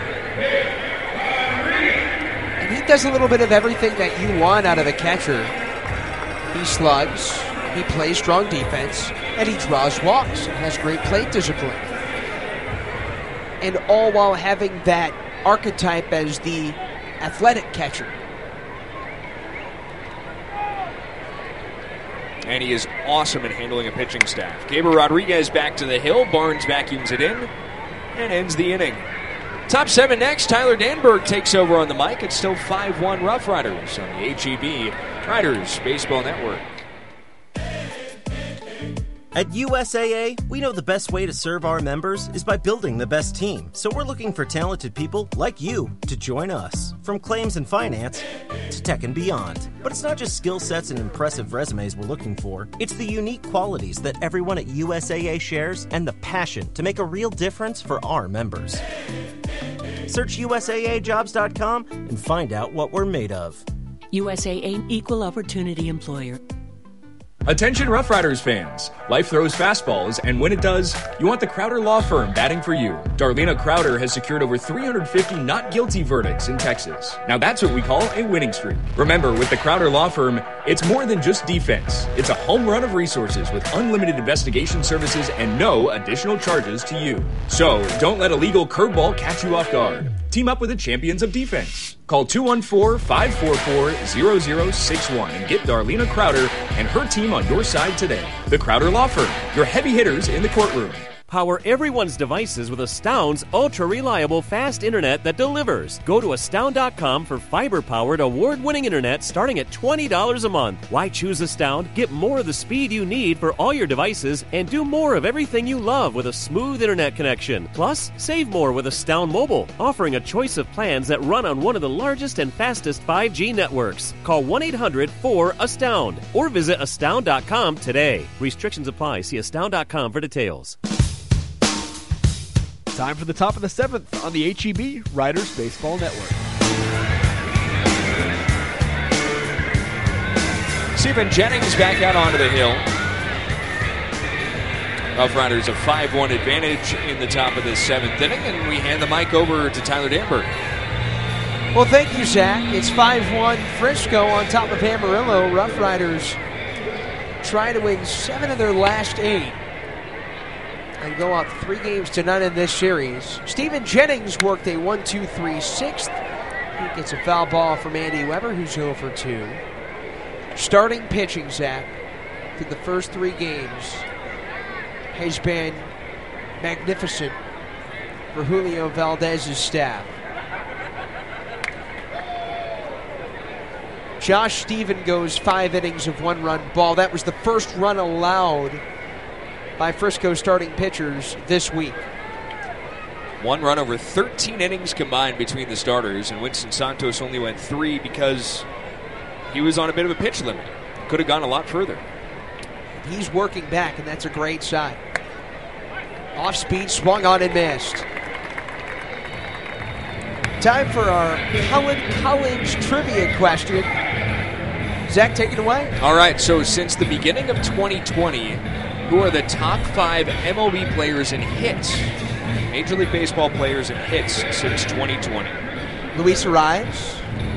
And he does a little bit of everything that you want out of a catcher. He slugs, he plays strong defense, and he draws walks and has great plate discipline. And all while having that archetype as the athletic catcher. And he is awesome at handling a pitching staff. Gabriel Rodriguez back to the hill. Barnes vacuums it in and ends the inning. Top seven next. Tyler Danberg takes over on the mic. It's still five one Rough Riders on the H E B Riders Baseball Network. At U S A A, we know the best way to serve our members is by building the best team. So we're looking for talented people like you to join us. From claims and finance to tech and beyond. But it's not just skill sets and impressive resumes we're looking for. It's the unique qualities that everyone at U S A A shares and the passion to make a real difference for our members. Search U S A A jobs dot com and find out what we're made of. U S A A Equal Opportunity Employer. Attention Rough Riders fans. Life throws fastballs, and when it does, you want the Crowder Law Firm batting for you. Darlena Crowder has secured over three hundred fifty not guilty verdicts in Texas. Now that's what we call a winning streak. Remember, with the Crowder Law Firm, it's more than just defense. It's a home run of resources with unlimited investigation services and no additional charges to you. So, don't let a legal curveball catch you off guard. Team up with the champions of defense. Call two one four, five four four, zero zero six one and get Darlena Crowder and her team on your side today. The Crowder Law Firm, your heavy hitters in the courtroom. Power everyone's devices with Astound's ultra-reliable fast internet that delivers. Go to astound dot com for fiber-powered, award-winning internet starting at twenty dollars a month. Why choose Astound? Get more of the speed you need for all your devices and do more of everything you love with a smooth internet connection. Plus, save more with Astound Mobile, offering a choice of plans that run on one of the largest and fastest five G networks. Call one eight hundred four astound or visit astound dot com today. Restrictions apply. See astound dot com for details. Time for the top of the seventh on the H E B Riders Baseball Network. Stephen Jennings back out onto the hill. Rough Riders a five one advantage in the top of the seventh inning, and we hand the mic over to Tyler Danberg. Well, thank you, Zach. It's five one Frisco on top of Amarillo. Rough Riders try to win seven of their last eight and go up three games to none in this series. Stephen Jennings worked a one two three sixth. He gets a foul ball from Andy Weber, who's zero for two. Starting pitching, Zach, through the first three games has been magnificent for Julio Valdez's staff. Josh Stephen goes five innings of one-run ball. That was the first run allowed by Frisco starting pitchers this week. One run over thirteen innings combined between the starters, and Winston Santos only went three because he was on a bit of a pitch limit. Could have gone a lot further. He's working back, and that's a great sign. Off speed, swung on and missed. Time for our Cullen College trivia question. Zach, take it away. All right, so since the beginning of twenty twenty, who are the top five M L B players in hits? Major League Baseball players in hits since twenty twenty. Luis Arraez.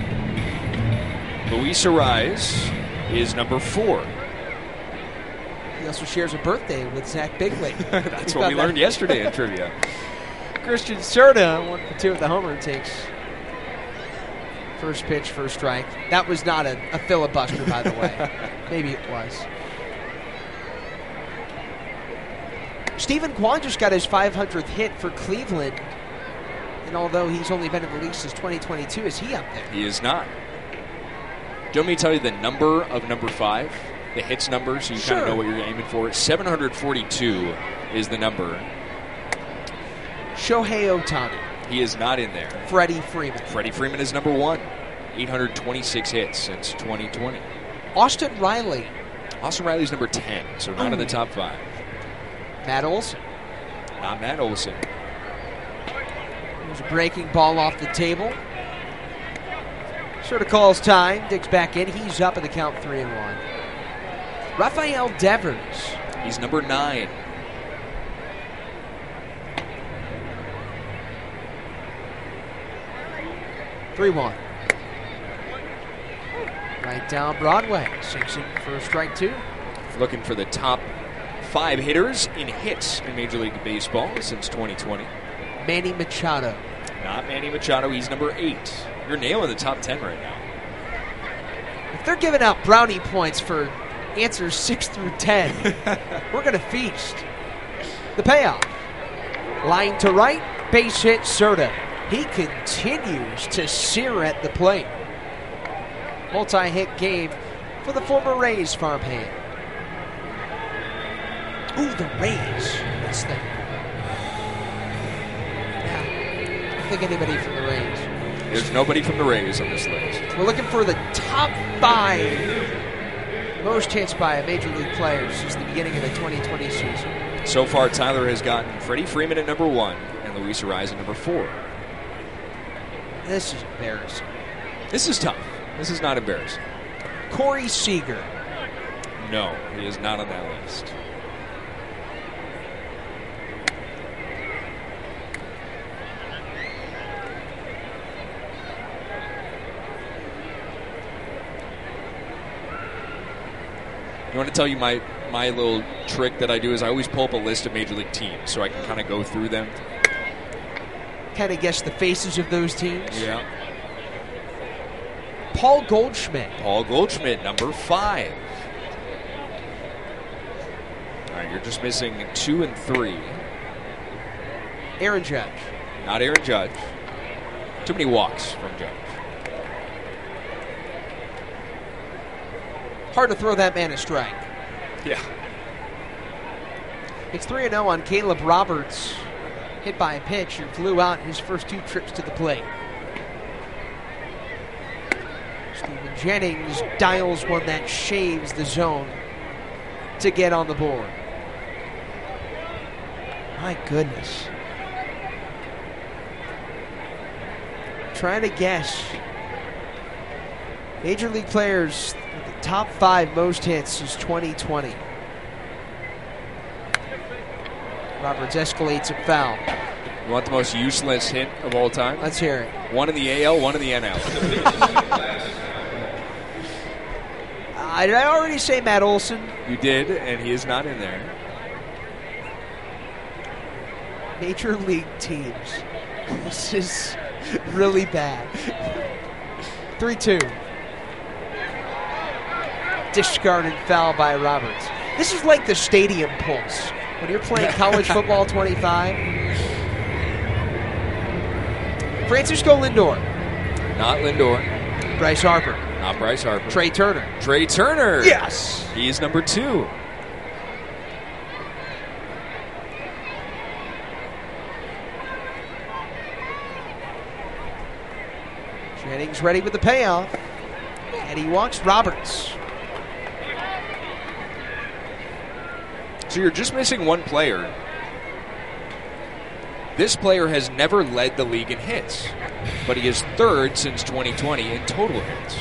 Luis Arraez is number four. He also shares a birthday with Zach Bigley. That's what we learned yesterday in trivia. Christian Serta, one for two with the homer, takes First pitch, first strike. That was not a, a filibuster, by the way. Maybe it was. Stephen Kwan just got his five hundredth hit for Cleveland. And although he's only been in the league since twenty twenty-two, is he up there? He is not. Do you want me to tell you the number of number five? The hits number, so you Sure. kind of know what you're aiming for. seven hundred forty-two is the number. Shohei Ohtani. He is not in there. Freddie Freeman. Freddie Freeman is number one. eight hundred twenty-six hits since twenty twenty. Austin Riley. Austin Riley's number ten, so not in the top five. Matt Olson. Not Matt Olson. There's a breaking ball off the table. Sort of calls time. Digs back in. He's up in the count three and one. Rafael Devers. He's number nine. three one. Right down Broadway. Sinks in for strike two. Looking for the top five hitters in hits in Major League Baseball since twenty twenty. Manny Machado. Not Manny Machado. He's number eight. You're nailing the top ten right now. If they're giving out brownie points for answers six through ten, we're going to feast. The payoff. Line to right. Base hit Serta. He continues to sear at the plate. Multi-hit game for the former Rays farmhand. Ooh, the Rays. That's the... Yeah, I don't think anybody from the Rays. There's nobody from the Rays on this list. We're looking for the top five most hits by a Major League player since the beginning of the twenty twenty season. So far, Tyler has gotten Freddie Freeman at number one and Luis Arraez at number four. This is embarrassing. This is tough. This is not embarrassing. Corey Seager. No, he is not on that list. You want to tell you my, my little trick that I do is I always pull up a list of Major League teams so I can kind of go through them. Kind of guess the faces of those teams. Yeah. Paul Goldschmidt. Paul Goldschmidt, number five. All right, you're just missing two and three. Aaron Judge. Not Aaron Judge. Too many walks from Judge. Hard to throw that man a strike. Yeah. It's three and oh on Caleb Roberts. Hit by a pitch and flew out his first two trips to the plate. Steven Jennings dials one that shaves the zone to get on the board. My goodness. Trying to guess. Major League players with the top five most hits since twenty twenty. Roberts escalates a foul. You want the most useless hit of all time? Let's hear it. One in the A L, one in the N L. uh, did I already say Matt Olson? You did, and he is not in there. Major League teams. This is really bad. three two. Discarded foul by Roberts. This is like the stadium pulse. When you're playing college football twenty-five. Francisco Lindor. Not Lindor. Bryce Harper. Not Bryce Harper. Trey Turner. Trey Turner. Yes. He's number two. Jennings ready with the payoff. And he walks Roberts. So you're just missing one player. This player has never led the league in hits, but he is third since twenty twenty in total hits.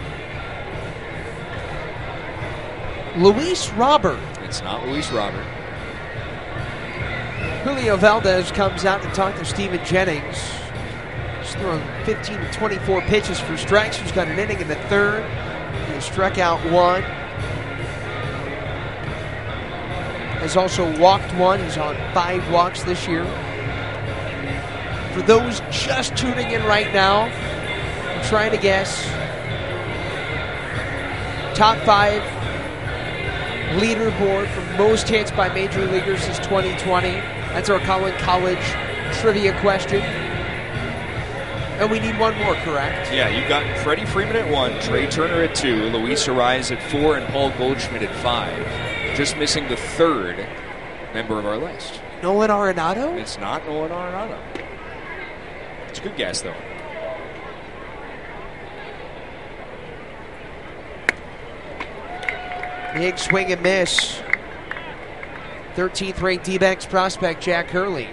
Luis Robert. It's not Luis Robert. Julio Valdez comes out to talk to Steven Jennings. He's thrown fifteen to twenty-four pitches for strikes. He's got an inning in the third. He struck out one. Has also walked one. He's on five walks this year. For those just tuning in right now, I'm trying to guess. Top five leaderboard for most hits by major leaguers since twenty twenty. That's our Colin College trivia question. And we need one more, correct? Yeah, you've got Freddie Freeman at one, Trey Turner at two, Luis Arise at four, and Paul Goldschmidt at five. Just missing the third member of our list. Nolan Arenado? It's not Nolan Arenado. It's a good guess, though. Big swing and miss. thirteenth ranked D-backs prospect Jack Hurley.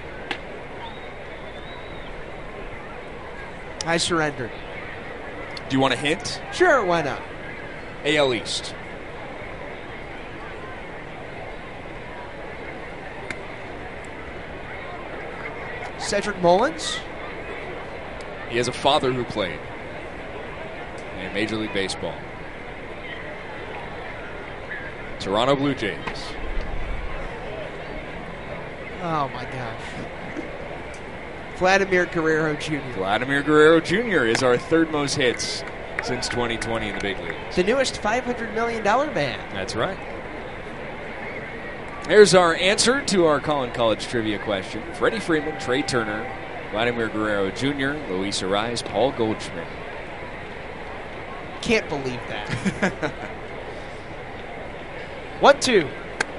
I surrendered. Do you want a hint? Sure, why not? A L East. Cedric Mullins? He has a father who played in Major League Baseball. Toronto Blue Jays. Oh, my gosh. Vladimir Guerrero Junior Vladimir Guerrero Junior is our third most hits since twenty twenty in the big leagues. The newest five hundred million dollars man. That's right. There's our answer to our Colin College trivia question. Freddie Freeman, Trey Turner, Vladimir Guerrero Junior, Luis Arise, Paul Goldschmidt. Can't believe that. One, two.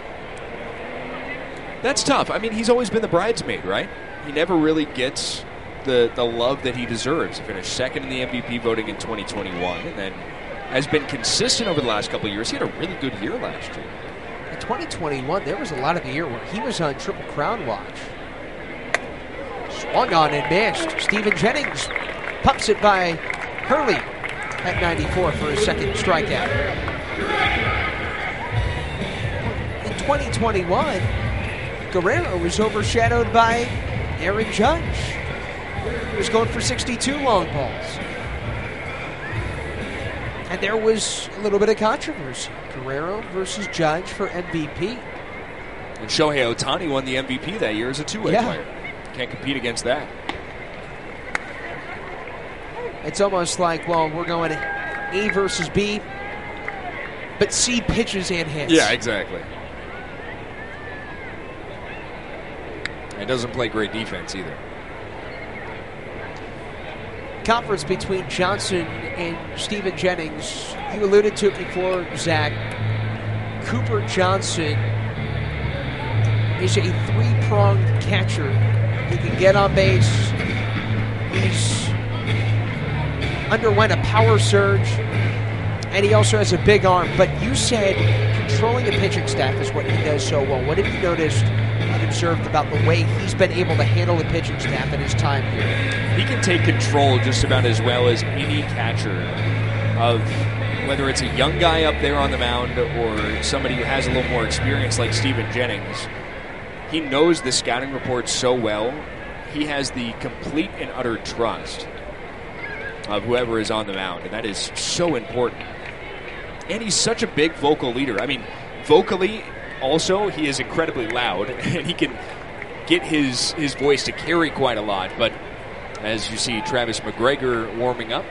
That's tough. I mean, he's always been the bridesmaid, right? He never really gets the the love that he deserves. He finished second in the M V P voting in twenty twenty-one and then has been consistent over the last couple of years. He had a really good year last year. In twenty twenty-one, there was a lot of the year where he was on Triple Crown watch. Swung on and missed. Stephen Jennings pumps it by Hurley at ninety-four for his second strikeout. In twenty twenty-one, Guerrero was overshadowed by Aaron Judge. He was going for sixty-two long balls. And there was a little bit of controversy. Guerrero versus Judge for M V P. And Shohei Ohtani won the M V P that year as a two-way Yeah. player. Can't compete against that. It's almost like, well, we're going A versus B, but C pitches and hits. Yeah, exactly. It doesn't play great defense either. Conference between Johnson and Stephen Jennings. You alluded to it before, Zach. Cooper Johnson is a three-pronged catcher. He can get on base. He's underwent a power surge, and he also has a big arm. But you said controlling a pitching staff is what he does so well. What have you noticed and observed about the way he's been able to handle the pitching staff in his time here? He can take control just about as well as any catcher of whether it's a young guy up there on the mound or somebody who has a little more experience like Stephen Jennings. He knows the scouting report so well. He has the complete and utter trust of whoever is on the mound, and that is so important. And he's such a big vocal leader. I mean, vocally, also, he is incredibly loud, and he can get his, his voice to carry quite a lot. But as you see Travis McGregor warming up,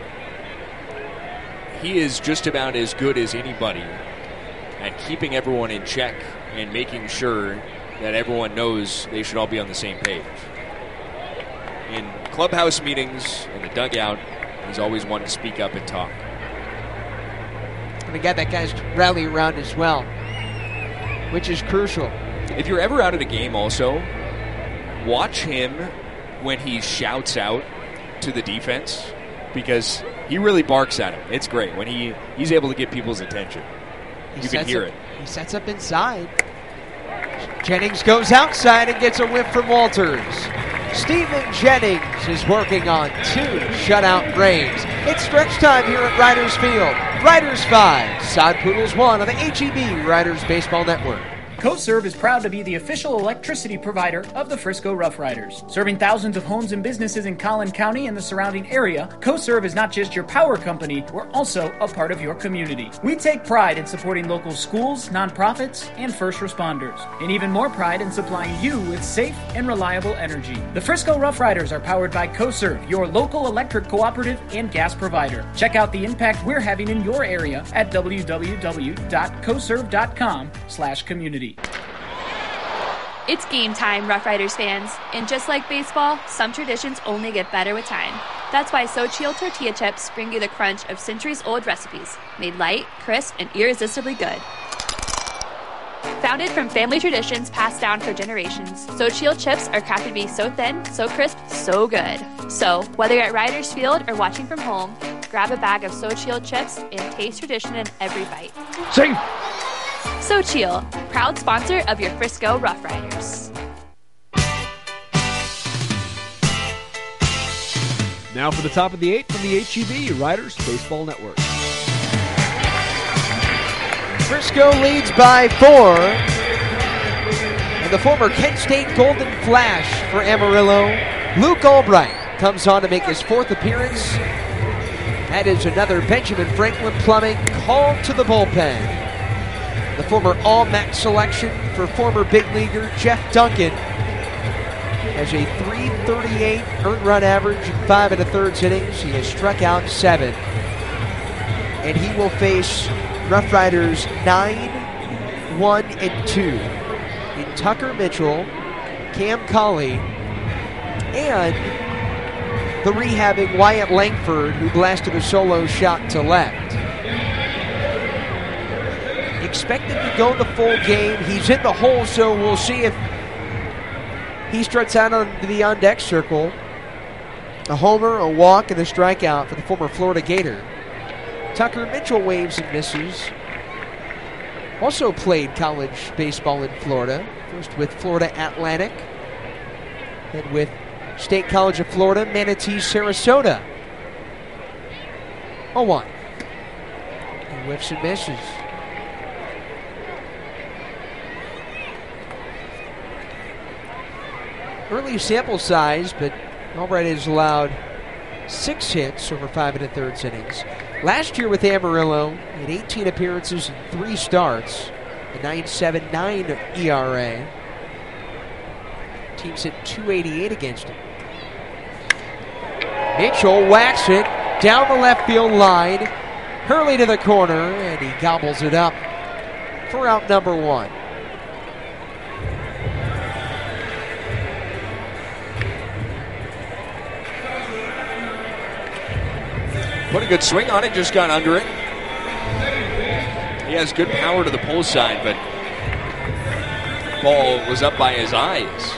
he is just about as good as anybody at keeping everyone in check and making sure that everyone knows they should all be on the same page. In clubhouse meetings, in the dugout, he's always wanted to speak up and talk. And again, that guy's rally around as well, which is crucial. If you're ever out at a game also, watch him when he shouts out to the defense, because he really barks at him. It's great when he, he's able to get people's attention. He You can sets hear up, it. He sets up inside. Jennings goes outside and gets a whiff from Walters. Stephen Jennings is working on two shutout Braves. It's stretch time here at Riders Field. Riders five, Sod Poodles one on the H E B Riders Baseball Network. CoServe is proud to be the official electricity provider of the Frisco Rough Riders. Serving thousands of homes and businesses in Collin County and the surrounding area, CoServe is not just your power company, we're also a part of your community. We take pride in supporting local schools, nonprofits, and first responders, and even more pride in supplying you with safe and reliable energy. The Frisco Rough Riders are powered by CoServe, your local electric cooperative and gas provider. Check out the impact we're having in your area at w w w dot coserve dot com slash community. It's game time, Rough Riders fans. And just like baseball, some traditions only get better with time. That's why Xochitl tortilla chips bring you the crunch of centuries-old recipes, made light, crisp, and irresistibly good. Founded from family traditions passed down for generations, Xochitl chips are crafted to be so thin, so crisp, so good. So, whether you're at Riders Field or watching from home, grab a bag of Xochitl chips and taste tradition in every bite. Sing! Xochitl, proud sponsor of your Frisco Rough Riders. Now for the top of the eight from the H E B Riders Baseball Network. Frisco leads by four. And the former Kent State Golden Flash for Amarillo, Luke Albright, comes on to make his fourth appearance. That is another Benjamin Franklin Plumbing called to the bullpen. The former All-M A C selection for former big leaguer Jeff Duncan has a three thirty-eight earned run average in five and a third innings. He has struck out seven. And he will face Rough Riders nine, one, and two in Tucker Mitchell, Cam Colley, and the rehabbing Wyatt Langford, who blasted a solo shot to left. Expected to go the full game. He's in the hole, so we'll see if he struts out on the on-deck circle. A homer, a walk, and a strikeout for the former Florida Gator. Tucker Mitchell waves and misses. Also played college baseball in Florida. First with Florida Atlantic. Then with State College of Florida, Manatee, Sarasota. oh one. He whiffs and misses. Early sample size, but Albright has allowed six hits over five and a third innings. Last year with Amarillo, he had eighteen appearances and three starts, a nine point seven nine E R A. Team's hit two eighty-eight against him. Mitchell whacks it down the left field line. Hurley to the corner, and he gobbles it up for out number one. Put a good swing on it, just got under it. He has good power to the pull side, but ball was up by his eyes.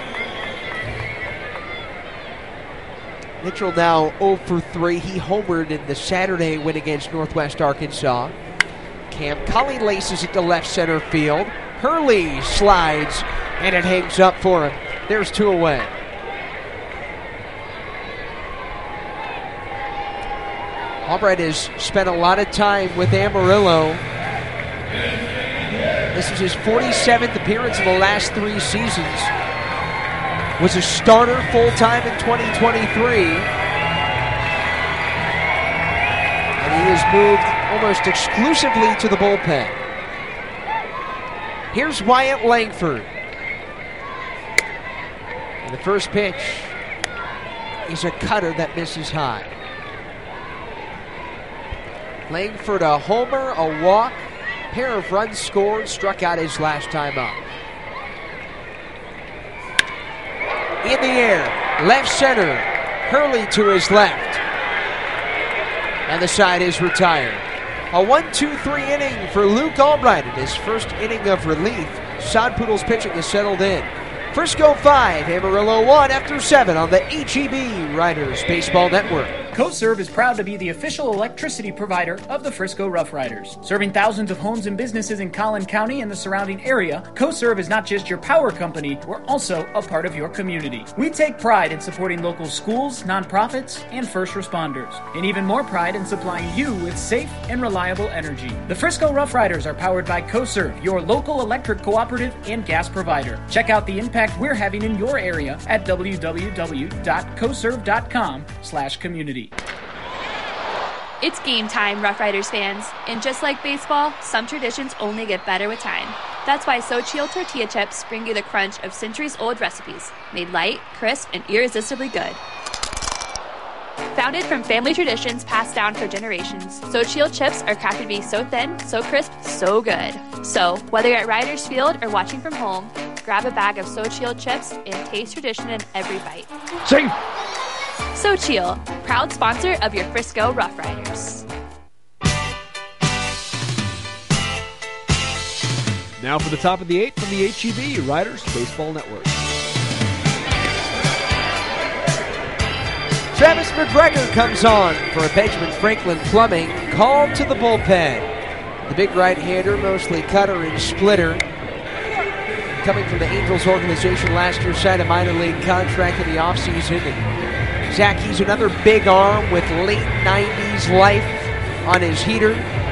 Mitchell now oh for three. He homered in the Saturday win against Northwest Arkansas. Cam Colley laces it to left center field. Hurley slides, and it hangs up for him. There's two away. Albright has spent a lot of time with Amarillo. This is his forty-seventh appearance in the last three seasons. Was a starter full-time in twenty twenty-three. And he has moved almost exclusively to the bullpen. Here's Wyatt Langford. And the first pitch is a cutter that misses high. Langford a homer, a walk, pair of runs scored, struck out his last time up. In the air, left center, Hurley to his left. And the side is retired. A one two three inning for Luke Albright in his first inning of relief. Sod Poodles pitching is settled in. Frisco five, Amarillo one after seven on the H E B Riders Baseball Network. CoServe is proud to be the official electricity provider of the Frisco Rough Riders. Serving thousands of homes and businesses in Collin County and the surrounding area, CoServe is not just your power company, we're also a part of your community. We take pride in supporting local schools, nonprofits, and first responders, and even more pride in supplying you with safe and reliable energy. The Frisco Rough Riders are powered by CoServe, your local electric cooperative and gas provider. Check out the impact we're having in your area at w w w dot coserve dot com slash community. It's game time, Rough Riders fans. And just like baseball, some traditions only get better with time. That's why Xochitl tortilla chips bring you the crunch of centuries-old recipes, made light, crisp, and irresistibly good. Founded from family traditions passed down for generations, Xochitl chips are crafted to be so thin, so crisp, so good. So, whether you're at Riders Field or watching from home, grab a bag of Xochitl chips and taste tradition in every bite. Sing! Xochitl, proud sponsor of your Frisco Rough Riders. Now for the top of the eight from the H E B Riders Baseball Network. Travis McGregor comes on for a Benjamin Franklin Plumbing call to the bullpen. The big right-hander, mostly cutter and splitter, coming from the Angels organization last year, signed a minor league contract in the offseason. And Zach, he's another big arm with late nineties life on his heater.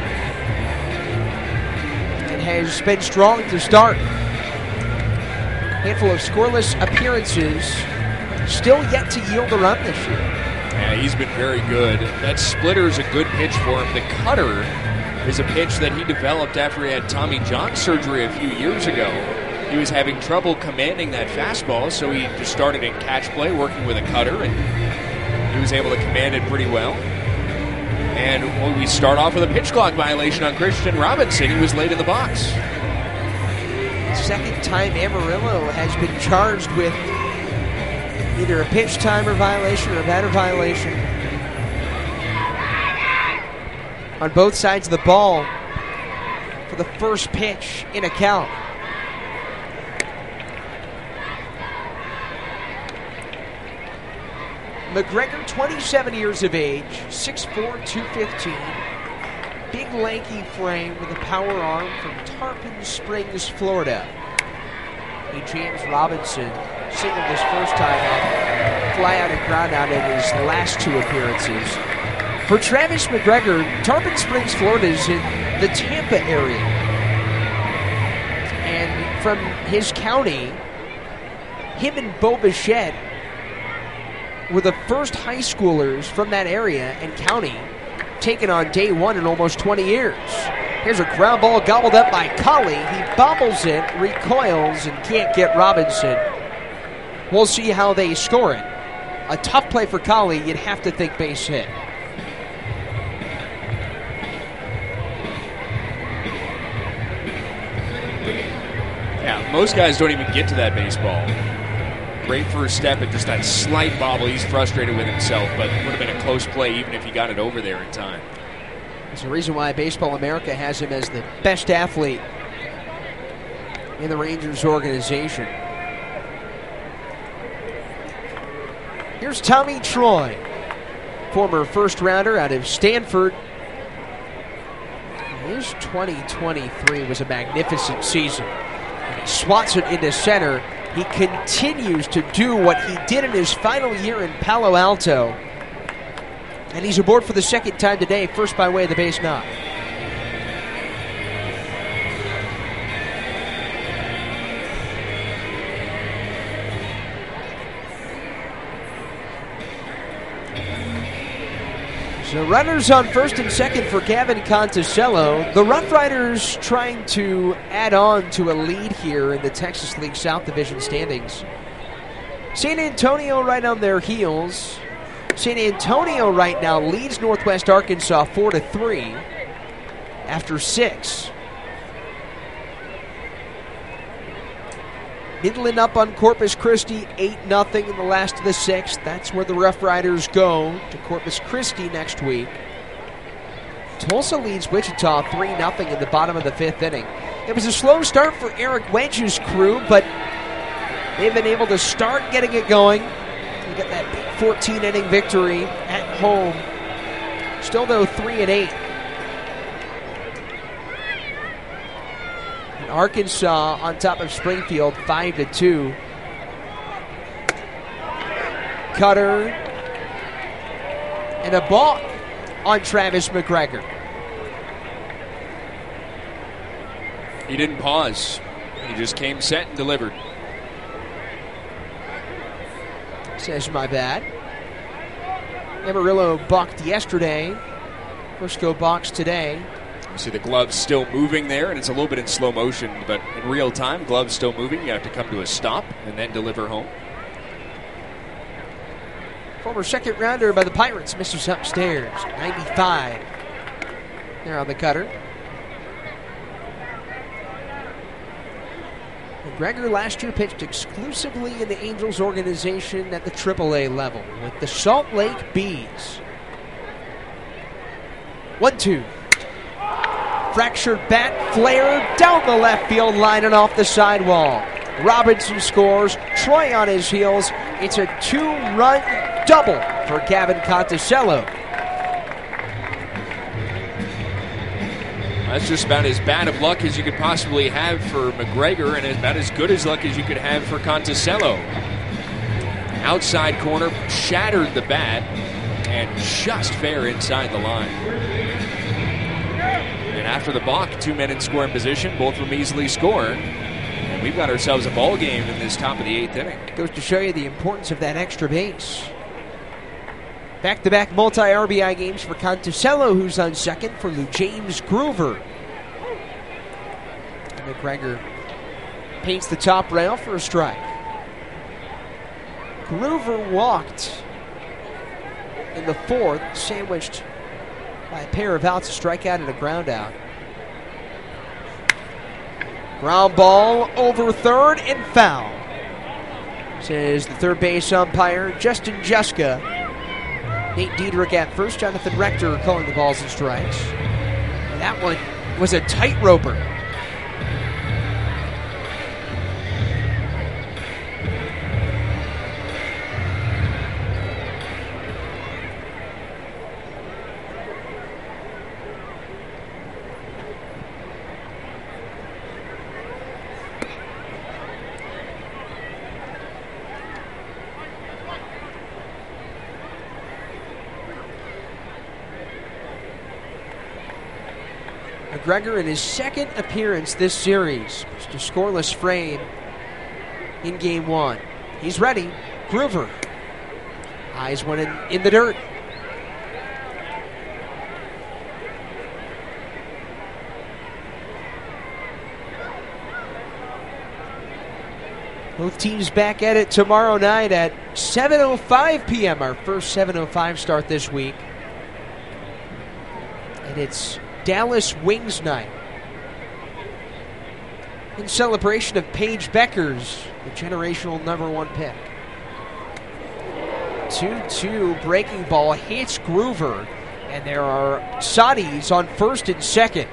And has been strong to start. Handful of scoreless appearances. Still yet to yield a run this year. Yeah, he's been very good. That splitter is a good pitch for him. The cutter is a pitch that he developed after he had Tommy John surgery a few years ago. He was having trouble commanding that fastball, so he just started in catch play, working with a cutter, and he was able to command it pretty well. And when we start off with a pitch clock violation on Christian Robinson, he was late in the box. Second time Amarillo has been charged with either a pitch timer violation or a batter violation on both sides of the ball for the first pitch in a count. McGregor, twenty-seven years of age, six foot four, two fifteen. Big lanky frame with a power arm from Tarpon Springs, Florida. He James Robinson singled his first time up, fly out and ground out in his last two appearances. For Travis McGregor, Tarpon Springs, Florida is in the Tampa area. And from his county, him and Bo Bichette were the first high schoolers from that area and county taken on day one in almost twenty years. Here's a ground ball gobbled up by Colley. He bobbles it, recoils, and can't get Robinson. We'll see how they score it. A tough play for Colley. You'd have to think base hit. Yeah, most guys don't even get to that baseball. Great first step and just that slight bobble. He's frustrated with himself, but it would have been a close play even if he got it over there in time. There's a reason why Baseball America has him as the best athlete in the Rangers organization. Here's Tommy Troy, former first rounder out of Stanford. His twenty twenty-three was a magnificent season. And he swats it into center. He continues to do what he did in his final year in Palo Alto. And he's aboard for the second time today, first by way of the base knock. So runners on first and second for Gavin Conticello. The Rough Riders trying to add on to a lead here in the Texas League South Division standings. San Antonio right on their heels. San Antonio right now leads Northwest Arkansas four to three after six. Midland up on Corpus Christi eight nothing in the last of the sixth. That's where the Rough Riders go, to Corpus Christi next week. Tulsa leads Wichita three nothing in the bottom of the fifth inning. It was a slow start for Eric Wedge's crew, but they've been able to start getting it going. You get that big fourteen-inning victory at home. Still, though, three and eight. And Arkansas on top of Springfield, five to two. Cutter and a balk on Travis McGregor. He didn't pause. He just came set and delivered. Says my bad. Amarillo balked yesterday. Frisco balks today. You see the gloves still moving there, and it's a little bit in slow motion, but in real time, gloves still moving. You have to come to a stop and then deliver home. Former second rounder by the Pirates misses upstairs. ninety-five. There on the cutter. McGregor last year pitched exclusively in the Angels organization at the triple A level with the Salt Lake Bees. one two. Fractured bat, flare down the left field line and off the sidewall. Robinson scores. Troy on his heels. It's a two-run double for Gavin Conticello. That's just about as bad of luck as you could possibly have for McGregor, and about as good as luck as you could have for Conticello. Outside corner, shattered the bat, and just fair inside the line. And after the balk, two men in scoring position, both from easily score. And we've got ourselves a ball game in this top of the eighth inning. Goes to show you the importance of that extra base. Back-to-back multi-R B I games for Conticello, who's on second for Lou James Groover. And McGregor paints the top rail for a strike. Groover walked in the fourth, sandwiched by a pair of outs, a strikeout and a ground out. Ground ball over third and foul, says the third base umpire, Justin Juska. Nate Diedrich at first, Jonathan Rector calling the balls and strikes. And that one was a tightroper. McGregor in his second appearance this series. Just a scoreless frame in game one. He's ready. Groover. Eyes went in, in the dirt. Both teams back at it tomorrow night at seven oh five p.m. Our first seven oh five start this week. And it's Dallas Wings Night in celebration of Paige Beckers, the generational number one pick. two two breaking ball hits Groover, and there are Saudis on first and second.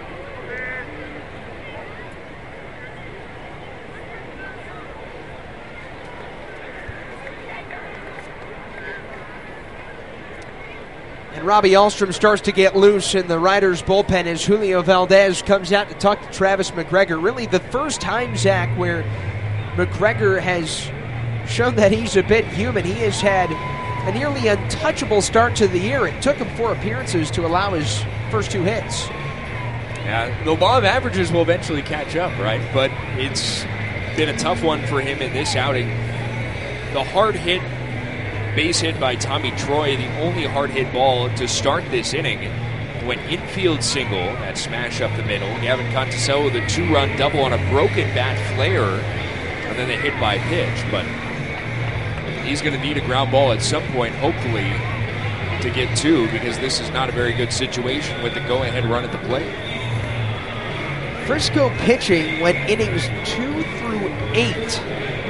And Robbie Alstrom starts to get loose in the Riders' bullpen as Julio Valdez comes out to talk to Travis McGregor. Really the first time, Zach, where McGregor has shown that he's a bit human. He has had a nearly untouchable start to the year. It took him four appearances to allow his first two hits. Yeah, the law of averages will eventually catch up, right? But it's been a tough one for him in this outing. The hard hit base hit by Tommy Troy, the only hard hit ball to start this inning. Went infield single, that smash up the middle. Gavin Conticello with a two-run double on a broken bat flare, and then the hit by pitch. But he's going to need a ground ball at some point, hopefully, to get two, because this is not a very good situation with the go-ahead run at the plate. Frisco pitching went innings two through eight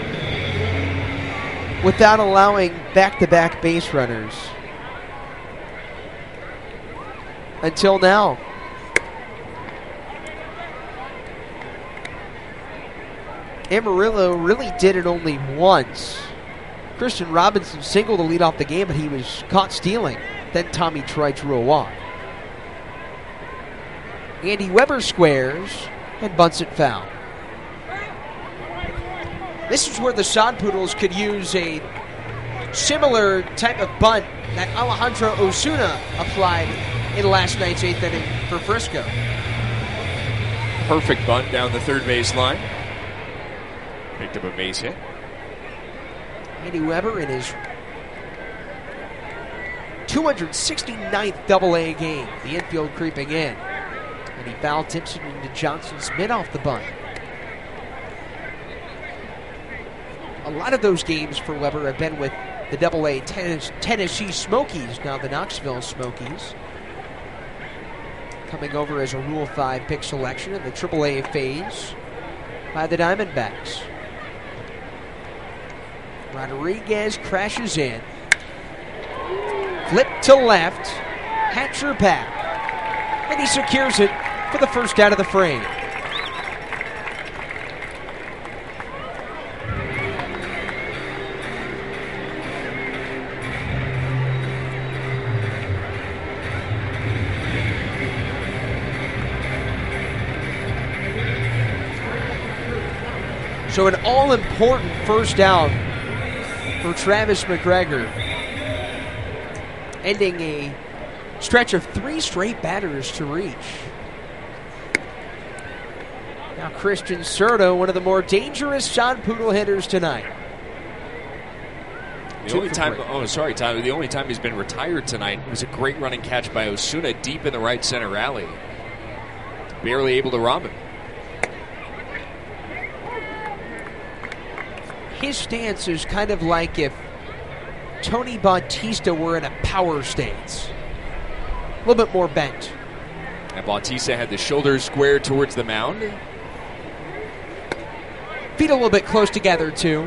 without allowing back-to-back base runners until now. Amarillo really did it only once. Christian Robinson singled to lead off the game, but he was caught stealing. Then Tommy Troy drew a walk. Andy Weber squares and bunts it foul. This is where the Sod Poodles could use a similar type of bunt that Alejandro Osuna applied in last night's eighth inning for Frisco. Perfect bunt down the third base line. Picked up a base hit. Andy Weber in his two hundred sixty-ninth double A game. The infield creeping in. And he foul tips it into Johnson's mid off the bunt. A lot of those games for Weber have been with the double A Tennessee Smokies, now the Knoxville Smokies. Coming over as a Rule five pick selection in the triple A phase by the Diamondbacks. Rodriguez crashes in. Flip to left. Hatcher back. And he secures it for the first out of the frame. So an all-important first out for Travis McGregor, ending a stretch of three straight batters to reach. Now Christian Serto, one of the more dangerous Sod Poodle hitters tonight. The only time, oh sorry, Tom. The only time he's been retired tonight was a great running catch by Osuna deep in the right center alley. Barely able to rob him. His stance is kind of like if Tony Bautista were in a power stance. A little bit more bent. And Bautista had the shoulders squared towards the mound. Feet a little bit close together, too.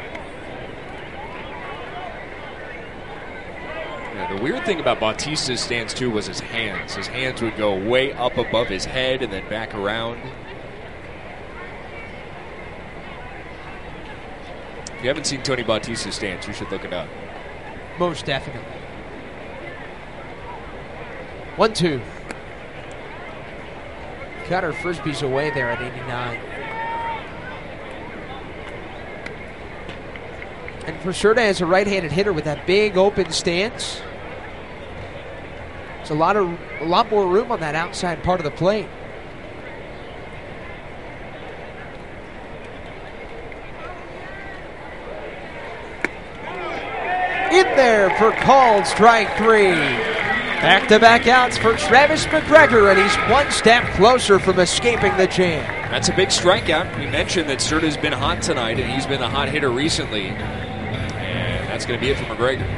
Yeah, the weird thing about Bautista's stance, too, was his hands. His hands would go way up above his head and then back around. If you haven't seen Tony Bautista's stance, you should look it up. Most definitely. One, two. Got her frisbees away there at eighty-nine. And Procerta as a right-handed hitter with that big open stance. There's a lot of a lot more room on that outside part of the plate. In there for called strike three. Back-to-back outs for Travis McGregor, and he's one step closer from escaping the jam. That's a big strikeout. We mentioned that Serta's been hot tonight, and he's been a hot hitter recently. And that's going to be it for McGregor.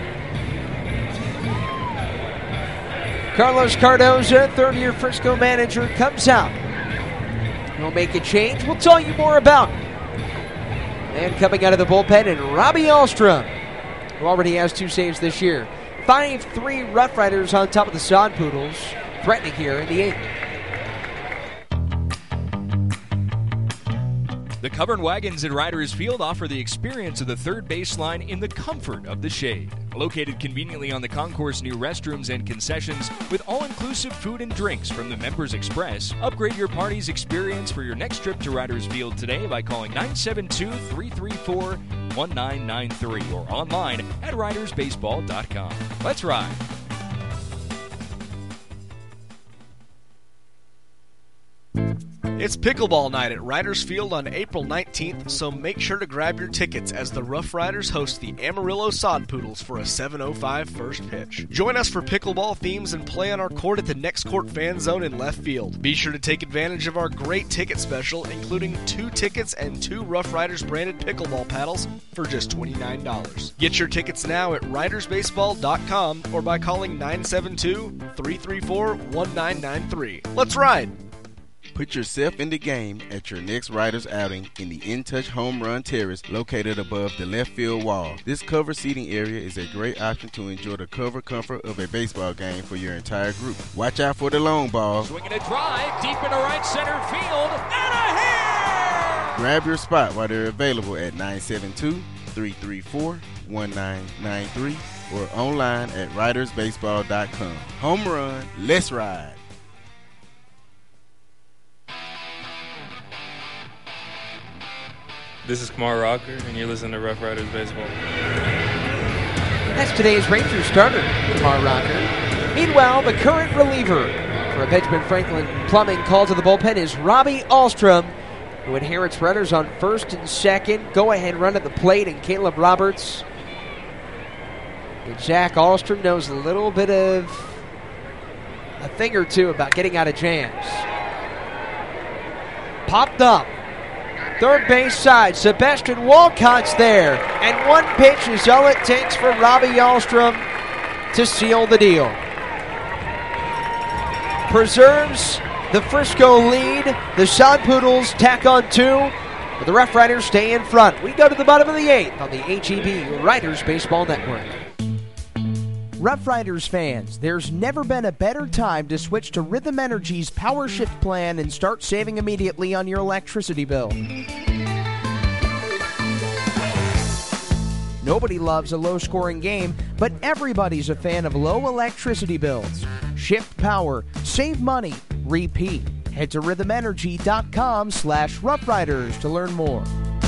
Carlos Cardoza, third-year Frisco manager, comes out. He'll make a change. We'll tell you more about. And coming out of the bullpen, and Robbie Ahlstrom, who already has two saves this year. five three Rough Riders on top of the Sod Poodles, threatening here in the eighth. The covered wagons at Riders Field offer the experience of the third baseline in the comfort of the shade. Located conveniently on the concourse near restrooms and concessions with all-inclusive food and drinks from the Members Express, upgrade your party's experience for your next trip to Riders Field today by calling nine seven two, three three four, one nine nine three or online at riders baseball dot com. Let's ride. It's pickleball night at Riders Field on April nineteenth, so make sure to grab your tickets as the Rough Riders host the Amarillo Sod Poodles for a seven oh five first pitch. Join us for pickleball themes and play on our court at the Next Court Fan Zone in left field. Be sure to take advantage of our great ticket special, including two tickets and two Rough Riders branded pickleball paddles for just twenty-nine dollars. Get your tickets now at riders baseball dot com or by calling nine seven two, three three four, one nine nine three. Let's ride! Put yourself in the game at your next Riders outing in the In Touch Home Run Terrace located above the left field wall. This covered seating area is a great option to enjoy the cover comfort of a baseball game for your entire group. Watch out for the long ball. Swinging a drive deep into right center field and a hit! Grab your spot while they're available at nine seven two, three three four, one nine nine three or online at riders baseball dot com. Home run, let's ride. This is Kamar Rocker, and you're listening to Rough Riders Baseball. That's today's Rangers starter, Kamar Rocker. Meanwhile, the current reliever for a Benjamin Franklin Plumbing call to the bullpen is Robbie Ahlstrom, who inherits runners on first and second. Go-ahead run at the plate, and Caleb Roberts. And Zach Ahlstrom knows a little bit of a thing or two about getting out of jams. Popped up. Third base side, Sebastian Walcott's there. And one pitch is all it takes for Robbie Ahlstrom to seal the deal. Preserves the Frisco lead. The Sod Poodles tack on two, but the Rough Riders stay in front. We go to the bottom of the eighth on the H E B Riders Baseball Network. Rough Riders fans, there's never been a better time to switch to Rhythm Energy's Power Shift plan and start saving immediately on your electricity bill. Nobody loves a low-scoring game, but everybody's a fan of low electricity bills. Shift power, save money, repeat. Head to rhythm energy dot com slash Rough Riders to learn more.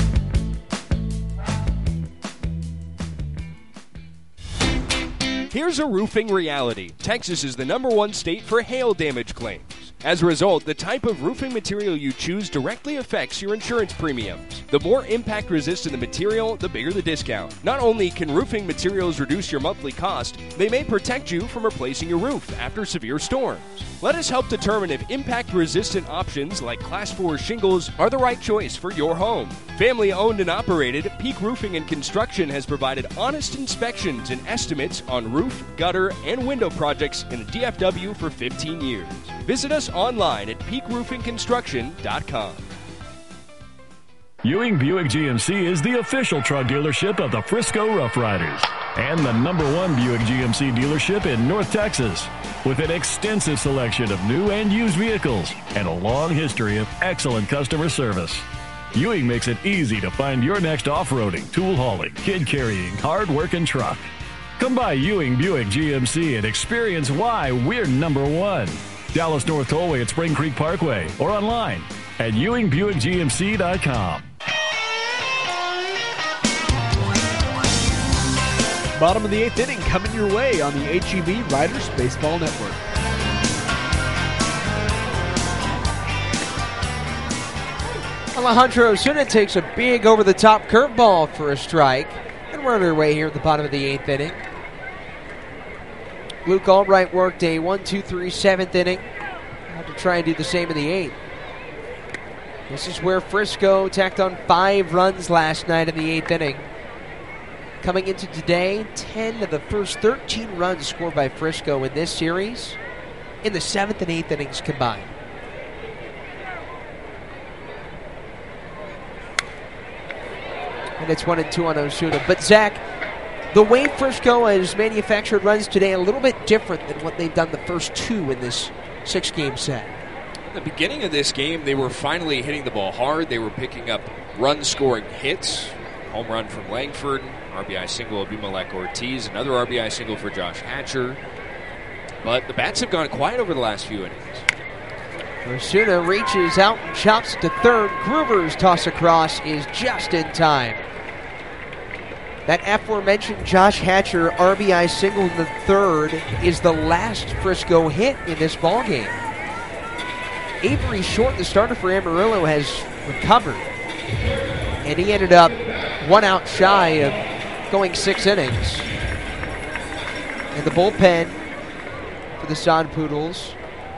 Here's a roofing reality. Texas is the number one state for hail damage claims. As a result, the type of roofing material you choose directly affects your insurance premiums. The more impact-resistant the material, the bigger the discount. Not only can roofing materials reduce your monthly cost, they may protect you from replacing your roof after severe storms. Let us help determine if impact-resistant options like Class four shingles are the right choice for your home. Family-owned and operated, Peak Roofing and Construction has provided honest inspections and estimates on roof, gutter, and window projects in the D F W for fifteen years. Visit us online at peak roofing construction dot com. Ewing Buick G M C is the official truck dealership of the Frisco Rough Riders and the number one Buick G M C dealership in North Texas, with an extensive selection of new and used vehicles and a long history of excellent customer service. Ewing makes it easy to find your next off-roading, tool hauling, kid carrying, hard-working truck. Come by Ewing Buick G M C and experience why we're number one. Dallas North Tollway at Spring Creek Parkway or online at ewing buick g m c dot com. Bottom of the eighth inning coming your way on the H E B Riders Baseball Network. Alejandro Osuna takes a big over-the-top curveball for a strike. And we're underway here at the bottom of the eighth inning. Luke Albright worked a one two three seventh inning. I'll have to try and do the same in the eighth. This is where Frisco tacked on five runs last night in the eighth inning. Coming into today, ten of the first thirteen runs scored by Frisco in this series in the seventh and eighth innings combined. And it's one and two on Osuna. But Zach, the way Frisco has manufactured runs today, a little bit different than what they've done the first two in this six-game set. At the beginning of this game, they were finally hitting the ball hard. They were picking up run-scoring hits. Home run from Langford, R B I single of Abimelec Ortiz, another R B I single for Josh Hatcher. But the bats have gone quiet over the last few innings. Osuna reaches out and chops to third. Groover's toss across is just in time. That aforementioned Josh Hatcher R B I single in the third is the last Frisco hit in this ballgame. Avery Short, the starter for Amarillo, has recovered. And he ended up one out shy of going six innings. And the bullpen for the Sod Poodles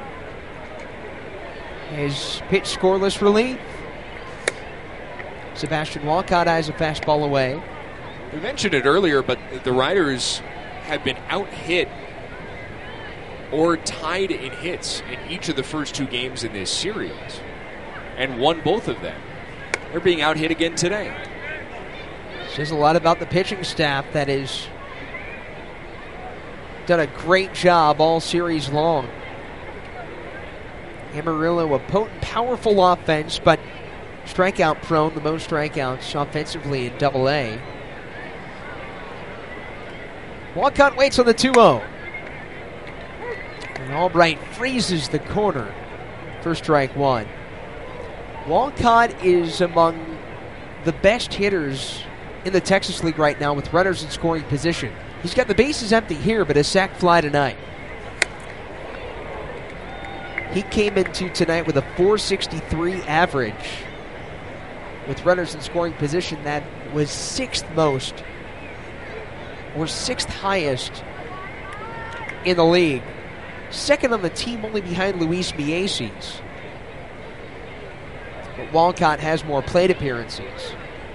has pitched scoreless relief. Sebastian Walcott eyes a fastball away. We mentioned it earlier, but the Riders have been out-hit or tied in hits in each of the first two games in this series and won both of them. They're being out-hit again today. Says a lot about the pitching staff that has done a great job all series long. Amarillo, a potent, powerful offense, but strikeout prone, the most strikeouts offensively in Double A. Walcott waits on the two oh. And Albright freezes the corner for strike one. Walcott is among the best hitters in the Texas League right now with runners in scoring position. He's got the bases empty here, but a sac fly tonight. He came into tonight with a four sixty-three average. With runners in scoring position, that was sixth most, or sixth highest in the league. Second on the team, only behind Luis Mieses. But Walcott has more plate appearances.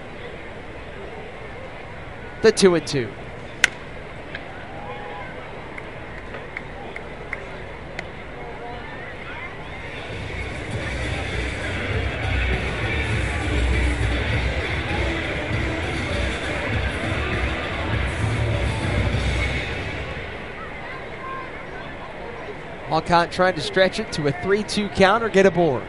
The two and two. Walcott trying to stretch it to a three two count or get aboard.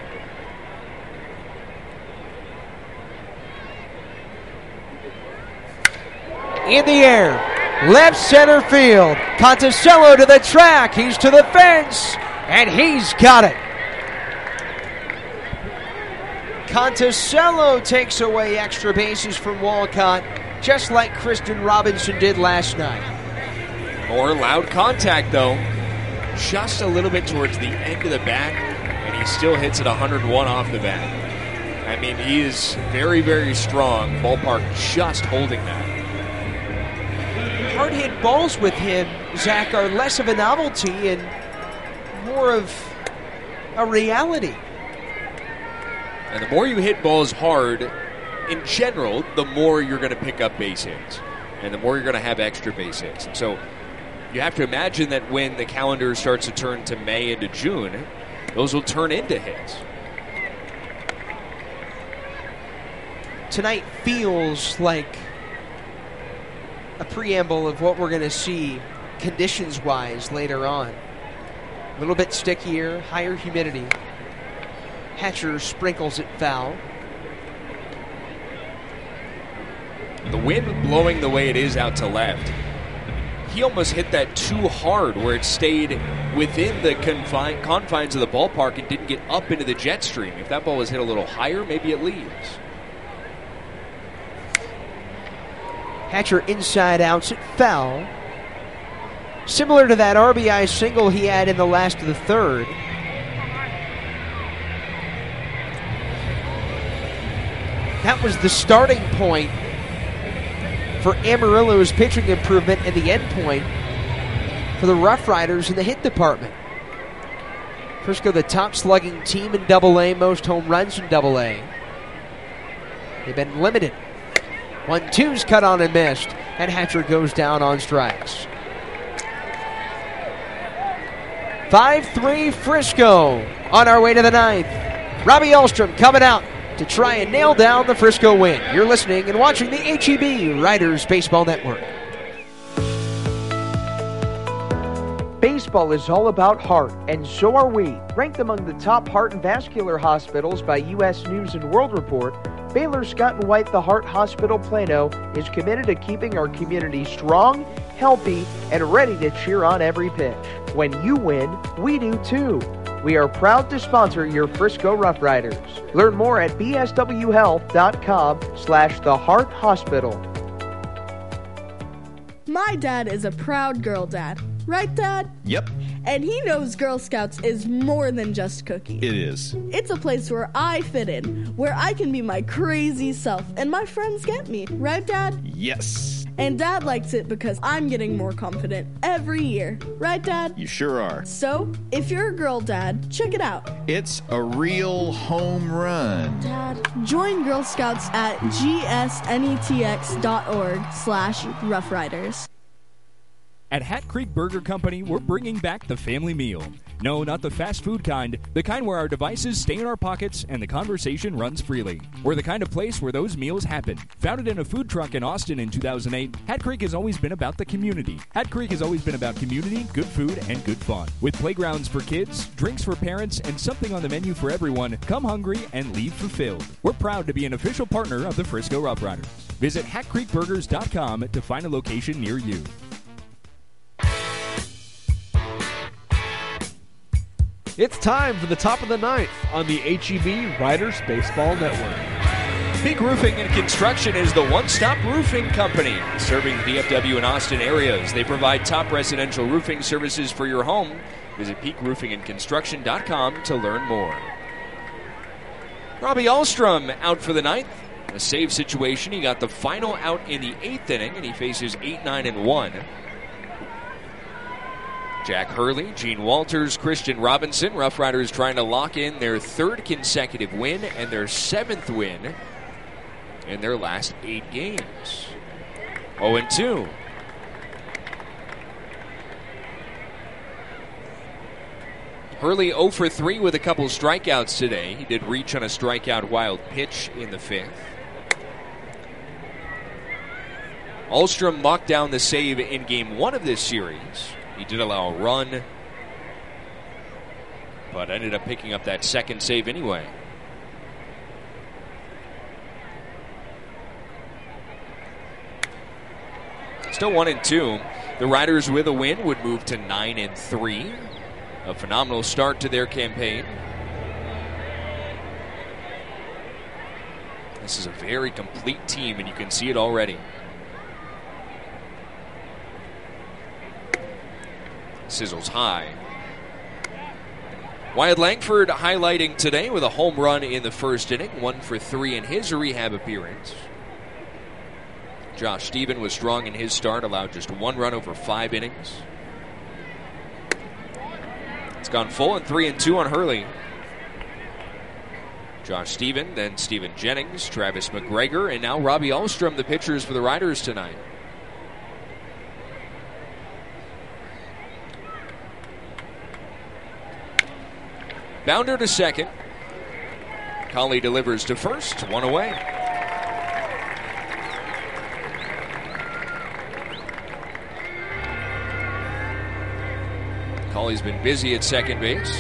In the air, left center field. Conticello to the track. He's to the fence, and he's got it. Conticello takes away extra bases from Walcott, just like Kristen Robinson did last night. More loud contact, though. Just a little bit towards the end of the bat, and he still hits it one hundred one off the bat. I mean, he is very, very strong. Ballpark just holding that. Hard hit balls with him, Zach, are less of a novelty and more of a reality. And the more you hit balls hard, in general, the more you're going to pick up base hits, and the more you're going to have extra base hits. And so you have to imagine that when the calendar starts to turn to May into June, those will turn into hits. Tonight feels like a preamble of what we're going to see conditions-wise later on. A little bit stickier, higher humidity. Hatcher sprinkles it foul. The wind blowing the way it is out to left, he almost hit that too hard where it stayed within the confine, confines of the ballpark and didn't get up into the jet stream. If that ball was hit a little higher, maybe it leaves. Hatcher inside outs it foul. Similar to that R B I single he had in the last of the third. That was the starting point for Amarillo's pitching improvement and the end point for the Rough Riders in the hit department. Frisco, the top slugging team in Double A, most home runs in Double A. They've been limited. one two's cut on and missed, and Hatcher goes down on strikes. five three Frisco on our way to the ninth. Robbie Elstrom coming out to try and nail down the Frisco win. You're listening and watching the H E B Riders Baseball Network. Baseball is all about heart, and so are we. Ranked among the top heart and vascular hospitals by U S News and World Report, Baylor Scott and White The Heart Hospital Plano is committed to keeping our community strong, healthy, and ready to cheer on every pitch. When you win, we do too. We are proud to sponsor your Frisco Rough Riders. Learn more at b s w health dot com slash the heart hospital. My dad is a proud girl dad. Right, Dad? Yep. And he knows Girl Scouts is more than just cookies. It is. It's a place where I fit in, where I can be my crazy self, and my friends get me. Right, Dad? Yes. And Dad likes it because I'm getting more confident every year. Right, Dad? You sure are. So, if you're a girl dad, check it out. It's a real home run. Dad, join Girl Scouts at g s netx dot org slash Rough Riders. At Hat Creek Burger Company, we're bringing back the family meal. No, not the fast food kind, the kind where our devices stay in our pockets and the conversation runs freely. We're the kind of place where those meals happen. Founded in a food truck in Austin in two thousand eight, Hat Creek has always been about the community. Hat Creek has always been about community, good food, and good fun. With playgrounds for kids, drinks for parents, and something on the menu for everyone, come hungry and leave fulfilled. We're proud to be an official partner of the Frisco Rough Riders. Visit hat creek burgers dot com to find a location near you. It's time for the top of the ninth on the H E B Riders Baseball Network. Peak Roofing and Construction is the one-stop roofing company serving the D F W and Austin areas. They provide top residential roofing services for your home. Visit peak roofing and construction dot com to learn more. Robbie Ahlstrom out for the ninth. A save situation. He got the final out in the eighth inning, and he faces eight, nine, and one. Jack Hurley, Gene Walters, Christian Robinson. Rough Riders trying to lock in their third consecutive win and their seventh win in their last eight games. oh and two. Hurley oh for three with a couple strikeouts today. He did reach on a strikeout wild pitch in the fifth. Ahlstrom locked down the save in game one of this series. He did allow a run, but ended up picking up that second save anyway. Still one and two. The Riders with a win would move to nine and three. A phenomenal start to their campaign. This is a very complete team, and you can see it already. Sizzles high. Wyatt Langford highlighting today with a home run in the first inning, one for three in his rehab appearance. Josh Stephen was strong in his start, allowed just one run over five innings. It's gone full and three and two on Hurley. Josh Stephen, then Stephen Jennings, Travis McGregor, and now Robbie Ahlstrom, the pitchers for the Riders tonight. Bounder to second. Colley delivers to first, one away. Colley's been busy at second base.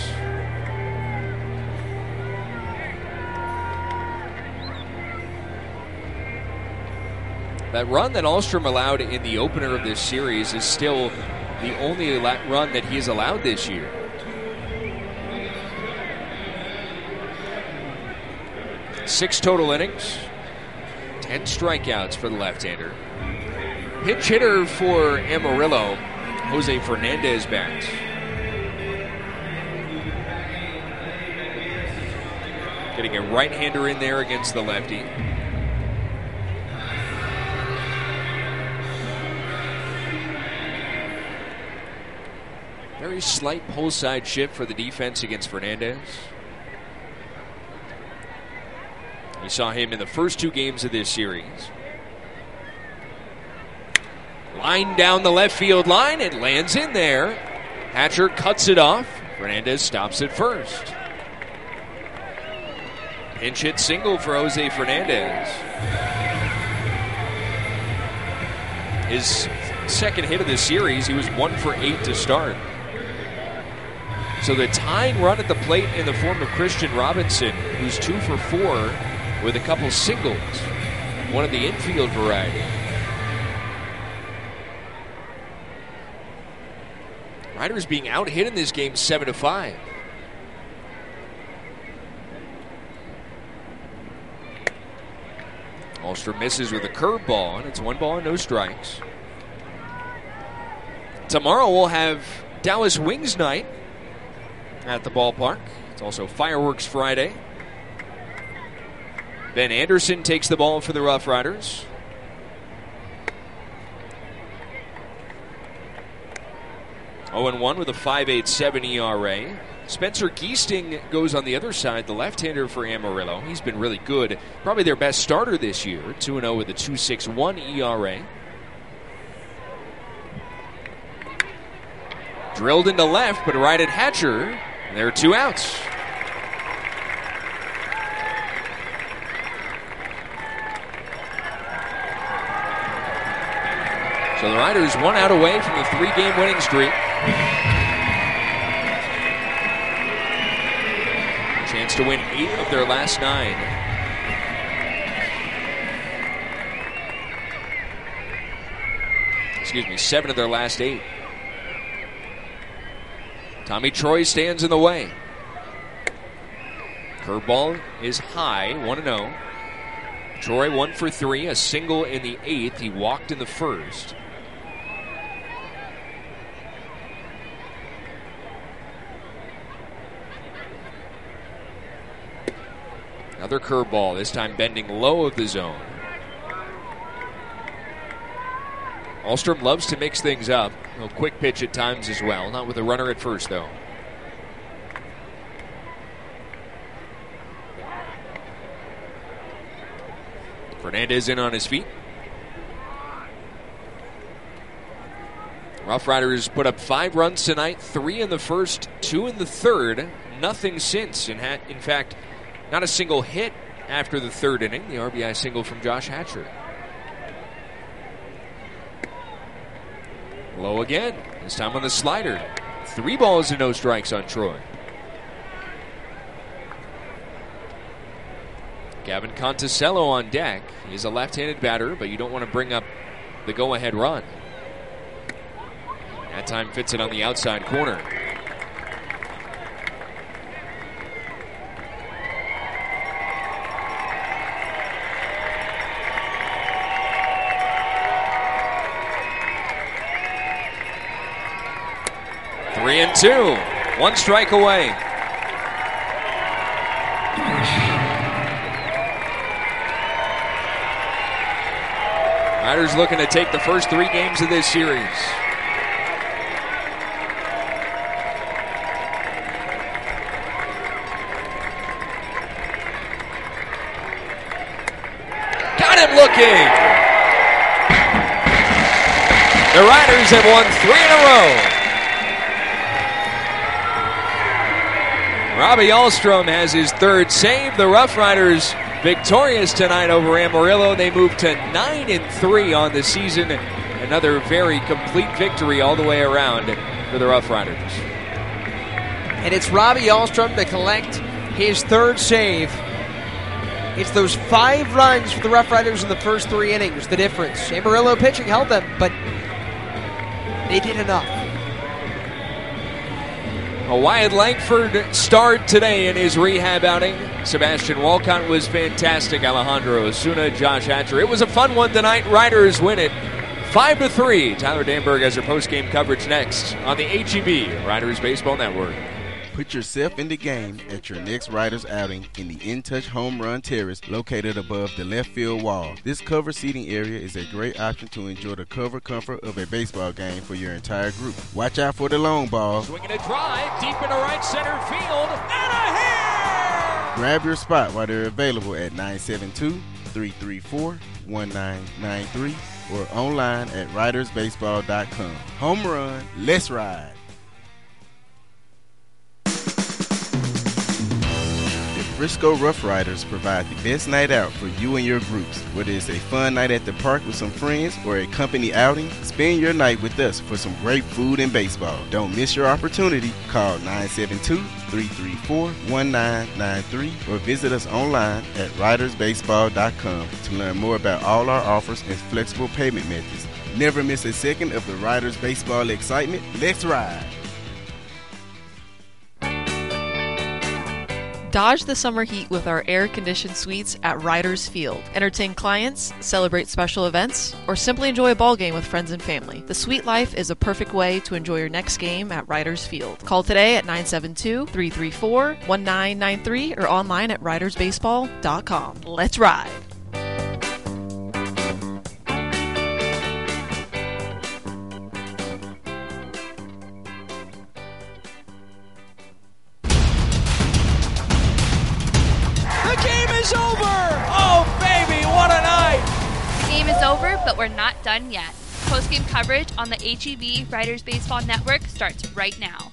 That run that Ahlstrom allowed in the opener of this series is still the only run that he's allowed this year. Six total innings, ten strikeouts for the left-hander. Pinch hitter for Amarillo, Jose Fernandez bats. Getting a right-hander in there against the lefty. Very slight pull side shift for the defense against Fernandez. We saw him in the first two games of this series. Line down the left field line. It lands in there. Hatcher cuts it off. Fernandez stops at first. Pinch hit single for Jose Fernandez. His second hit of the series, he was one for eight to start. So the tying run at the plate in the form of Christian Robinson, who's two for four with a couple singles, one of the infield variety. Riders being out hit in this game seven to five. Ahlstrom misses with a curveball, and it's one ball and no strikes. Tomorrow we'll have Dallas Wings night at the ballpark. It's also Fireworks Friday. Ben Anderson takes the ball for the Rough Riders. oh and one with a five point eight seven E R A. Spencer Geesting goes on the other side, the left-hander for Amarillo. He's been really good. Probably their best starter this year. two and oh with a two point six one E R A. Drilled into left, but right at Hatcher. And there are two outs. So the Riders one out away from the three-game winning streak. Chance to win eight of their last nine. Excuse me, seven of their last eight. Tommy Troy stands in the way. Curveball is high, one and oh. Troy one for three, a single in the eighth. He walked in the first. Another curveball, this time bending low of the zone. Ahlstrom loves to mix things up. A quick pitch at times as well. Not with a runner at first, though. Fernandez in on his feet. Rough Riders put up five runs tonight, three in the first, two in the third. Nothing since. In, ha- in fact, not a single hit after the third inning. The R B I single from Josh Hatcher. Low again. This time on the slider. Three balls and no strikes on Troy. Gavin Conticello on deck. He's a left-handed batter, but you don't want to bring up the go-ahead run. That time fits it on the outside corner. Three and two. One strike away. Riders looking to take the first three games of this series. Got him looking. The Riders have won three in a row. Robbie Ahlstrom has his third save. The Rough Riders victorious tonight over Amarillo. They move to nine and three on the season. Another very complete victory all the way around for the Rough Riders. And it's Robbie Ahlstrom to collect his third save. It's those five runs for the Rough Riders in the first three innings, the difference. Amarillo pitching helped them, but they did enough. A Wyatt Langford starred today in his rehab outing. Sebastian Walcott was fantastic. Alejandro Osuna, Josh Hatcher. It was a fun one tonight. Riders win it five to three. Tyler Danberg has her post-game coverage next on the H E B Riders Baseball Network. Put yourself in the game at your next Riders outing in the In Touch Home Run Terrace located above the left field wall. This covered seating area is a great option to enjoy the cover comfort of a baseball game for your entire group. Watch out for the long ball. Swinging a drive deep into right center field and a hit! Grab your spot while they're available at nine seven two, three three four, one nine nine three or online at riders baseball dot com. Home run, let's ride. Frisco Rough Riders provide the best night out for you and your groups. Whether it's a fun night at the park with some friends or a company outing, spend your night with us for some great food and baseball. Don't miss your opportunity. Call nine seven two, three three four, one nine nine three or visit us online at riders baseball dot com to learn more about all our offers and flexible payment methods. Never miss a second of the Riders baseball excitement. Let's ride! Dodge the summer heat with our air-conditioned suites at Riders Field. Entertain clients, celebrate special events, or simply enjoy a ball game with friends and family. The suite life is a perfect way to enjoy your next game at Riders Field. Call today at nine seven two, three three four, one nine nine three or online at riders baseball dot com. Let's ride! Over, but we're not done yet. Post-game coverage on the H E B Riders Baseball Network starts right now.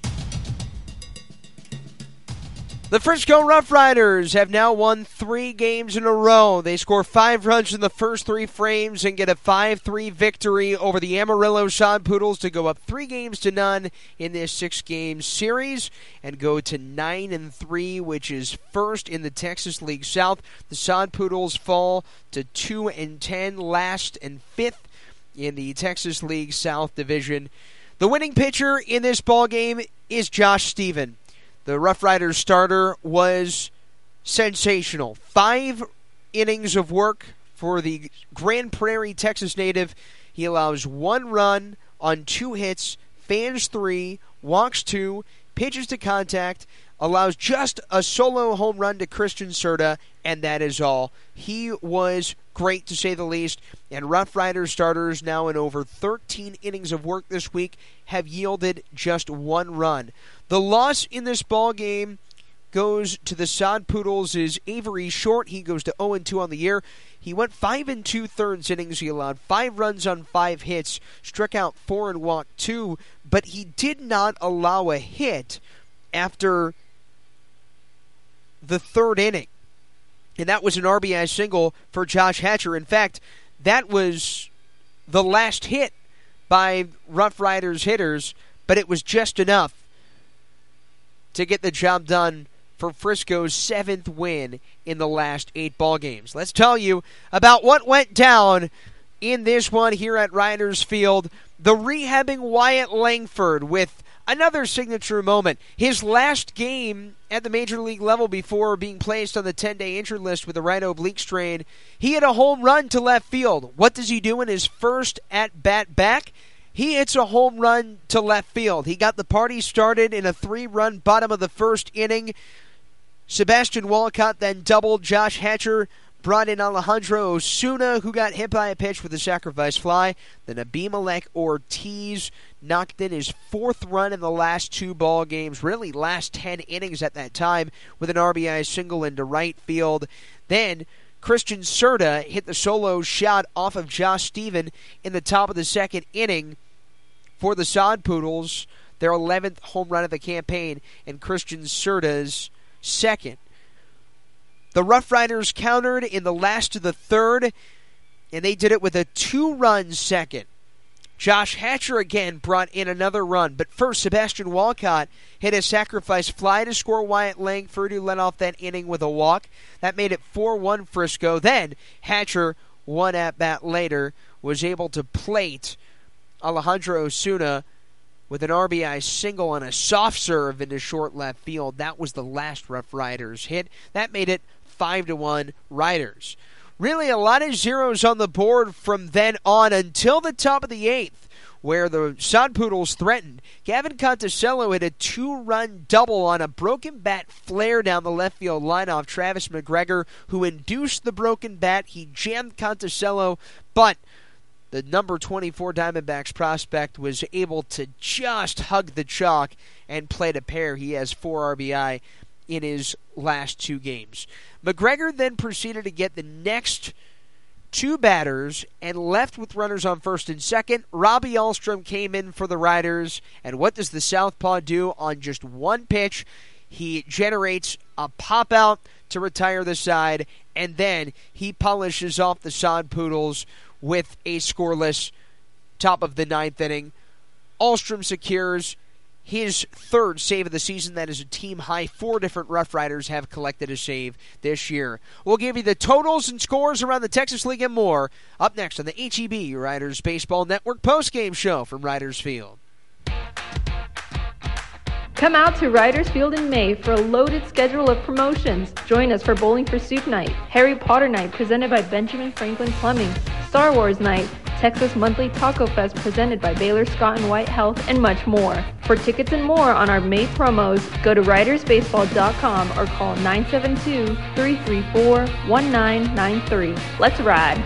The Frisco Rough Riders have now won three games in a row. They score five runs in the first three frames and get a five three victory over the Amarillo Sod Poodles to go up three games to none in this six-game series and go to nine and three, which is first in the Texas League South. The Sod Poodles fall to two and ten, last and fifth in the Texas League South division. The winning pitcher in this ballgame is Josh Stephen. The Rough Riders starter was sensational. Five innings of work for the Grand Prairie, Texas native. He allows one run on two hits, fans three, walks two, pitches to contact, allows just a solo home run to Christian Serta, and that is all. He was great, to say the least, and Rough Riders starters now in over thirteen innings of work this week have yielded just one run. The loss in this ball game goes to the Sod Poodles is Avery Short. He goes to oh and two on the year. He went five and two-thirds innings. He allowed five runs on five hits, struck out four and walked two, but he did not allow a hit after the third inning. And that was an R B I single for Josh Hatcher. In fact, that was the last hit by Rough Riders hitters, but it was just enough to get the job done for Frisco's seventh win in the last eight ball games. Let's tell you about what went down in this one here at Riders Field. The rehabbing Wyatt Langford with another signature moment. His last game at the major league level before being placed on the ten-day injured list with a right oblique strain, he hit a home run to left field. What does he do in his first at-bat back? He hits a home run to left field. He got the party started in a three-run bottom of the first inning. Sebastian Walcott then doubled. Josh Hatcher brought in Alejandro Osuna, who got hit by a pitch with a sacrifice fly. Then Abimelech Ortiz knocked in his fourth run in the last two ball games, really last ten innings at that time, with an R B I single into right field. Then Christian Serta hit the solo shot off of Josh Stephen in the top of the second inning for the Sod Poodles, their eleventh home run of the campaign, and Christian Serta's second. The Rough Riders countered in the last of the third, and they did it with a two-run second. Josh Hatcher again brought in another run, but first Sebastian Walcott hit a sacrifice fly to score Wyatt Langford, who led off that inning with a walk. That made it four one Frisco. Then Hatcher, one at-bat later, was able to plate Alejandro Osuna with an R B I single on a soft serve into short left field. That was the last Rough Riders hit. That made it five to one Riders. Really a lot of zeros on the board from then on until the top of the eighth, where the Sod Poodles threatened. Gavin Conticello hit a two-run double on a broken bat flare down the left field line off Travis McGregor, who induced the broken bat. He jammed Conticello, but the number twenty-four Diamondbacks prospect was able to just hug the chalk and play to pair. He has four R B I in his last two games. McGregor then proceeded to get the next two batters and left with runners on first and second. Robbie Ahlstrom came in for the Riders, and what does the Southpaw do on just one pitch? He generates a pop-out to retire the side, and then he polishes off the Sod Poodles with a scoreless top of the ninth inning. Ahlstrom secures his third save of the season. That is a team high. Four different Rough Riders have collected a save this year. We'll give you the totals and scores around the Texas League and more up next on the H E B Riders Baseball Network postgame show from Riders Field. Come out to Riders Field in May for a loaded schedule of promotions. Join us for Bowling for Soup Night, Harry Potter Night presented by Benjamin Franklin Plumbing, Star Wars Night, Texas Monthly Taco Fest presented by Baylor Scott and White Health, and much more. For tickets and more on our May promos, go to riders baseball dot com or call nine seven two, three three four, one nine nine three. Let's ride.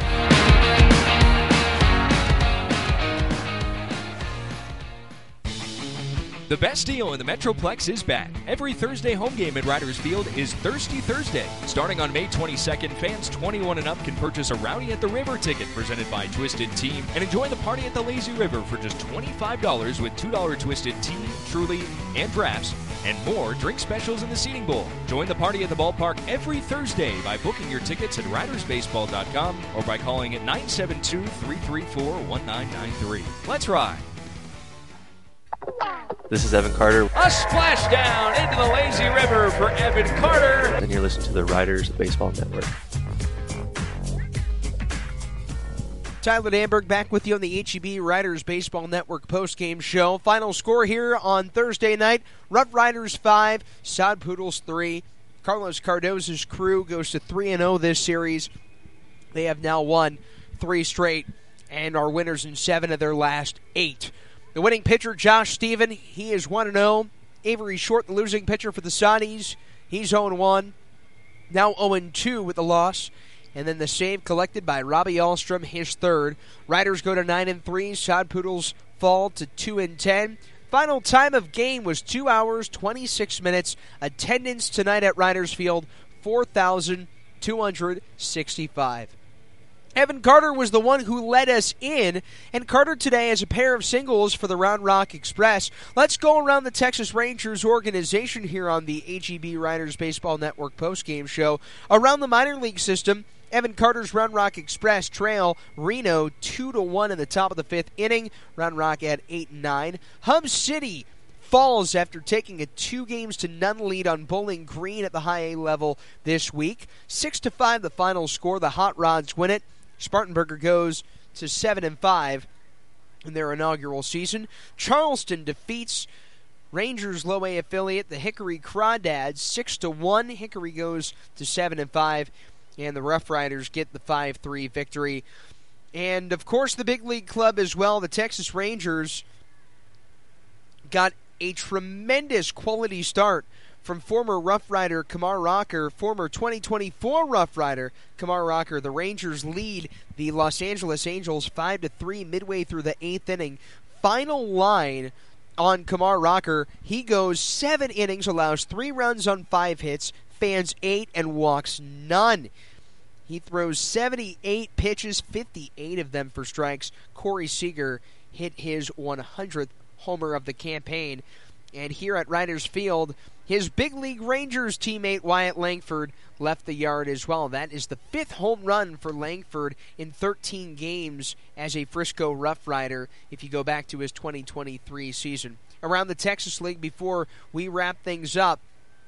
The best deal in the Metroplex is back. Every Thursday home game at Riders Field is Thirsty Thursday. Starting on May twenty-second, fans twenty-one and up can purchase a Rowdy at the River ticket presented by Twisted Tea and enjoy the party at the Lazy River for just twenty-five dollars with two dollars Twisted Tea, Truly, and drafts, and more drink specials in the seating bowl. Join the party at the ballpark every Thursday by booking your tickets at riders baseball dot com or by calling at nine seven two, three three four, one nine nine three. Let's ride. This is Evan Carter. A splashdown into the Lazy River for Evan Carter. And you're listening to the Riders Baseball Network. Tyler Danberg back with you on the H E B Riders Baseball Network postgame show. Final score here on Thursday night, Rough Riders five, Sod Poodles three. Carlos Cardozo's crew goes to three and oh this series. They have now won three straight and are winners in seven of their last eight. The winning pitcher, Josh Stephen, he is one and oh. Avery Short, the losing pitcher for the Saudis, he's oh and one. Now oh and two with the loss. And then the save collected by Robbie Ahlstrom, his third. Riders go to nine and three. Sod Poodles fall to two and ten. Final time of game was two hours, twenty-six minutes. Attendance tonight at Riders Field, four thousand two hundred sixty-five. Evan Carter was the one who led us in, and Carter today has a pair of singles for the Round Rock Express. Let's go around the Texas Rangers organization here on the H E B Riders Baseball Network postgame show. Around the minor league system, Evan Carter's Round Rock Express trail Reno two to one in the top of the fifth inning. Round Rock at eight and nine. Hub City falls after taking a two games to none lead on Bowling Green at the high A level this week. six to five the final score. The Hot Rods win it. Spartanburger goes to seven and five in their inaugural season. Charleston defeats Rangers low A affiliate, the Hickory Crawdads, six to one. Hickory goes to seven and five, and the Rough Riders get the five three victory. And of course, the big league club as well, the Texas Rangers, got a tremendous quality start from former Rough Rider Kamar Rocker, former twenty twenty-four Rough Rider Kamar Rocker. The Rangers lead the Los Angeles Angels five to three midway through the eighth inning. Final line on Kamar Rocker, he goes seven innings, allows three runs on five hits, fans eight, and walks none. He throws seventy-eight pitches, fifty-eight of them for strikes. Corey Seager hit his one hundredth homer of the campaign. And here at Riders Field, his big league Rangers teammate Wyatt Langford left the yard as well. That is the fifth home run for Langford in thirteen games as a Frisco Rough Rider if you go back to his twenty twenty-three season. Around the Texas League, before we wrap things up,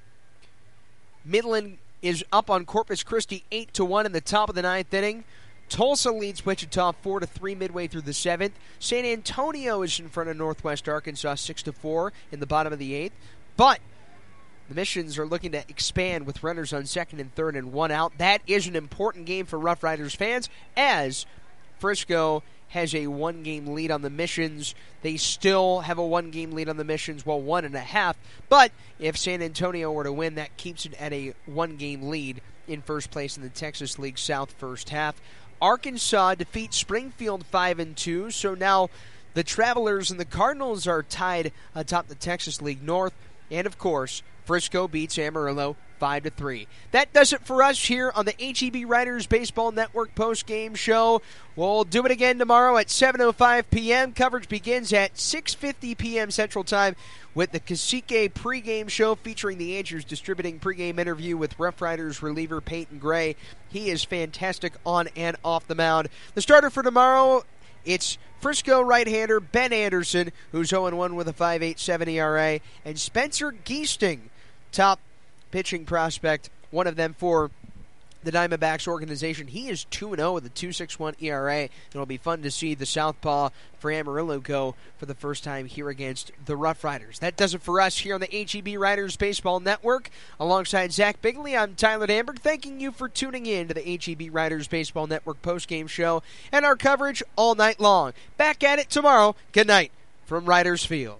Midland is up on Corpus Christi eight to one in the top of the ninth inning. Tulsa leads Wichita four to three midway through the seventh. San Antonio is in front of Northwest Arkansas six to four in the bottom of the eighth. But the Missions are looking to expand with runners on second and third and one out. That is an important game for Rough Riders fans, as Frisco has a one-game lead on the Missions. They still have a one-game lead on the Missions, well, one and a half. But if San Antonio were to win, that keeps it at a one-game lead in first place in the Texas League South first half. Arkansas defeats Springfield five and two, so now the Travelers and the Cardinals are tied atop the Texas League North. And, of course, Frisco beats Amarillo five to three. That does it for us here on the H E B Riders Baseball Network post-game show. We'll do it again tomorrow at seven oh five p.m. Coverage begins at six fifty p.m. Central Time with the Cacique pregame show featuring the Angels Distributing pregame interview with Rough Riders reliever Peyton Gray. He is fantastic on and off the mound. The starter for tomorrow, it's Frisco right-hander Ben Anderson, who's oh and one with a point five eight seven E R A, and Spencer Geesting, top pitching prospect, one of them for the Diamondbacks organization. He is two and oh with a two point six one E R A. It'll be fun to see the southpaw for Amarillo go for the first time here against the Rough Riders. That does it for us here on the H E B Riders Baseball Network. Alongside Zach Bigley, I'm Tyler Danberg, thanking you for tuning in to the H E B Riders Baseball Network postgame show and our coverage all night long. Back at it tomorrow. Good night from Riders Field.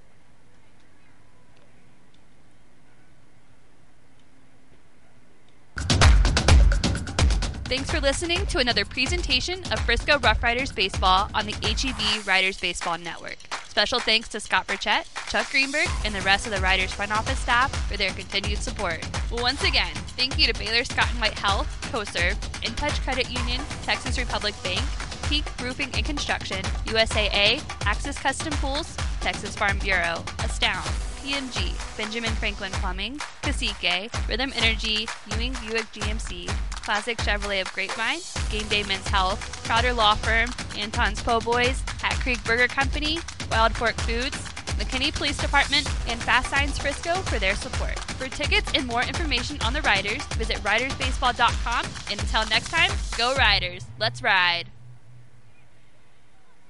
Thanks for listening to another presentation of Frisco Rough Riders Baseball on the H E B Riders Baseball Network. Special thanks to Scott Burchett, Chuck Greenberg, and the rest of the Riders front office staff for their continued support. Well, once again, thank you to Baylor Scott and White Health, CoServe, InTouch Credit Union, Texas Republic Bank, Peak Roofing and Construction, U S A A, Axis Custom Pools, Texas Farm Bureau, Astound, P M G, Benjamin Franklin Plumbing, Cacique, Rhythm Energy, Ewing Buick G M C, Classic Chevrolet of Grapevine, Game Day Men's Health, Crowder Law Firm, Anton's Po' Boys, Hat Creek Burger Company, Wild Fork Foods, McKinney Police Department, and Fast Signs Frisco for their support. For tickets and more information on the Riders, visit riders baseball dot com. And until next time, go Riders. Let's ride.